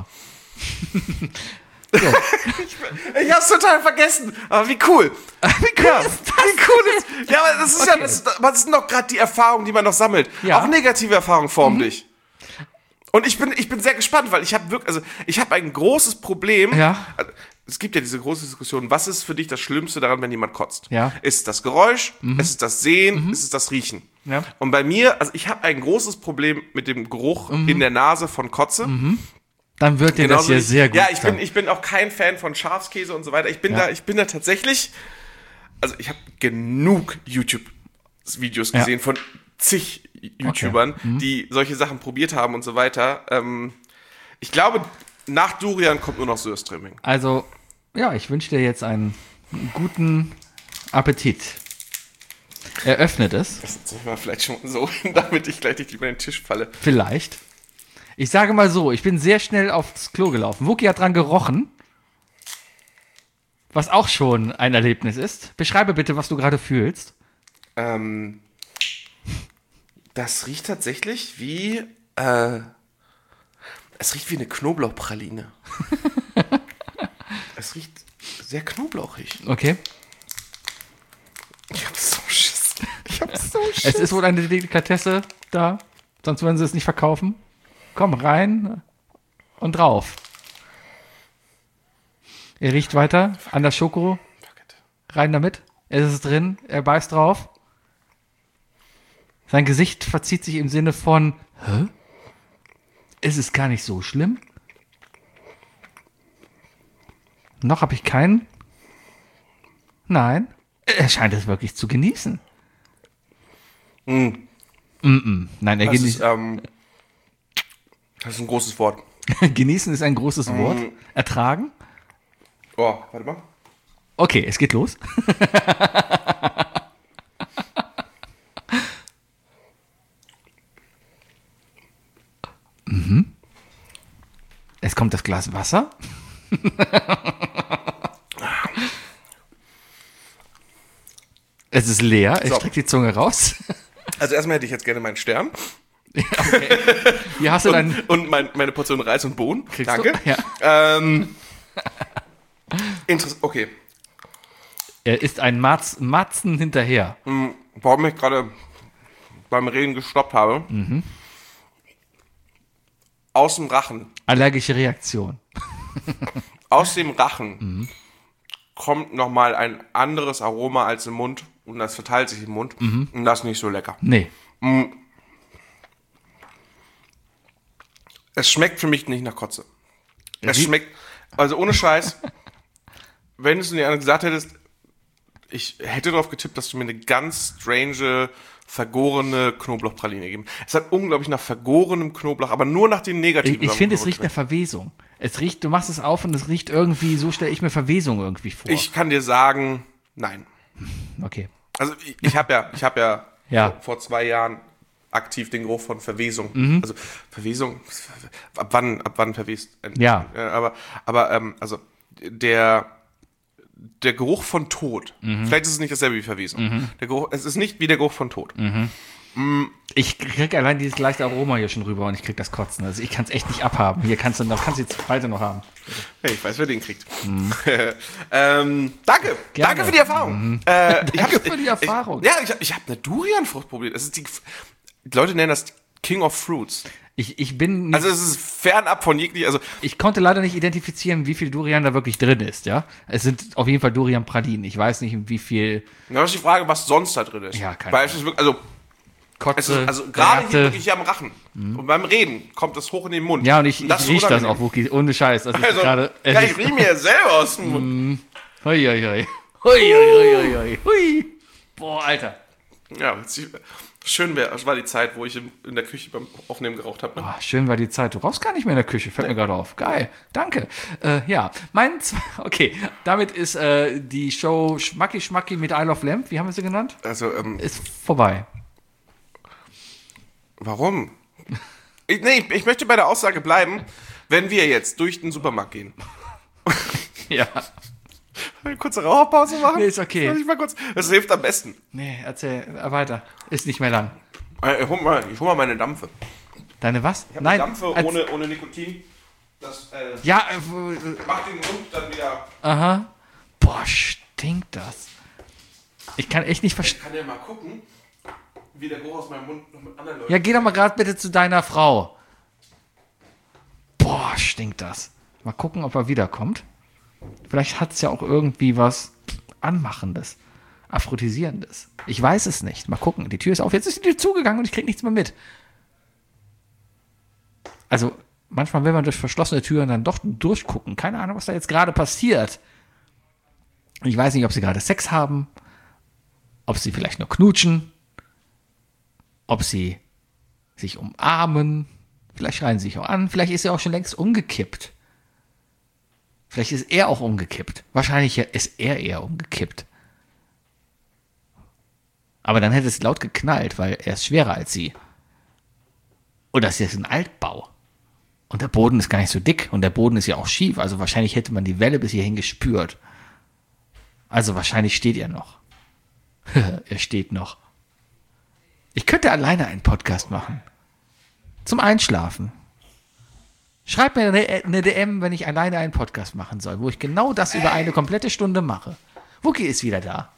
B: Ich hab's total vergessen, aber wie cool. Wie cool ja, ist das? Wie cool ist, ja, aber das ist
C: Okay.
B: ja, das, das sind doch gerade die Erfahrungen, die man noch sammelt.
C: Ja.
B: Auch negative Erfahrungen formen dich. Und ich bin, ich bin sehr gespannt, weil ich habe wirklich, also ich habe ein großes Problem.
C: Ja.
B: Also, es gibt ja diese große Diskussion, was ist für dich das Schlimmste daran, wenn jemand kotzt?
C: Ja.
B: Ist es das Geräusch? Ist es das Sehen? Ist es das Riechen?
C: Ja.
B: Und bei mir, also ich habe ein großes Problem mit dem Geruch in der Nase von Kotze.
C: Dann wird dir das
B: Genauso
C: hier
B: wie-
C: sehr gut.
B: Ja, ich bin,
C: sein.
B: ich bin auch kein Fan von Schafskäse und so weiter. Ich bin
C: Ja.
B: da, ich bin da tatsächlich, also ich habe genug YouTube-Videos
C: Ja.
B: gesehen von zig YouTubern, die solche Sachen probiert haben und so weiter. Ähm, ich glaube, nach Durian kommt nur noch Surströmming.
C: Also, ja, ich wünsche dir jetzt einen guten Appetit. Eröffnet es.
B: Das setze ich mal vielleicht schon mal so hin, damit ich gleich nicht über den Tisch falle.
C: Vielleicht. Ich sage mal so, ich bin sehr schnell aufs Klo gelaufen. Wookie hat dran gerochen. Was auch schon ein Erlebnis ist. Beschreibe bitte, was du gerade fühlst.
B: Ähm, das riecht tatsächlich wie, äh, es riecht wie eine Knoblauchpraline. Es riecht sehr knoblauchig.
C: Okay.
B: Ich hab so Schiss. Ich hab so Schiss.
C: Es ist wohl eine Delikatesse da. Sonst würden sie es nicht verkaufen. Komm rein und drauf. Er riecht weiter an der Schoko. Rein damit. Es ist drin. Er beißt drauf. Sein Gesicht verzieht sich im Sinne von, hä? Ist es gar nicht so schlimm? Noch habe ich keinen. Nein. Er scheint es wirklich zu genießen. Mm. Mm-mm. Nein, er
B: Das ist,
C: genießt.
B: ähm, das ist ein großes Wort.
C: Genießen ist ein großes Wort. Ertragen?
B: Oh, warte mal.
C: Okay, es geht los. mhm. Es kommt das Glas Wasser. Es ist leer. Er
B: So.
C: streckt die Zunge raus.
B: Also erstmal hätte ich jetzt gerne meinen Stern.
C: Hier hast du dann.
B: Und, und mein, meine Portion Reis und Bohnen.
C: Kriegst
B: Danke.
C: du? Ja.
B: Ähm, Interessant. Okay.
C: Er ist ein Matz, Matzen hinterher.
B: Warum ich gerade beim Reden gestoppt habe.
C: Mhm.
B: Aus dem Rachen.
C: Allergische Reaktion.
B: Aus dem Rachen
C: Mhm.
B: kommt nochmal ein anderes Aroma als im Mund. Und das verteilt sich im Mund.
C: Mhm.
B: Und das ist nicht so lecker.
C: Nee.
B: Es schmeckt für mich nicht nach Kotze. Es
C: Wie-
B: schmeckt, also ohne Scheiß, wenn du es mir gesagt hättest, ich hätte darauf getippt, dass du mir eine ganz strange, vergorene Knoblauchpraline geben. Es hat unglaublich nach vergorenem Knoblauch, aber nur nach den negativen
C: Ich, ich finde, es
B: Sachen
C: riecht nach Verwesung. Es riecht, du machst es auf und es riecht irgendwie, so stelle ich mir Verwesung irgendwie vor.
B: Ich kann dir sagen, nein.
C: okay.
B: Also ich, ich habe ja, ich habe ja,
C: Ja.
B: Vor, vor zwei Jahren aktiv den Geruch von Verwesung. Also Verwesung, ab wann, ab wann verwest? ein-
C: Ja.
B: Äh, aber, aber ähm, also der der Geruch von Tod.
C: Mhm.
B: Vielleicht ist es nicht dasselbe wie Verwesung. Mhm. Der Geruch, es ist nicht wie der Geruch von Tod.
C: Mhm.
B: Mm.
C: Ich krieg allein dieses leichte Aroma hier schon rüber und ich krieg das Kotzen. Also ich kann es echt nicht abhaben. Hier kannst du noch, kannst du die zweite noch haben.
B: Hey, ich weiß, wer den kriegt. Mhm. ähm, danke.
C: Gerne.
B: Danke für die Erfahrung.
C: Mhm.
B: Äh, ich
C: Danke
B: hab,
C: für die Erfahrung.
B: Ich, ja, ich, ich habe eine Durianfrucht probiert. Das ist die, die Leute nennen das King of Fruits.
C: Ich, ich bin nicht,
B: Also es ist fernab von jeglich, also
C: ich konnte leider nicht identifizieren, wie viel Durian da wirklich drin ist, ja. Es sind auf jeden Fall Durian-Pralinen. Ich weiß nicht, wie viel
B: dann ist die Frage, was sonst da drin ist.
C: Ja, keine
B: Weil es ist wirklich, also,
C: Kotze,
B: es ist, also gerade hier
C: Bärte.
B: wirklich hier am Rachen. Mhm. Und beim Reden kommt das hoch in den Mund.
C: Ja, und ich,
B: Und das
C: ich
B: ist
C: riech das
B: unangenehm.
C: auch, Wookie, ohne Scheiß. Das ist
B: Also,
C: gerade, es
B: ja,
C: ist-
B: ich riech mir selber aus dem Mund.
C: Hui, hui, hui. Hui, hui, hui, hui, hui. Boah, Alter.
B: Ja, schön wär, das war die Zeit, wo ich in, in der Küche beim Aufnehmen geraucht habe. Ne?
C: Ah, schön war die Zeit. Du rauchst gar nicht mehr in der Küche, fällt mir gerade auf. Geil, danke. Äh, ja, mein, Z- okay, damit ist äh, die Show Schmacki Schmacki mit Isle of Lamp, wie haben wir sie genannt?
B: Also, ähm,
C: Ist vorbei.
B: warum? Ich, nee, ich, ich möchte bei der Aussage bleiben, wenn wir jetzt durch den Supermarkt gehen.
C: Ja.
B: Eine kurze Raucherpause machen?
C: Nee, ist okay.
B: Soll ich mal kurz? Das hilft am besten.
C: Nee, erzähl äh, weiter. Ist nicht mehr lang.
B: Äh, Ich hol mal, ich hol mal meine Dampfe.
C: Deine was?
B: Ich hab
C: Nein.
B: eine Dampfe
C: als-
B: ohne, ohne Nikotin. Das äh,
C: Ja, äh, wo- äh,
B: macht den Mund dann wieder.
C: aha. Boah, stinkt das. Ich kann echt nicht verstehen.
B: Ich kann ja mal gucken, wie der Geruch aus meinem Mund noch mit anderen Leuten.
C: Ja, geh doch mal gerade bitte zu deiner Frau. Boah, stinkt das. Mal gucken, ob er wiederkommt. Vielleicht hat es ja auch irgendwie was Anmachendes, Aphrodisierendes. Ich weiß es nicht. Mal gucken. Die Tür ist auf. Jetzt ist die Tür zugegangen und ich krieg nichts mehr mit. Also, manchmal will man durch verschlossene Türen dann doch durchgucken. Keine Ahnung, was da jetzt gerade passiert. Ich weiß nicht, ob sie gerade Sex haben, ob sie vielleicht nur knutschen, ob sie sich umarmen. Vielleicht schreien sie sich auch an. Vielleicht ist er auch schon längst umgekippt. Vielleicht ist er auch umgekippt. Wahrscheinlich ist er eher umgekippt. Aber dann hätte es laut geknallt, weil er ist schwerer als sie. Und das ist ein Altbau. Und der Boden ist gar nicht so dick. Und der Boden ist ja auch schief. Also wahrscheinlich hätte man die Welle bis hierhin gespürt. Also wahrscheinlich steht er noch. Er steht noch. Ich könnte alleine einen Podcast machen. Zum Einschlafen. Schreib mir eine, eine D M, wenn ich alleine einen Podcast machen soll, wo ich genau das über eine komplette Stunde mache. Wookie ist wieder da.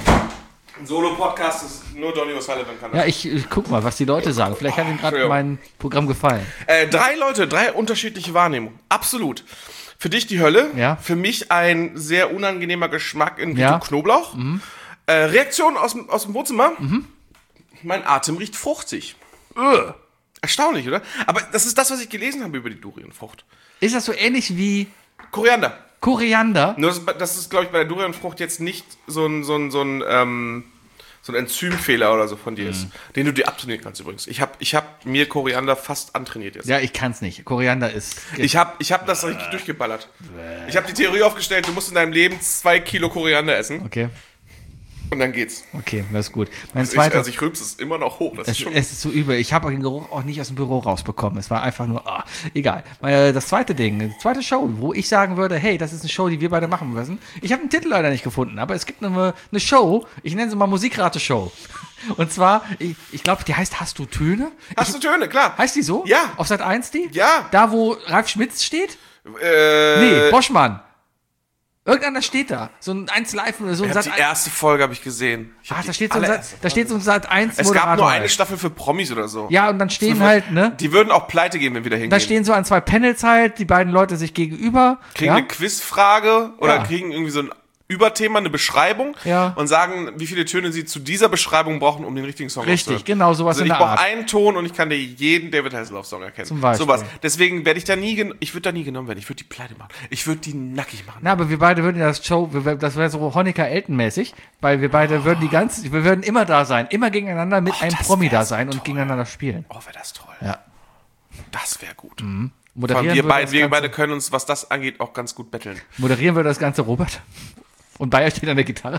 B: Ein Solo-Podcast ist nur Donny O'Sullivan kann das.
C: Ja, ich, ich guck mal, was die Leute sagen. Vielleicht hat ihnen gerade
B: Entschuldigung.
C: mein Programm gefallen.
B: Äh, drei Leute, drei unterschiedliche Wahrnehmungen. Absolut. Für dich die Hölle.
C: Ja.
B: Für mich ein sehr unangenehmer Geschmack in Richtung
C: Ja.
B: Knoblauch. Mhm. Äh, Reaktion aus, dem- aus dem Wohnzimmer. Mhm. Mein Atem riecht fruchtig. Ugh. Erstaunlich, oder? Aber das ist das, was ich gelesen habe über die Durianfrucht.
C: Ist das so ähnlich wie
B: Koriander.
C: Koriander?
B: Nur das, das ist, glaube ich, bei der Durianfrucht jetzt nicht so ein, so ein, so ein, ähm, so ein Enzymfehler oder so von dir ist, den du dir abtrainieren kannst übrigens. Ich habe ich hab mir Koriander fast antrainiert jetzt.
C: Ja, ich kann's nicht. Koriander ist...
B: Ich habe ich hab das richtig durchgeballert. Ich habe die Theorie aufgestellt, du musst in deinem Leben zwei Kilo Koriander essen
C: Okay,
B: und dann geht's.
C: okay, das ist gut. Mein
B: Also ich,
C: zweiter...
B: also ich rülpse es immer noch hoch. Das ist
C: Es,
B: schon
C: es ist so übel. Ich habe den Geruch auch nicht aus dem Büro rausbekommen. Es war einfach nur, ah, egal. Äh, Das zweite Ding, die zweite Show, wo ich sagen würde, hey, das ist eine Show, die wir beide machen müssen. Ich habe den Titel leider nicht gefunden, aber es gibt eine, eine Show, ich nenne sie mal Musikrate-Show. Und zwar, ich, ich glaube, die heißt Hast du Töne?
B: Hast du Töne, klar.
C: Heißt die so?
B: Ja.
C: Auf Sat eins die?
B: Ja.
C: Da, wo Ralf Schmitz steht?
B: Äh,
C: Nee, Boschmann. Irgendeiner steht da. So ein eins Live oder so ein
B: ich hab
C: Sat
B: die erste Folge habe ich gesehen. Ich hab
C: Ah,
B: die
C: da steht so ein
B: allererste
C: Sat, da steht so ein Sat eins
B: Es gab
C: Moderator
B: nur eine
C: halt.
B: Staffel für Promis oder so.
C: Ja, und dann stehen halt, ne?
B: Die würden auch pleite gehen, wenn wir da hingehen.
C: Da stehen so an zwei Panels halt, die beiden Leute sich gegenüber.
B: kriegen
C: ja?
B: eine Quizfrage oder
C: Ja.
B: kriegen irgendwie so ein Überthema, eine Beschreibung
C: Ja.
B: und sagen, wie viele Töne sie zu dieser Beschreibung brauchen, um den richtigen Song
C: Richtig,
B: auszuhören.
C: genau, sowas
B: Also
C: in
B: ich
C: der
B: brauche
C: Art.
B: einen Ton und ich kann dir jeden David Hasselhoff-Song erkennen.
C: Zum Beispiel.
B: Sowas. Deswegen werde ich da nie, gen- ich würde da nie genommen werden. Ich würde die pleite machen. Ich würde die nackig machen.
C: Na, aber wir beide würden ja das Show, wir- wir- das wäre so Honecker-Elton-mäßig, weil wir beide würden die ganze, wir würden immer da sein, immer gegeneinander mit einem
B: das
C: Promi
B: wär
C: da sein
B: so
C: und gegeneinander spielen.
B: Oh, wäre das toll.
C: Ja.
B: Das wäre gut. Vor allem
C: Moderieren
B: wir,
C: würde
B: beide,
C: das
B: wir
C: Ganze,
B: beide können uns, was das angeht, auch ganz gut betteln.
C: moderieren würde das Ganze Robert. Und Bayer steht an der Gitarre.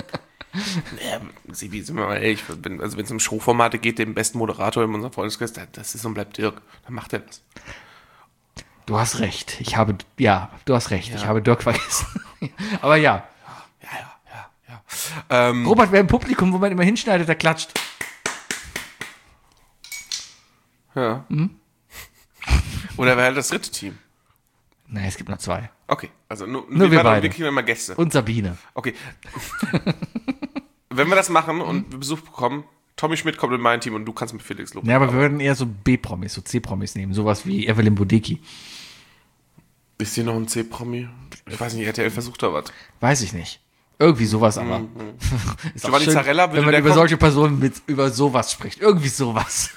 B: Ja, Sibi, sind wir mal ehrlich, wenn, also wenn es um Showformate geht, den besten Moderator in unserem Freundeskreis, der- das ist und bleibt Dirk. Dann macht er das.
C: Du hast recht. Ich habe, ja, du hast recht. Ich habe Dirk vergessen. Aber ja.
B: Ja, ja, ja, ja. Ähm,
C: Robert wäre im Publikum, wo man immer hinschneidet, der klatscht.
B: ja. Oder wäre halt das dritte Team.
C: Nein, es gibt noch zwei.
B: Okay, also nur,
C: Nur wir
B: beide.
C: beide.
B: Wir kriegen immer Gäste.
C: Und Sabine.
B: Okay. Wenn wir das machen und wir Besuch bekommen, Tommy Schmidt kommt in mein Team und du kannst mit Felix Lobrecht.
C: Ja, aber wir würden eher so B-Promis, so C-Promis nehmen. Sowas wie Evelyn Bodecki.
B: Ist hier noch ein C-Promi? Ich weiß nicht, R T L versucht da was.
C: Weiß ich nicht. Irgendwie sowas aber. Ist auch
B: Giovanni
C: schön,
B: Zarella, würde
C: wenn man
B: der
C: über
B: kommen?
C: solche Personen mit über sowas spricht. Irgendwie sowas.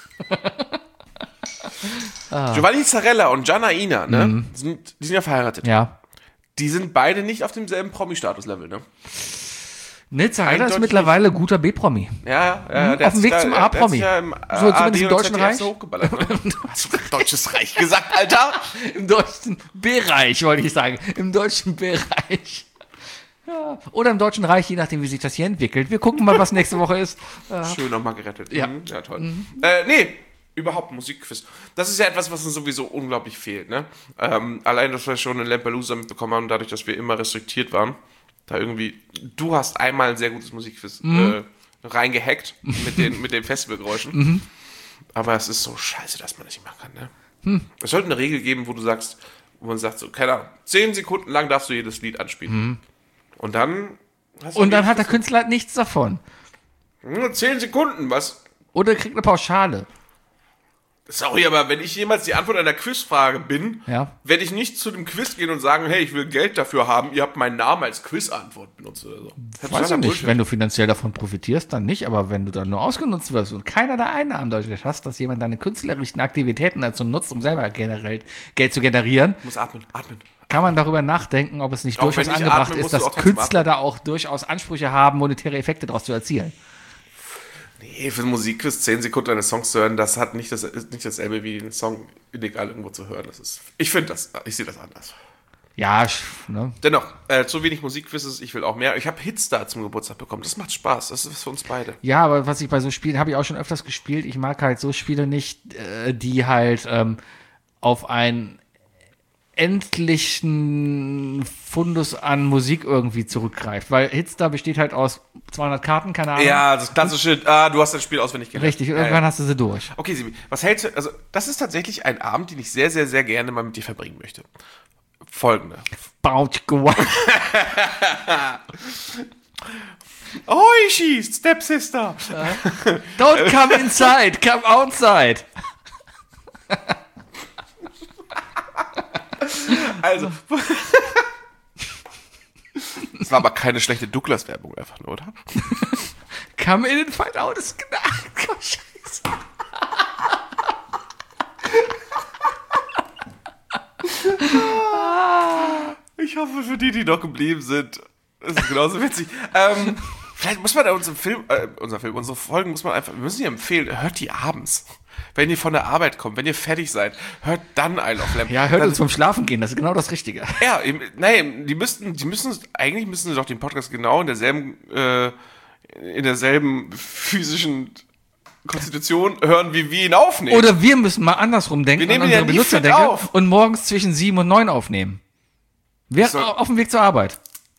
B: Giovanni Zarella und Gianna Ina, ne? Sind, die sind ja verheiratet.
C: Ja.
B: Die sind beide nicht auf demselben Promi-Status-Level, ne?
C: Ne, Zarella ist
B: Eindeutig
C: mittlerweile guter B-Promi.
B: Ja, ja. der
C: auf dem
B: hat
C: Weg
B: sich
C: zum
B: da- der hat
C: A-Promi.
B: sich Ja im,
C: So, zumindest
B: A
C: im
B: D und
C: Deutschen
B: Z D F
C: Reich.
B: so hochgeballert, ne? Hast du Deutsches Reich gesagt, Alter?
C: Im deutschen B-Reich, wollte ich sagen. Im deutschen B-Reich. Ja. Oder im Deutschen Reich, je nachdem, wie sich das hier entwickelt. Wir gucken mal, was nächste Woche ist.
B: Schön nochmal gerettet.
C: Ja.
B: Mhm, ja, toll. Äh, nee, überhaupt Musikquiz. Das ist ja etwas, was uns sowieso unglaublich fehlt, ne? Ähm, allein, dass wir schon in Lampelusa mitbekommen haben, dadurch, dass wir immer restriktiert waren. Da irgendwie, du hast einmal ein sehr gutes Musikquiz äh, reingehackt mit den, mit den Festivalgeräuschen. Aber es ist so scheiße, dass man das nicht machen kann, ne? Es sollte eine Regel geben, wo du sagst, wo man sagt, so, keine Ahnung, zehn Sekunden lang darfst du jedes Lied anspielen. Und dann hast du
C: Und dann
B: jedes-
C: hat der Künstler halt nichts davon.
B: Nur zehn Sekunden, was?
C: Oder kriegt eine Pauschale.
B: Sorry, aber wenn ich jemals die Antwort einer Quizfrage bin,
C: Ja.
B: werde ich nicht zu dem Quiz gehen und sagen, hey, ich will Geld dafür haben, ihr habt meinen Namen als Quizantwort benutzt oder so.
C: Weiß ich nicht. Wenn du finanziell davon profitierst, dann nicht. Aber wenn du dann nur ausgenutzt wirst und keiner der Einnahmen dadurch hast, dass jemand deine künstlerischen Aktivitäten dazu nutzt, um selber generell Geld zu generieren,
B: muss atmen, atmen.
C: kann man darüber nachdenken, ob es nicht
B: Auch
C: durchaus
B: wenn ich
C: angebracht
B: atme,
C: ist,
B: musst du
C: dass
B: auch trotzdem
C: Künstler da auch durchaus Ansprüche haben, monetäre Effekte daraus zu erzielen.
B: Nee, für einen Musikquiz zehn Sekunden eines Songs zu hören, das hat nicht, das, ist nicht dasselbe wie einen Song illegal irgendwo zu hören. Das ist, ich finde das, ich sehe das anders.
C: Ja, sch- ne?
B: Dennoch, äh, zu wenig Musikquizzes, ich will auch mehr. Ich habe Hits da zum Geburtstag bekommen, das macht Spaß, das ist für uns beide.
C: Ja, aber was ich bei so Spielen, habe ich auch schon öfters gespielt, ich mag halt so Spiele nicht, äh, die halt ähm, auf einen endlichen Fundus an Musik irgendwie zurückgreift. Weil Hitstar besteht halt aus zweihundert Karten, keine Ahnung.
B: Ja, das klassische, ah, du hast das Spiel auswendig gelernt.
C: Richtig, und
B: ja,
C: irgendwann
B: ja.
C: hast du sie durch.
B: Okay, Sibi, was hältst du, also das ist tatsächlich ein Abend, den ich sehr, sehr, sehr gerne mal mit dir verbringen möchte. Folgende.
C: Baut gewa-
B: Oishi, Stepsister.
C: Don't come inside, come outside.
B: Also. Es war aber keine schlechte Douglas-Werbung einfach nur, oder?
C: Come in and find out, ist genau. Scheiße.
B: Ich hoffe, für die, die noch geblieben sind, ist es genauso witzig. ähm, vielleicht muss man da unseren Film, äh, unser Film, unsere Folgen muss man einfach, wir müssen die empfehlen, hört die abends. Wenn ihr von der Arbeit kommt, wenn ihr fertig seid, hört dann Isle of Lamp.
C: Ja, hört
B: dann,
C: uns vom Schlafen gehen, das ist genau das Richtige.
B: Ja, eben, nein, die müssten, die müssen, eigentlich müssen sie doch den Podcast genau in derselben, äh, in derselben physischen Konstitution hören, wie wir ihn aufnehmen.
C: Oder wir müssen mal andersrum denken,
B: Wir nehmen
C: an
B: ihn ja
C: unsere
B: nie
C: Benutzer
B: fit
C: denken
B: auf.
C: und morgens zwischen sieben und neun aufnehmen. Wer
B: soll-
C: auf dem Weg zur Arbeit?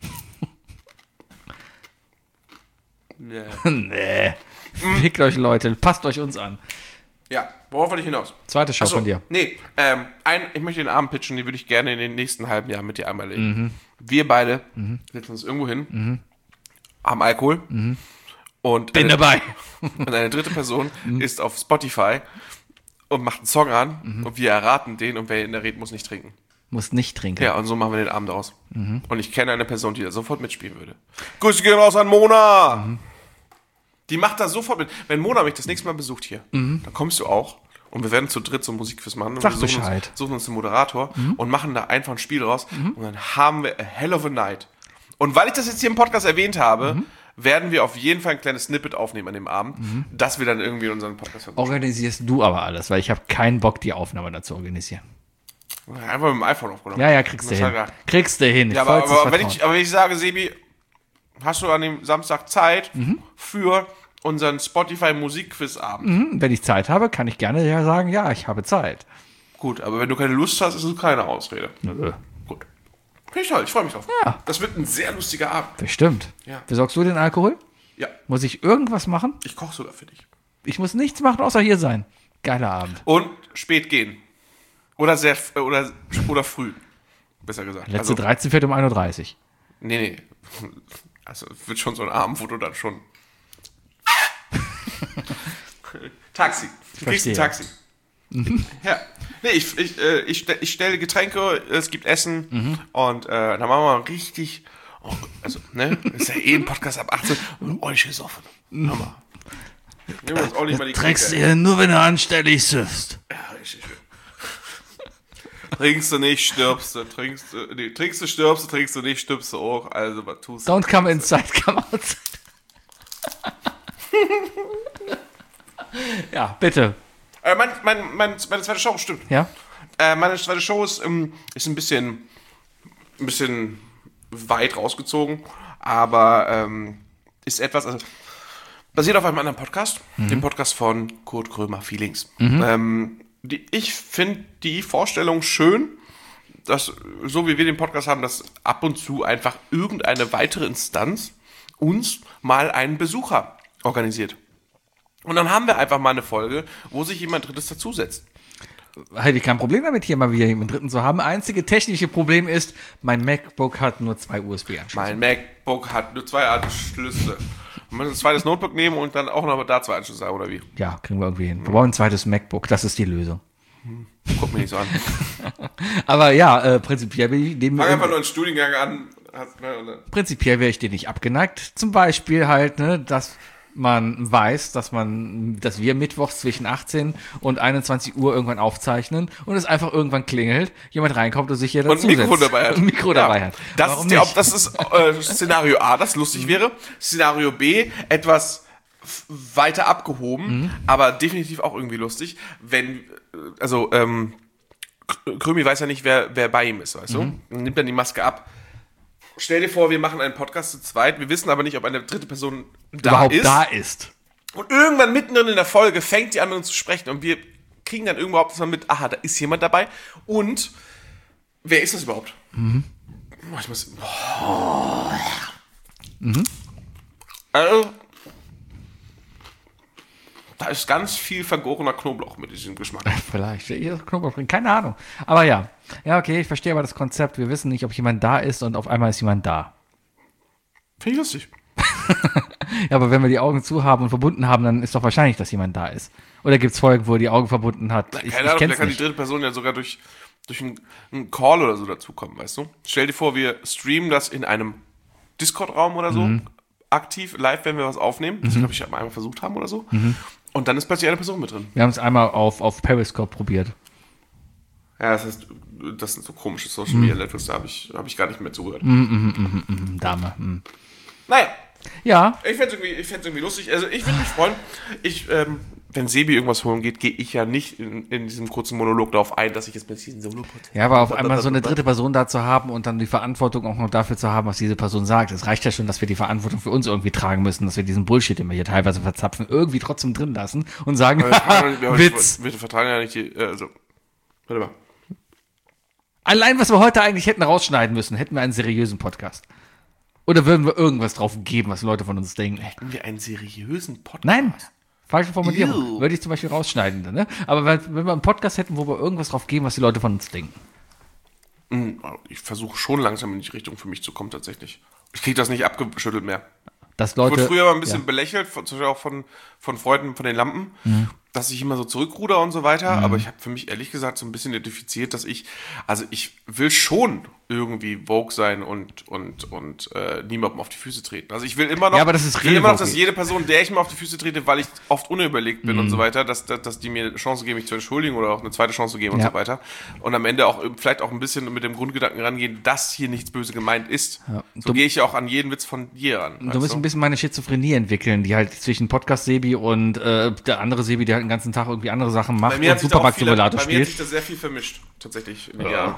B: Ja.
C: Nee. Fickt euch, Leute. Passt euch uns an.
B: Ja, worauf wollte ich hinaus?
C: Zweite Show
B: Achso,
C: von dir.
B: Nee, ähm, ein, ich möchte den Abend pitchen, den würde ich gerne in den nächsten halben Jahren mit dir einmal legen.
C: Mhm.
B: Wir beide setzen uns irgendwo hin, haben Alkohol und,
C: Bin
B: eine,
C: dabei.
B: und eine dritte Person ist auf Spotify und macht einen Song an und wir erraten den und wer in der redet, muss nicht trinken.
C: Muss nicht trinken.
B: Ja, und so machen wir den Abend aus. Und ich kenne eine Person, die da sofort mitspielen würde. Grüße gehen raus an Mona! Die macht da sofort mit. Wenn Mona mich das nächste Mal besucht hier, dann kommst du auch und wir werden zu dritt so ein Musikquiz machen. Und
C: Sag
B: wir suchen
C: Bescheid.
B: uns, suchen uns einen Moderator und machen da einfach ein Spiel raus und dann haben wir a hell of a night. Und weil ich das jetzt hier im Podcast erwähnt habe, werden wir auf jeden Fall ein kleines Snippet aufnehmen an dem Abend, dass wir dann irgendwie in unseren Podcast versuchen.
C: Organisierst du aber alles, weil ich habe keinen Bock, die Aufnahme dazu zu organisieren.
B: Einfach mit dem iPhone aufgenommen.
C: Ja, ja, kriegst du
B: Das
C: hin.
B: hat er-
C: Kriegst du hin.
B: Ja, aber,
C: Vollstes
B: aber, wenn
C: Vertrauen.
B: ich, aber wenn ich sage, Sebi, hast du an dem Samstag Zeit für unseren Spotify-Musikquiz-Abend?
C: Hm, Wenn ich Zeit habe, kann ich gerne ja sagen, ja, ich habe Zeit.
B: Gut, aber wenn du keine Lust hast, ist es keine Ausrede.
C: Nö.
B: Gut. Finde ich toll, ich freue mich drauf.
C: Ja.
B: Das wird ein sehr lustiger Abend.
C: Bestimmt.
B: Ja.
C: Besorgst du den Alkohol?
B: Ja,
C: Muss ich irgendwas machen?
B: ich koche sogar für dich.
C: Ich muss nichts machen, außer hier sein. Geiler Abend.
B: Und spät gehen. Oder sehr, f- oder, oder früh. Besser gesagt.
C: Letzte
B: also,
C: dreizehn fährt um ein Uhr dreißig.
B: Nee, nee. Also es wird schon so ein Abend, wo du dann schon... Taxi. Du kriegst ein
C: verstehe.
B: Taxi. Ja. Nee, ich, ich, äh, ich, stell- ich stelle Getränke, es gibt Essen und äh, dann machen wir richtig... Oh, also, ne? Ist ja eh ein Podcast ab achtzehn und euch ist offen. Hör mal. Nehmen wir uns auch nicht mal die
C: Trägst
B: Klinke.
C: ihr nur, wenn du anständig süffst.
B: Ja, richtig. Trinkst du nicht, stirbst du. Trinkst du, nee, trinkst du, stirbst du, trinkst du nicht, stirbst du auch. Also, was tust du?
C: Don't come inside, come outside. Ja, bitte.
B: Äh, mein, mein, mein, meine zweite Show, stimmt.
C: Ja?
B: Äh, meine zweite Show ist, ähm, ist ein bisschen, ein bisschen weit rausgezogen, aber ähm, ist etwas, also basiert auf einem anderen Podcast, dem Podcast von Kurt Krömer, Feelings. Ähm, die, ich finde die Vorstellung schön, dass, so wie wir den Podcast haben, dass ab und zu einfach irgendeine weitere Instanz uns mal einen Besucher organisiert. Und dann haben wir einfach mal eine Folge, wo sich jemand Drittes dazusetzt.
C: Hätte ich kein Problem damit, hier mal wieder jemanden Dritten zu haben. Einzige technische Problem ist, mein MacBook hat nur zwei U S B-Anschlüsse.
B: Mein MacBook hat nur zwei Anschlüsse. Wir müssen ein zweites Notebook nehmen und dann auch noch da zwei Anschlüsse haben, oder wie?
C: Ja, kriegen wir irgendwie hin. Wir brauchen ein zweites MacBook, das ist die Lösung.
B: Guck mich nicht so an.
C: Aber ja, äh, prinzipiell bin ich dem,
B: Fang einfach nur einen Studiengang an. Hast, ne, und dann-
C: prinzipiell wäre ich dir nicht abgeneigt. Zum Beispiel halt, ne, dass man weiß, dass man, dass wir mittwochs zwischen achtzehn und einundzwanzig Uhr irgendwann aufzeichnen und es einfach irgendwann klingelt, jemand reinkommt und sich hier
B: Und
C: dazu
B: ein Mikro
C: setzt.
B: dabei hat.
C: Und ein Mikro
B: Ja.
C: dabei hat.
B: Das
C: Warum
B: ist, die,
C: nicht?
B: das ist äh, Szenario A, das lustig wäre. Szenario B, etwas f- weiter abgehoben, aber definitiv auch irgendwie lustig, wenn, äh, also, ähm, K- Krömi weiß ja nicht, wer, wer bei ihm ist, weißt du? Dann nimmt dann die Maske ab. Stell dir vor, wir machen einen Podcast zu zweit, wir wissen aber nicht, ob eine dritte Person da
C: überhaupt
B: ist.
C: da ist.
B: Und irgendwann mittendrin in der Folge fängt die an, mit uns zu sprechen und wir kriegen dann überhaupt mal mit, aha, da ist jemand dabei. Und wer ist das überhaupt? Mhm. Oh, ich muss. Oh. Mhm. Also, da ist ganz viel vergorener Knoblauch mit diesem Geschmack.
C: Vielleicht. Hier ist Knoblauch drin. Keine Ahnung. Aber ja. Ja, okay, ich verstehe aber das Konzept. Wir wissen nicht, ob jemand da ist und auf einmal ist jemand da.
B: Finde ich lustig.
C: Ja, aber wenn wir die Augen zu haben und verbunden haben, dann ist doch wahrscheinlich, dass jemand da ist. Oder gibt es Folgen, wo er die Augen verbunden hat? Ich,
B: Keine
C: ich
B: Ahnung,
C: kenn's
B: vielleicht kann die
C: nicht.
B: dritte Person ja sogar durch, durch einen, einen Call oder so dazukommen, weißt du? Stell dir vor, wir streamen das in einem Discord-Raum oder so,
C: Mhm.
B: aktiv, live, wenn wir was aufnehmen. Das glaube ich, einmal versucht haben oder so. Und dann ist plötzlich eine Person mit drin.
C: Wir haben es einmal auf, auf Periscope probiert.
B: Ja, das heißt, das sind so komische Social Media Networks, da habe ich, hab ich gar nicht mehr zugehört.
C: Hm, Dame. Hm.
B: Naja,
C: Ja,
B: ich fände es irgendwie, ich fänd's irgendwie lustig. Also ich würde mich freuen. Ich, ähm, wenn Sebi irgendwas holen geht, gehe ich ja nicht in, in diesem kurzen Monolog darauf ein, dass ich jetzt mit diesem solo
C: ja, aber auf einmal so eine dritte Person da zu haben und dann die Verantwortung auch noch dafür zu haben, was diese Person sagt. Es reicht ja schon, dass wir die Verantwortung für uns irgendwie tragen müssen, dass wir diesen Bullshit, den wir hier teilweise verzapfen, irgendwie trotzdem drin lassen und sagen, Witz.
B: Wir vertragen ja nicht die, also, warte mal.
C: Allein, was wir heute eigentlich hätten rausschneiden müssen, hätten wir einen seriösen Podcast. Oder würden wir irgendwas drauf geben, was Leute von uns denken?
B: Hätten wir einen seriösen Podcast?
C: Nein, falsche Formulierung.
B: Ew.
C: Würde ich zum Beispiel rausschneiden. Ne? Aber wenn, wenn wir einen Podcast hätten, wo wir irgendwas drauf geben, was die Leute von uns denken.
B: Ich versuche schon langsam in die Richtung für mich zu kommen, tatsächlich. Ich kriege das nicht abgeschüttelt mehr.
C: Dass
B: Ich wurde
C: Leute,
B: früher mal ein bisschen
C: ja.
B: belächelt, von, zum Beispiel auch von, von Freunden von den Lampen,
C: Mhm.
B: dass ich immer so zurückruder und so weiter. Aber ich habe für mich ehrlich gesagt so ein bisschen identifiziert, dass ich, also ich will schon irgendwie Vogue sein und, und, und äh, niemandem auf die Füße treten. Also ich will immer noch,
C: Ja, aber das ist
B: ich will immer noch, dass
C: Revogue.
B: jede Person, der ich mal auf die Füße trete, weil ich oft unüberlegt bin und
C: Mhm.
B: so weiter, dass, dass, dass die mir eine Chance geben, mich zu entschuldigen oder auch eine zweite Chance zu geben und
C: Ja.
B: so weiter. Und am Ende auch vielleicht auch ein bisschen mit dem Grundgedanken rangehen, dass hier nichts böse gemeint ist.
C: Ja.
B: So
C: Du-
B: gehe ich ja auch an jeden Witz von dir an.
C: Du
B: weißt
C: musst ein bisschen meine Schizophrenie entwickeln, die halt zwischen Podcast-Sebi und äh, der andere Sebi, der halt den ganzen Tag irgendwie andere Sachen macht
B: Bei mir
C: und
B: hat sich da auch viele,
C: Supermarkt-Simulator
B: bei mir hat sich
C: spielt.
B: da sehr viel vermischt, tatsächlich in den Jahren.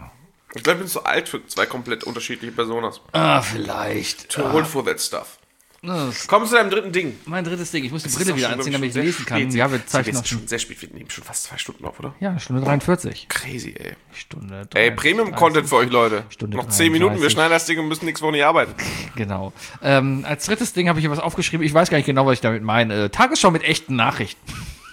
B: Ich glaube, ich bin zu alt für zwei komplett unterschiedliche Personas.
C: Ah, vielleicht.
B: Too old for that stuff.
C: Das
B: Komm zu deinem dritten Ding.
C: mein drittes Ding. Ich muss die
B: Es
C: Brille
B: ist
C: wieder
B: auch schon,
C: anziehen,
B: glaub
C: damit ich
B: schon
C: lesen
B: sehr
C: kann.
B: spät.
C: Ja, wir
B: Sie
C: zeichnen
B: wissen
C: noch
B: schon
C: schon.
B: sehr spät. Wir nehmen schon fast zwei Stunden auf, oder?
C: Ja, Stunde dreiundvierzig.
B: Crazy, ey.
C: Stunde
B: Ey,
C: dreiunddreißig.
B: Premium-Content für euch, Leute.
C: Stunde
B: Noch zehn Minuten, wir
C: dreiunddreißig.
B: schneiden das Ding und müssen nächste Woche nicht arbeiten.
C: Genau. Ähm, als drittes Ding habe ich hier was aufgeschrieben. Ich weiß gar nicht genau, was ich damit meine. Äh, Tagesschau mit echten Nachrichten.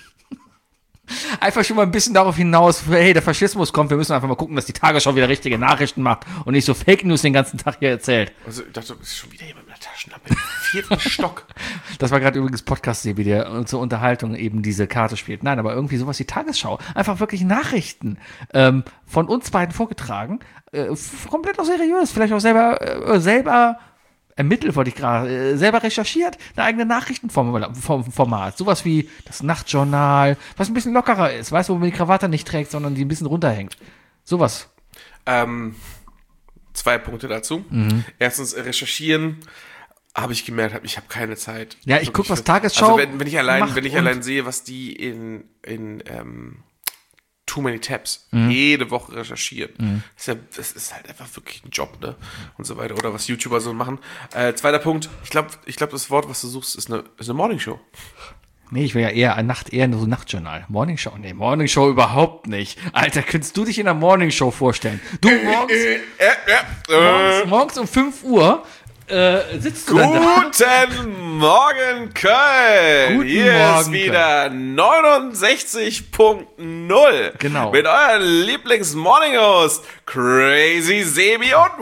C: Einfach schon mal ein bisschen darauf hinaus, hey, der Faschismus kommt, wir müssen einfach mal gucken, dass die Tagesschau wieder richtige Nachrichten macht und nicht so Fake News den ganzen Tag hier erzählt.
B: Also, ich dachte, das ist schon wieder jemand mit einer Taschenlampe im vierten Stock.
C: Das war gerade übrigens Podcast-Sebi, der zur Unterhaltung eben diese Karte spielt. Nein, aber irgendwie sowas wie Tagesschau. Einfach wirklich Nachrichten ähm, von uns beiden vorgetragen. Äh, f- komplett auch seriös. Vielleicht auch selber, äh, selber ermittelt, wollte ich gerade, äh, selber recherchiert. Eine eigene Nachrichtenformat. Sowas wie das Nachtjournal, was ein bisschen lockerer ist. Weißt du, wo man die Krawatte nicht trägt, sondern die ein bisschen runterhängt. Sowas.
B: Ähm, zwei Punkte dazu.
C: Mhm.
B: Erstens, äh, recherchieren. Habe ich gemerkt, hab- ich habe keine Zeit.
C: Ja, ich guck, was Tagesschau
B: Also wenn, wenn ich allein,
C: macht
B: wenn ich
C: und-
B: allein sehe, was die in, in ähm, Too Many Tabs
C: Mhm.
B: jede Woche recherchieren. Das, ist ja, das ist halt einfach wirklich ein Job, ne? Und so weiter. Oder was YouTuber so machen. Äh, zweiter Punkt, ich glaube, ich glaub, das Wort, was du suchst, ist eine, ist eine Morningshow.
C: Nee, ich will ja eher eine Nacht, eher so ein Nachtjournal. Morningshow? Nee, Morningshow überhaupt nicht. Alter, könntest du dich in der Morningshow vorstellen? Du morgens,
B: Äh, äh, äh,
C: morgens, morgens um fünf Uhr äh, sitzt du dann da.
B: Guten Morgen, Köln!
C: Guten
B: Hier
C: Morgen,
B: ist wieder neunundsechzig Punkt null.
C: Genau.
B: Mit euren Lieblings-Morning-Host Crazy Sebi und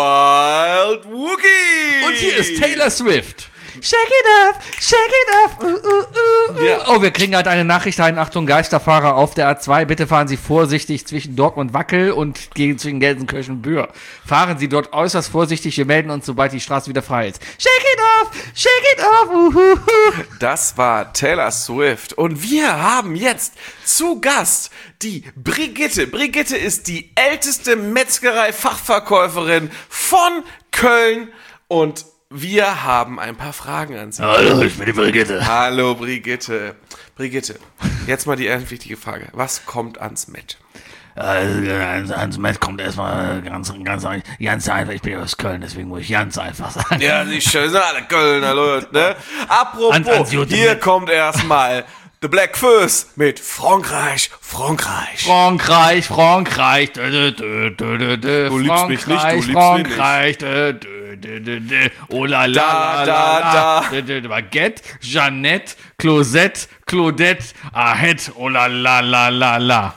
B: Wild Wookie.
C: Und hier ist Taylor Swift. Shake it up, shake it up. Uh, uh, uh.
B: Ja.
C: Oh, wir kriegen halt eine Nachricht rein. Achtung, Geisterfahrer auf der A zwei. Bitte fahren Sie vorsichtig zwischen Dortmund Wackel und gegen zwischen Gelsenkirchen Bühr. Fahren Sie dort äußerst vorsichtig. Wir melden uns, sobald die Straße wieder frei ist. Shake it up, shake it up. Uh, uh, uh.
B: Das war Taylor Swift. Und wir haben jetzt zu Gast die Brigitte. Brigitte ist die älteste Metzgerei-Fachverkäuferin von Köln. Und wir haben ein paar Fragen an Sie.
C: Hallo, ich bin die Brigitte.
B: Hallo Brigitte. Brigitte, jetzt mal die erste wichtige Frage. Was kommt ans Met?
C: Also, ans, ans Met kommt erstmal ganz, ganz, ganz einfach. Ich bin ja aus Köln, deswegen muss ich ganz einfach sagen.
B: Ja, die schön sind alle Kölner Leute, ne? Apropos,
C: Ans- ans Jute
B: hier
C: Met.
B: kommt erstmal The Black Fuss mit Frankreich, Frankreich.
C: Frankreich, Frankreich, dö, dö, dö, dö, dö,
B: Du liebst mich nicht, du
C: Frankreich,
B: liebst mich
C: Frankreich, dö, dö, dö, dö, dö, oh la la
B: Da,
C: la
B: da,
C: la,
B: da.
C: dö, dö, dö, Baguette, Jeannette, Closette, Claudette, Ahette, oh la la la la la.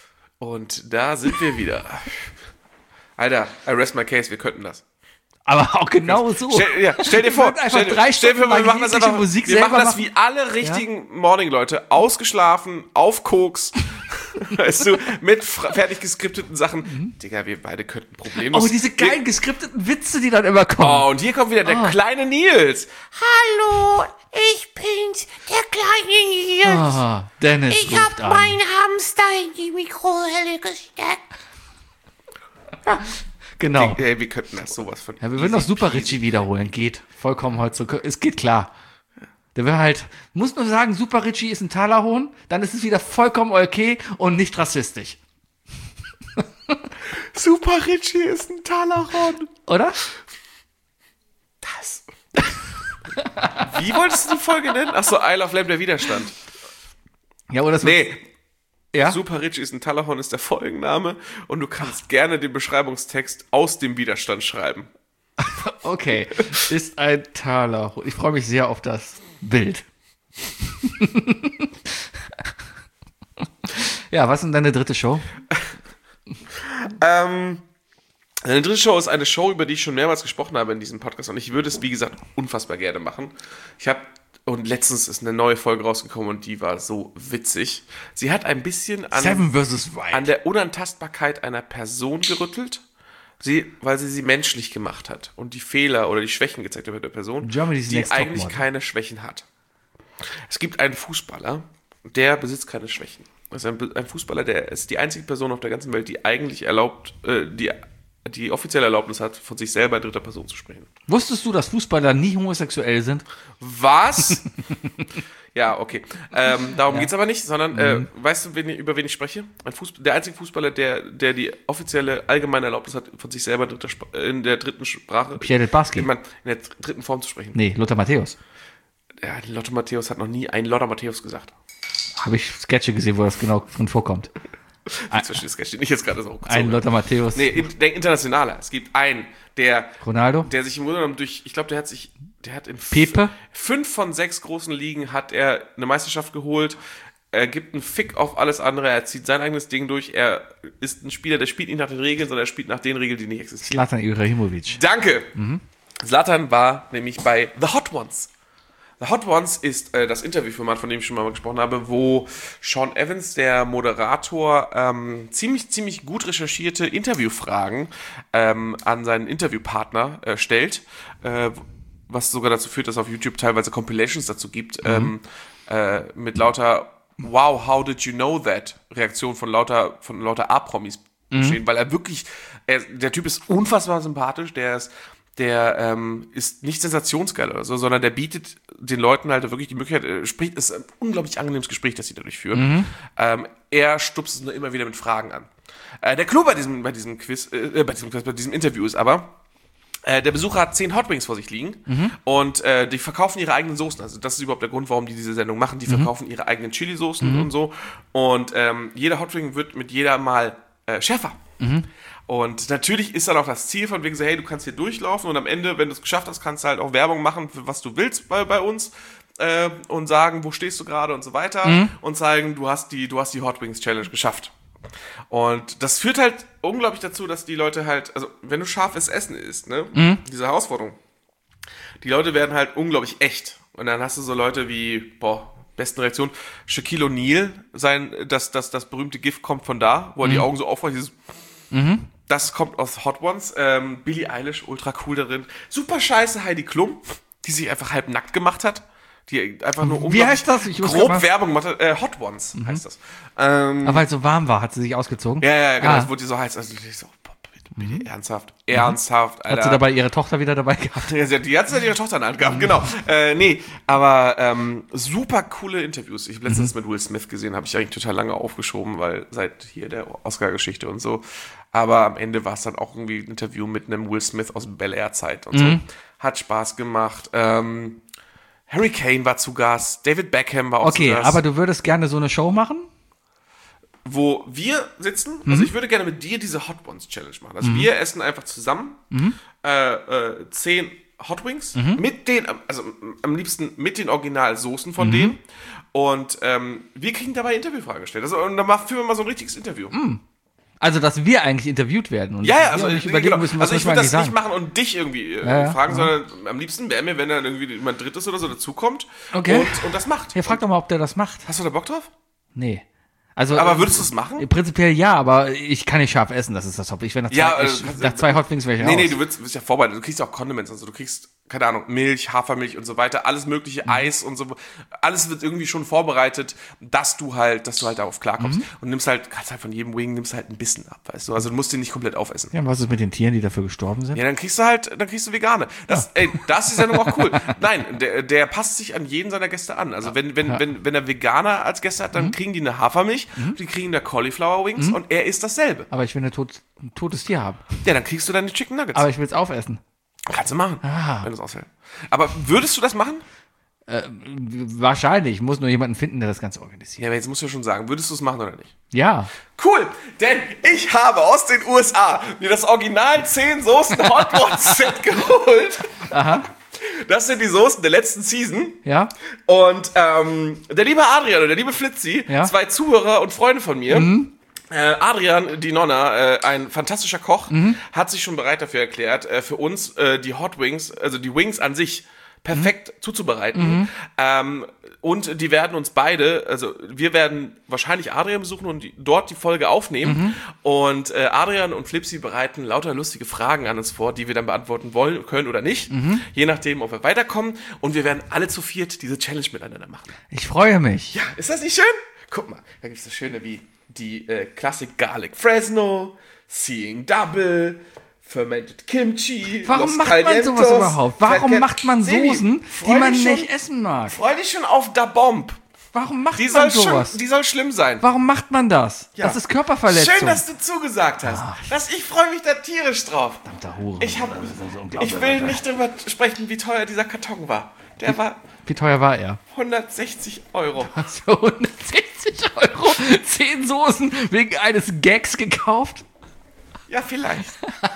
B: Und da sind wir wieder. Alter, I rest my case, wir könnten das.
C: Aber auch genau so.
B: Stell, ja, stell dir vor,
C: würden einfach
B: stell, dir-
C: drei
B: stell dir vor,
C: Stunden
B: wir machen das
C: jegliche
B: einfach,
C: Musik
B: wir
C: selber
B: machen das
C: machen.
B: wie alle richtigen Morning-Leute, ausgeschlafen, auf Koks, weißt du, mit fra- fertig geskripteten Sachen. Digga, wir beide könnten problemlos.
C: Oh, diese geilen geskripteten Witze, die dann immer kommen.
B: Oh, und hier kommt wieder der kleine Nils.
E: Hallo, ich bin's, der kleine Nils.
C: Ah, Dennis
E: Ich
C: ruft
E: hab
C: an.
E: meinen Hamster in die Mikrowelle gesteckt.
C: Genau.
B: Ey, wir könnten das sowas von.
C: Ja, wir würden auch Super Richie wiederholen. Geht. Vollkommen heutzutage. Es geht klar. Der will halt, muss nur sagen, Super Richie ist ein Talerhohn, dann ist es wieder vollkommen okay und nicht rassistisch.
B: Super Richie ist ein Talaron.
C: Oder?
B: Das. Wie wolltest du die Folge nennen? Achso, Isle of Lamb, der Widerstand.
C: Ja, oder das
B: Nee,
C: ja?
B: Super Richie ist ein Talahorn ist der Folgenname und du kannst gerne den Beschreibungstext aus dem Widerstand schreiben.
C: Okay. Ist ein Talerhohn. Ich freue mich sehr auf das Bild. Ja, was ist denn deine dritte Show?
B: Ähm, eine dritte Show ist eine Show, über die ich schon mehrmals gesprochen habe in diesem Podcast und ich würde es, wie gesagt, unfassbar gerne machen. Ich habe Und letztens ist eine neue Folge rausgekommen und die war so witzig. Sie hat ein bisschen an,
C: Seven versus. Wild.
B: an der Unantastbarkeit einer Person gerüttelt, sie, weil sie sie menschlich gemacht hat und die Fehler oder die Schwächen gezeigt hat bei der Person,
C: Germany's
B: die
C: Next
B: eigentlich
C: Topmodel.
B: keine Schwächen hat. Es gibt einen Fußballer, der besitzt keine Schwächen. Das ist ein, ein Fußballer, der ist die einzige Person auf der ganzen Welt, die eigentlich erlaubt, äh, die, die offizielle Erlaubnis hat, von sich selber in dritter Person zu sprechen.
C: Wusstest du, dass Fußballer nie homosexuell sind?
B: Was? Ja, okay. Ähm, darum geht's aber nicht, sondern, äh, weißt du, wen, über wen ich spreche? Ein Fußball, der einzige Fußballer, der, der die offizielle allgemeine Erlaubnis hat, von sich selber dritter Sp- in der dritten Sprache,
C: Pierre Barski.
B: in, in der dritten Form zu sprechen.
C: Nee, Lothar Matthäus.
B: Ja, Lothar Matthäus hat noch nie einen Lothar Matthäus gesagt.
C: Habe ich Sketche gesehen, wo das genau drin vorkommt.
B: Ich verstehe das steht nicht jetzt gerade so.
C: Ein
B: so.
C: Lothar Matthäus.
B: Nee, in, der internationale. Es gibt einen, der,
C: Ronaldo?
B: der sich im Grunde genommen durch, ich glaube, der hat sich, der hat in f-
C: Pepe?
B: fünf von sechs großen Ligen hat er eine Meisterschaft geholt. Er gibt einen Fick auf alles andere. Er zieht sein eigenes Ding durch. Er ist ein Spieler, der spielt nicht nach den Regeln, sondern er spielt nach den Regeln, die nicht existieren.
C: Zlatan Ibrahimovic.
B: Danke. Zlatan war nämlich bei The Hot Ones. The Hot Ones ist äh, das Interviewformat, von dem ich schon mal gesprochen habe, wo Sean Evans, der Moderator, ähm, ziemlich, ziemlich gut recherchierte Interviewfragen ähm, an seinen Interviewpartner äh, stellt, äh, was sogar dazu führt, dass es auf YouTube teilweise Compilations dazu gibt, ähm, äh, mit lauter Wow, how did you know that? Reaktion von lauter, von lauter A-Promis bestehen, weil er wirklich, er, der Typ ist unfassbar sympathisch, der ist der ähm, ist nicht sensationsgeil oder so, sondern der bietet den Leuten halt wirklich die Möglichkeit, äh, spricht, ist ein unglaublich angenehmes Gespräch, das sie dadurch führen. Mhm. Ähm, er stupst es nur immer wieder mit Fragen an. Äh, der Clou bei diesem, bei diesem Quiz, äh, bei diesem Quiz, bei diesem Interview ist aber, äh, der Besucher hat zehn Hot Wings vor sich liegen mhm. und äh, die verkaufen ihre eigenen Soßen. Also das ist überhaupt der Grund, warum die diese Sendung machen. Die mhm. verkaufen ihre eigenen Chili-Soßen mhm. und so. Und ähm, jeder Hot Wing wird mit jeder Mal äh, schärfer. Mhm. Und natürlich ist dann auch das Ziel von wegen so, hey, du kannst hier durchlaufen und am Ende, wenn du es geschafft hast, kannst du halt auch Werbung machen, für was du willst bei, bei uns äh, und sagen, wo stehst du gerade und so weiter mhm. und zeigen, du hast die, du hast die Hot Wings Challenge geschafft. Und das führt halt unglaublich dazu, dass die Leute halt, also wenn du scharfes Essen isst, ne, mhm. diese Herausforderung, die Leute werden halt unglaublich echt. Und dann hast du so Leute wie, boah, besten Reaktion, Shaquille O'Neal, sein, das, das, das berühmte GIF kommt von da, wo er mhm. die Augen so aufreißt, dieses mhm. Das kommt aus Hot Ones. Ähm, Billie Eilish, ultra cool darin. Super scheiße Heidi Klum, die sich einfach halb nackt gemacht hat. Die einfach nur
C: Wie heißt das? Ich
B: grob Werbung gemacht hat. Äh, Hot Ones mhm. heißt das. Ähm,
C: Aber weil es so warm war, hat sie sich ausgezogen?
B: Ja, ja, genau.
C: Ah.
B: Es wurde so heiß. Also ich so, boah, bitte, bitte, mhm. ernsthaft. Ernsthaft, Alter.
C: Hat sie dabei ihre Tochter wieder dabei gehabt?
B: Ja, sie hat, die hat ihre Tochter in der Hand gehabt, genau. Äh, nee, aber ähm, super coole Interviews. Ich habe letztens mhm. mit Will Smith gesehen, habe ich eigentlich total lange aufgeschoben, weil seit hier der Oscar-Geschichte und so. Aber am Ende war es dann auch irgendwie ein Interview mit einem Will Smith aus Bel Air-Zeit und mhm. so. Hat Spaß gemacht. Ähm, Harry Kane war zu Gast, David Beckham war auch
C: okay,
B: zu Gast.
C: Okay, aber du würdest gerne so eine Show machen?
B: Wo wir sitzen,
C: Mhm.
B: also ich würde gerne mit dir diese Hot Ones Challenge machen. Also mhm. wir essen einfach zusammen
C: Mhm.
B: äh, äh, zehn Hot Wings
C: Mhm.
B: mit den, also am liebsten mit den Originalsoßen von
C: Mhm.
B: denen. Und ähm, wir kriegen dabei Interviewfragen gestellt. Also, und dann machen- führen wir mal so ein richtiges Interview.
C: Mhm. Also, dass wir eigentlich interviewt werden und
B: Ja, ja,
C: wir
B: also,
C: nicht
B: ich,
C: überlegen
B: genau.
C: müssen, was
B: also ich
C: müssen wir
B: würde das
C: eigentlich
B: nicht
C: sagen.
B: machen und dich irgendwie äh,
C: Ja, ja,
B: fragen,
C: ja.
B: sondern am liebsten wäre mir, wenn dann irgendwie jemand Drittes oder so dazukommt
C: Okay.
B: und, und das macht.
C: Ja, frag doch mal, ob der das macht.
B: Hast du da Bock drauf?
C: Nee. Also,
B: Aber
C: äh,
B: würdest du es machen?
C: Prinzipiell ja, aber ich kann nicht scharf essen, das ist das Haupt. Ich werde nach,
B: Ja,
C: zwei-
B: äh,
C: ich,
B: kannst du-
C: nach zwei Hot Wings wäre ich
B: Nee,
C: raus.
B: nee, du wirst, wirst ja vorbereitet. Du kriegst ja auch Condiments, also du kriegst, keine Ahnung, Milch, Hafermilch und so weiter, alles mögliche,
C: Mhm.
B: Eis und so. Alles wird irgendwie schon vorbereitet, dass du halt, dass du halt darauf klarkommst.
C: Mhm.
B: Und nimmst halt, kannst halt von jedem Wing, nimmst halt ein bisschen ab, weißt du. Also du musst den nicht komplett aufessen.
C: Ja, und was ist mit den Tieren, die dafür gestorben sind?
B: Ja, dann kriegst du halt, dann kriegst du Vegane. Das, ey, das ist ja nun auch cool. Nein, der, der passt sich an jeden seiner Gäste an. Also wenn, wenn,
C: Ja.
B: wenn, wenn er Veganer als Gäste hat, dann
C: Mhm.
B: kriegen die eine Hafermilch, die kriegen da Cauliflower Wings und er isst dasselbe.
C: Aber ich will eine tot, ein totes Tier haben.
B: Ja, dann kriegst du dann die Chicken Nuggets.
C: Aber ich will es aufessen.
B: Kannst du machen,
C: Ah.
B: wenn du es aushältst. Aber würdest du das machen?
C: Äh, wahrscheinlich. Ich muss nur jemanden finden, der das Ganze organisiert.
B: Ja, aber jetzt musst du ja schon sagen, würdest du es machen oder nicht?
C: Ja.
B: Cool, denn ich habe aus den U S A mir das Original zehn Soßen Hot Ones Set geholt.
C: Aha.
B: Das sind die Soßen der letzten Season.
C: Ja.
B: Und ähm, der liebe Adrian und der liebe Flitzi,
C: Ja.
B: zwei Zuhörer und Freunde von mir,
C: Mhm.
B: Äh, Adrian Di Nonna, äh, ein fantastischer Koch,
C: Mhm.
B: hat sich schon bereit dafür erklärt, äh, für uns äh, die Hot Wings, also die Wings an sich, perfekt zuzubereiten.
C: Mhm.
B: Ähm, und die werden uns beide, also wir werden wahrscheinlich Adrian besuchen und die, dort die Folge aufnehmen.
C: Mhm.
B: Und äh, Adrian und Flipsi bereiten lauter lustige Fragen an uns vor, die wir dann beantworten wollen, können oder nicht.
C: Mhm.
B: Je nachdem, ob wir weiterkommen. Und wir werden alle zu viert diese Challenge miteinander machen.
C: Ich freue mich.
B: Ja, ist das nicht schön? Guck mal, da gibt es das Schöne wie die äh, Classic Garlic Fresno, Seeing Double, Fermented Kimchi.
C: Warum
B: Los
C: macht man
B: Calientos,
C: sowas überhaupt? Warum
B: Fat
C: macht man
B: Sebi,
C: Soßen,
B: freu
C: die man
B: dich
C: nicht
B: schon,
C: essen mag?
B: Freu dich schon auf Da Bomb.
C: Warum macht
B: Die
C: man
B: soll,
C: sowas?
B: schon, die soll schlimm sein.
C: Warum macht man das?
B: Ja.
C: Das ist Körperverletzung.
B: Schön, dass du zugesagt hast. Das, ich freue mich da tierisch drauf.
C: Verdammter Hure.
B: Ich, hab,
C: Das ist so unglaublich,
B: ich will
C: Alter.
B: nicht drüber sprechen, wie teuer dieser Karton war. Der war
C: Wie teuer war er?
B: hundertsechzig Euro.
C: Hast du hundertsechzig Euro zehn Soßen wegen eines Gags gekauft?
B: Ja, vielleicht.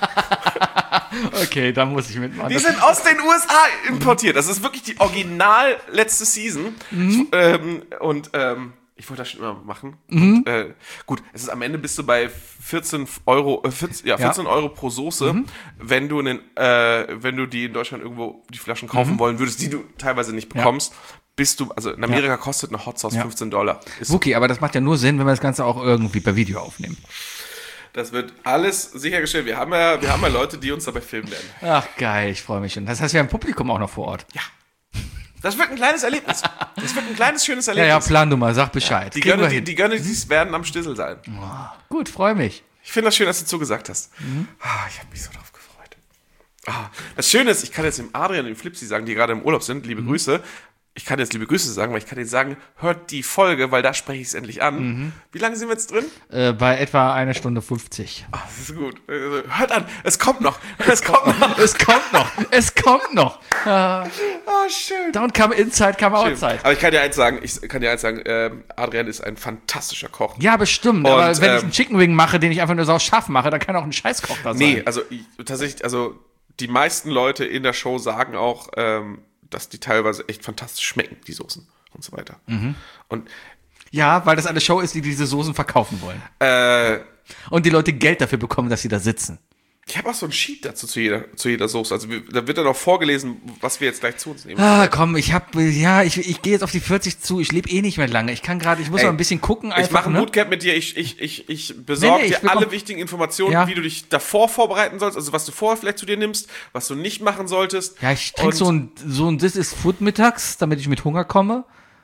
C: Okay, da muss ich mitmachen.
B: Die sind aus den U S A importiert. Das ist wirklich die original letzte Season. Ich, ähm, und ähm, ich wollte das schon immer machen.
C: Mhm.
B: Und, äh, gut, es ist am Ende bist du bei vierzehn Euro, äh, vierzehn, ja, vierzehn
C: Ja.
B: Euro pro Soße,
C: Mhm.
B: wenn du einen, äh, wenn du die in Deutschland irgendwo die Flaschen kaufen
C: Mhm.
B: wollen würdest, die du teilweise nicht bekommst, bist du, also in Amerika kostet eine Hot Sauce
C: Ja.
B: fünfzehn Dollar. Ist,
C: Okay, aber das macht ja nur Sinn, wenn wir das Ganze auch irgendwie per Video aufnehmen.
B: das wird alles sichergestellt. Wir haben ja, wir haben ja Leute, die uns dabei filmen werden.
C: Ach geil, ich freue mich schon. Das heißt, wir haben Publikum auch noch vor Ort.
B: Ja. Das wird ein kleines Erlebnis. Das wird ein kleines, schönes
C: Ja,
B: Erlebnis.
C: ja, plan du mal, sag Bescheid.
B: Die
C: Kriegen wir
B: Gönne, die,
C: hin.
B: die Gönne, die werden am Stissel sein.
C: Gut, freue mich.
B: Ich finde das schön, dass du zugesagt hast. Ah, ich habe mich so drauf gefreut. Ah, das Schöne ist, ich kann jetzt dem Adrian und dem Flipsi sagen, die gerade im Urlaub sind, liebe Grüße. Ich kann jetzt liebe Grüße sagen, weil ich kann jetzt sagen, hört die Folge, weil da spreche ich es endlich an. Wie lange sind wir jetzt drin?
C: Äh, bei etwa einer Stunde fünfzig.
B: Ah, das ist gut. Also, hört an, es kommt noch. Es kommt noch.
C: Es kommt noch, es kommt noch.
B: Ah, schön.
C: Don't come inside, come
B: Schön.
C: outside.
B: Aber ich kann dir eins sagen, ich kann dir eins sagen, ähm, Adrian ist ein fantastischer Koch.
C: Ja, bestimmt.
B: Und,
C: aber wenn ich
B: ähm,
C: einen Chicken Wing mache, den ich einfach nur sau scharf mache, dann kann auch ein Scheißkoch da sein.
B: Nee, also ich, tatsächlich, also die meisten Leute in der Show sagen auch, ähm, dass die teilweise echt fantastisch schmecken, die Soßen und so weiter. Und
C: Ja, weil das eine Show ist, die diese Soßen verkaufen wollen.
B: äh,
C: Und die Leute Geld dafür bekommen, dass sie da sitzen.
B: ich habe auch so ein Sheet dazu zu jeder, zu jeder Soße. Also wir, da wird dann auch vorgelesen, was wir jetzt gleich zu uns nehmen.
C: Ah, komm, ich hab, ja, ich, ich gehe jetzt auf die vierzig zu. Ich lebe eh nicht mehr lange. Ich kann gerade, ich muss
B: Ey,
C: mal ein bisschen gucken. Einfach,
B: Ich mache ein
C: ne?
B: Bootcamp mit dir. Ich, ich, ich, ich besorge
C: Nee, nee, ich
B: dir alle
C: bekomm-
B: wichtigen Informationen,
C: Ja.
B: wie du dich davor vorbereiten sollst. Also was du vorher vielleicht zu dir nimmst, was du nicht machen solltest.
C: Ja, ich trinke
B: Und-
C: so ein, so ein This is Food mittags, damit ich mit Hunger komme.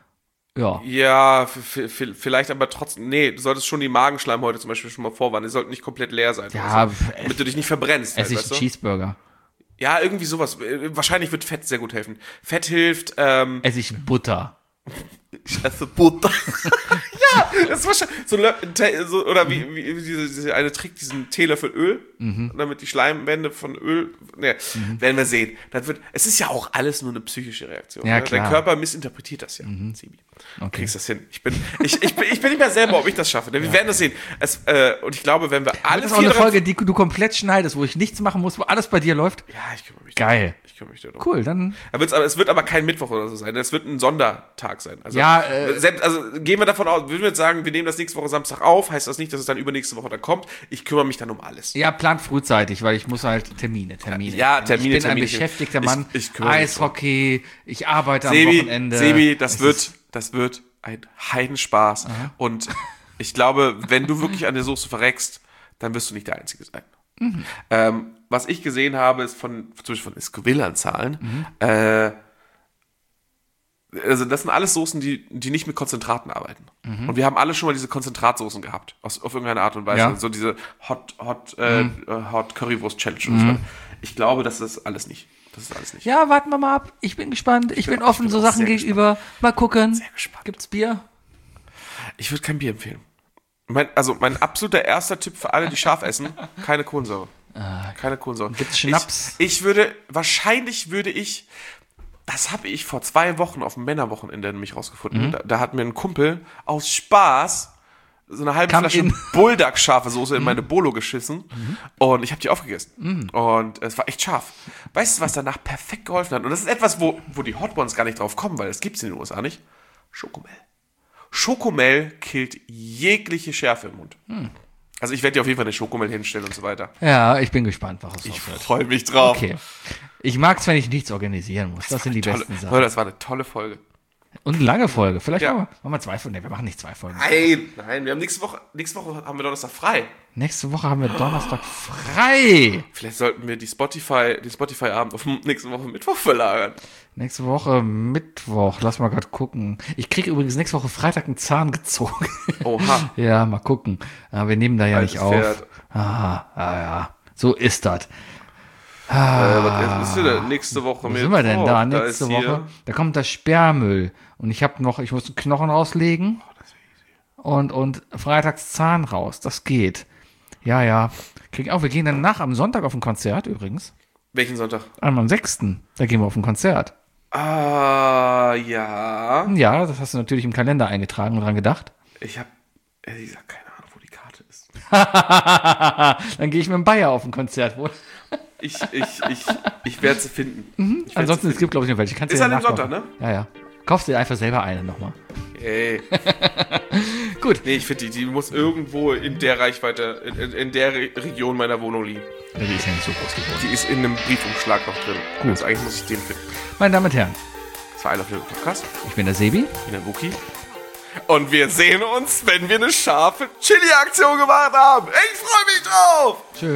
C: Ja.
B: Ja, f- f- vielleicht aber trotzdem, nee, du solltest schon die Magenschleimhäute zum Beispiel schon mal vorwarnen. Die sollten nicht komplett leer sein.
C: Ja,
B: also,
C: f-
B: damit du dich nicht verbrennst. Halt,
C: Esse ich
B: weißt
C: einen
B: du?
C: Cheeseburger.
B: Ja, irgendwie sowas. Äh, Wahrscheinlich wird Fett sehr gut helfen. Fett hilft, ähm,
C: Esse ich Butter.
B: ich esse Butter. Ja, das ist wahrscheinlich so, ein Lö- ein Te- so oder wie, wie, wie diese, diese eine Trick, diesen Teelöffel Öl,
C: Mhm.
B: damit die Schleimwände von Öl, ne, werden wir sehen. Das wird, es ist ja auch alles nur eine psychische Reaktion.
C: Ja,
B: ne?
C: klar. Mhm.
B: Dein Körper missinterpretiert das ja. Sibi. Du
C: Okay.
B: kriegst das hin. Ich bin, ich, ich, bin, ich bin nicht mehr selber, ob ich das schaffe. Ne? Wir werden das sehen. Es, äh, und ich glaube, wenn wir alle
C: Das ist auch
B: vier
C: eine
B: dran-
C: Folge, die du komplett schneidest, wo ich nichts machen muss, wo alles bei dir läuft.
B: Ja, ich kümmere mich.
C: Geil.
B: Darum. Ich kümmere mich darum.
C: Cool, dann.
B: Da wird's aber, es wird aber kein Mittwoch oder so sein. Es wird ein Sondertag sein. Also,
C: Ja, äh,
B: selbst, also gehen wir davon aus, würden wir jetzt sagen, wir nehmen das nächste Woche Samstag auf, heißt das nicht, dass es dann übernächste Woche dann kommt. Ich kümmere mich dann um alles.
C: Ja, plant frühzeitig, weil ich muss halt Termine, Termine.
B: Ja, Termine,
C: Ich bin
B: Termine.
C: ein beschäftigter
B: Ich-
C: Mann.
B: ich kümmere mich
C: Eishockey, ich arbeite am
B: Sebi,
C: Wochenende.
B: Sebi, das
C: Es
B: wird,
C: ist-
B: das wird ein Heidenspaß. Und ich glaube, wenn du wirklich an der Soße verreckst, dann wirst du nicht der Einzige sein.
C: Mhm.
B: Ähm, was ich gesehen habe, ist von, zum Beispiel von Escoville-Anzahlen,
C: Mhm.
B: äh, also das sind alles Soßen, die, die nicht mit Konzentraten arbeiten. Und wir haben alle schon mal diese Konzentratsoßen gehabt, aus, auf irgendeine Art und Weise.
C: Ja.
B: So diese Hot, Hot, äh, Hot Currywurst Challenge und so weiter. Ich glaube, das ist alles nicht. Das ist alles nicht.
C: Ja, warten wir mal ab. Ich bin gespannt. Ich, bin
B: bin-
C: offen
B: ich bin
C: so
B: auch
C: Sachen
B: sehr
C: gegenüber. Mal gucken.
B: Sehr gespannt.
C: Gibt's Bier?
B: Ich würde kein Bier empfehlen. Mein, also mein absoluter erster Tipp für alle, die scharf essen, keine Kohlensäure. Keine Kohlensäure.
C: Gibt's Schnaps?
B: Ich, ich würde, wahrscheinlich würde ich, das habe ich vor zwei Wochen auf dem Männerwochenende nämlich rausgefunden.
C: Mhm.
B: Da, da hat mir ein Kumpel aus Spaß so eine halbe
C: Kam
B: Flasche
C: in.
B: Bulldog scharfe Soße in meine Bolo geschissen und ich habe die aufgegessen. Und es war echt scharf. Weißt du, was danach perfekt geholfen hat? Und das ist etwas, wo, wo die Hot Ones gar nicht drauf kommen, weil das gibt's in den U S A nicht. Schokomel. Schokomel killt jegliche Schärfe im Mund. Also ich werde dir auf jeden Fall eine Schokomel hinstellen und so weiter.
C: Ja, ich bin gespannt, was es
B: Ich
C: noch wird.
B: freue mich drauf.
C: Okay. Ich mag's, wenn ich nichts organisieren muss. Das sind die
B: Tolle,
C: besten Sachen.
B: Leute, das war eine tolle Folge.
C: Und eine lange Folge. Vielleicht
B: Ja.
C: machen, wir, machen wir zwei Folgen. Nee, wir machen nicht zwei Folgen.
B: Nein, nein, wir haben nächste Woche, nächste Woche haben wir Donnerstag frei.
C: Nächste Woche haben wir Donnerstag frei.
B: Vielleicht sollten wir die Spotify, die Spotify-Abend auf nächste Woche Mittwoch verlagern.
C: Nächste Woche Mittwoch. Lass mal gerade gucken. Ich kriege übrigens nächste Woche Freitag einen Zahn gezogen.
B: Oha.
C: Ja, mal gucken. Aber wir nehmen da ja
B: Altes
C: nicht auf.
B: Pferd.
C: Ah, ah, ja. So ist das.
B: Äh, was ist denn nächste Woche
C: Wo
B: mit?
C: sind wir denn
B: Oh,
C: da?
B: da
C: Nächste
B: ist
C: Woche.
B: hier-
C: Da kommt das Sperrmüll. Und ich habe noch, ich muss einen Knochen rauslegen.
B: Oh,
C: Und, und freitags Zahn raus. Das geht. Ja, ja. Krieg auch. Wir gehen dann nach am Sonntag auf ein Konzert übrigens.
B: Welchen Sonntag?
C: Am sechsten Da gehen wir auf ein Konzert.
B: Ah, ja.
C: Ja, das hast du natürlich im Kalender eingetragen und dran gedacht.
B: Ich habe ehrlich gesagt keine Ahnung, wo die Karte ist.
C: Dann gehe ich mit dem Bayer auf ein Konzert. Wo
B: Ich, ich, ich, ich werde sie finden. Ich werd
C: Ansonsten,
B: sie
C: es gibt, glaube ich, noch welche. Kannst du
B: Ist
C: ja
B: an dem
C: nachkaufen.
B: Sonntag, ne?
C: Ja, ja. Kaufst dir einfach selber eine nochmal.
B: finden. Ey.
C: Gut.
B: Nee, ich finde, die, die muss irgendwo in der Reichweite, in, in, in der Re Region meiner Wohnung liegen.
C: Ja, die ist ja nicht so groß geworden.
B: Die ist in einem Briefumschlag noch drin. Gut. Also eigentlich muss ich den finden.
C: Meine Damen und Herren,
B: Das war I Love Little Podcast.
C: ich bin der Sebi.
B: Ich bin der Wookie. Und wir sehen uns, wenn wir eine scharfe Chili-Aktion gemacht haben. Ich freue mich drauf!
C: Tschö.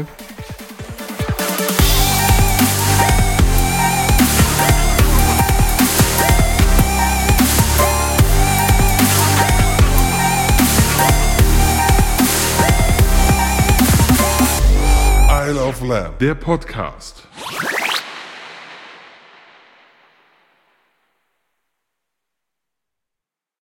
A: Isle of Lamb, der Podcast.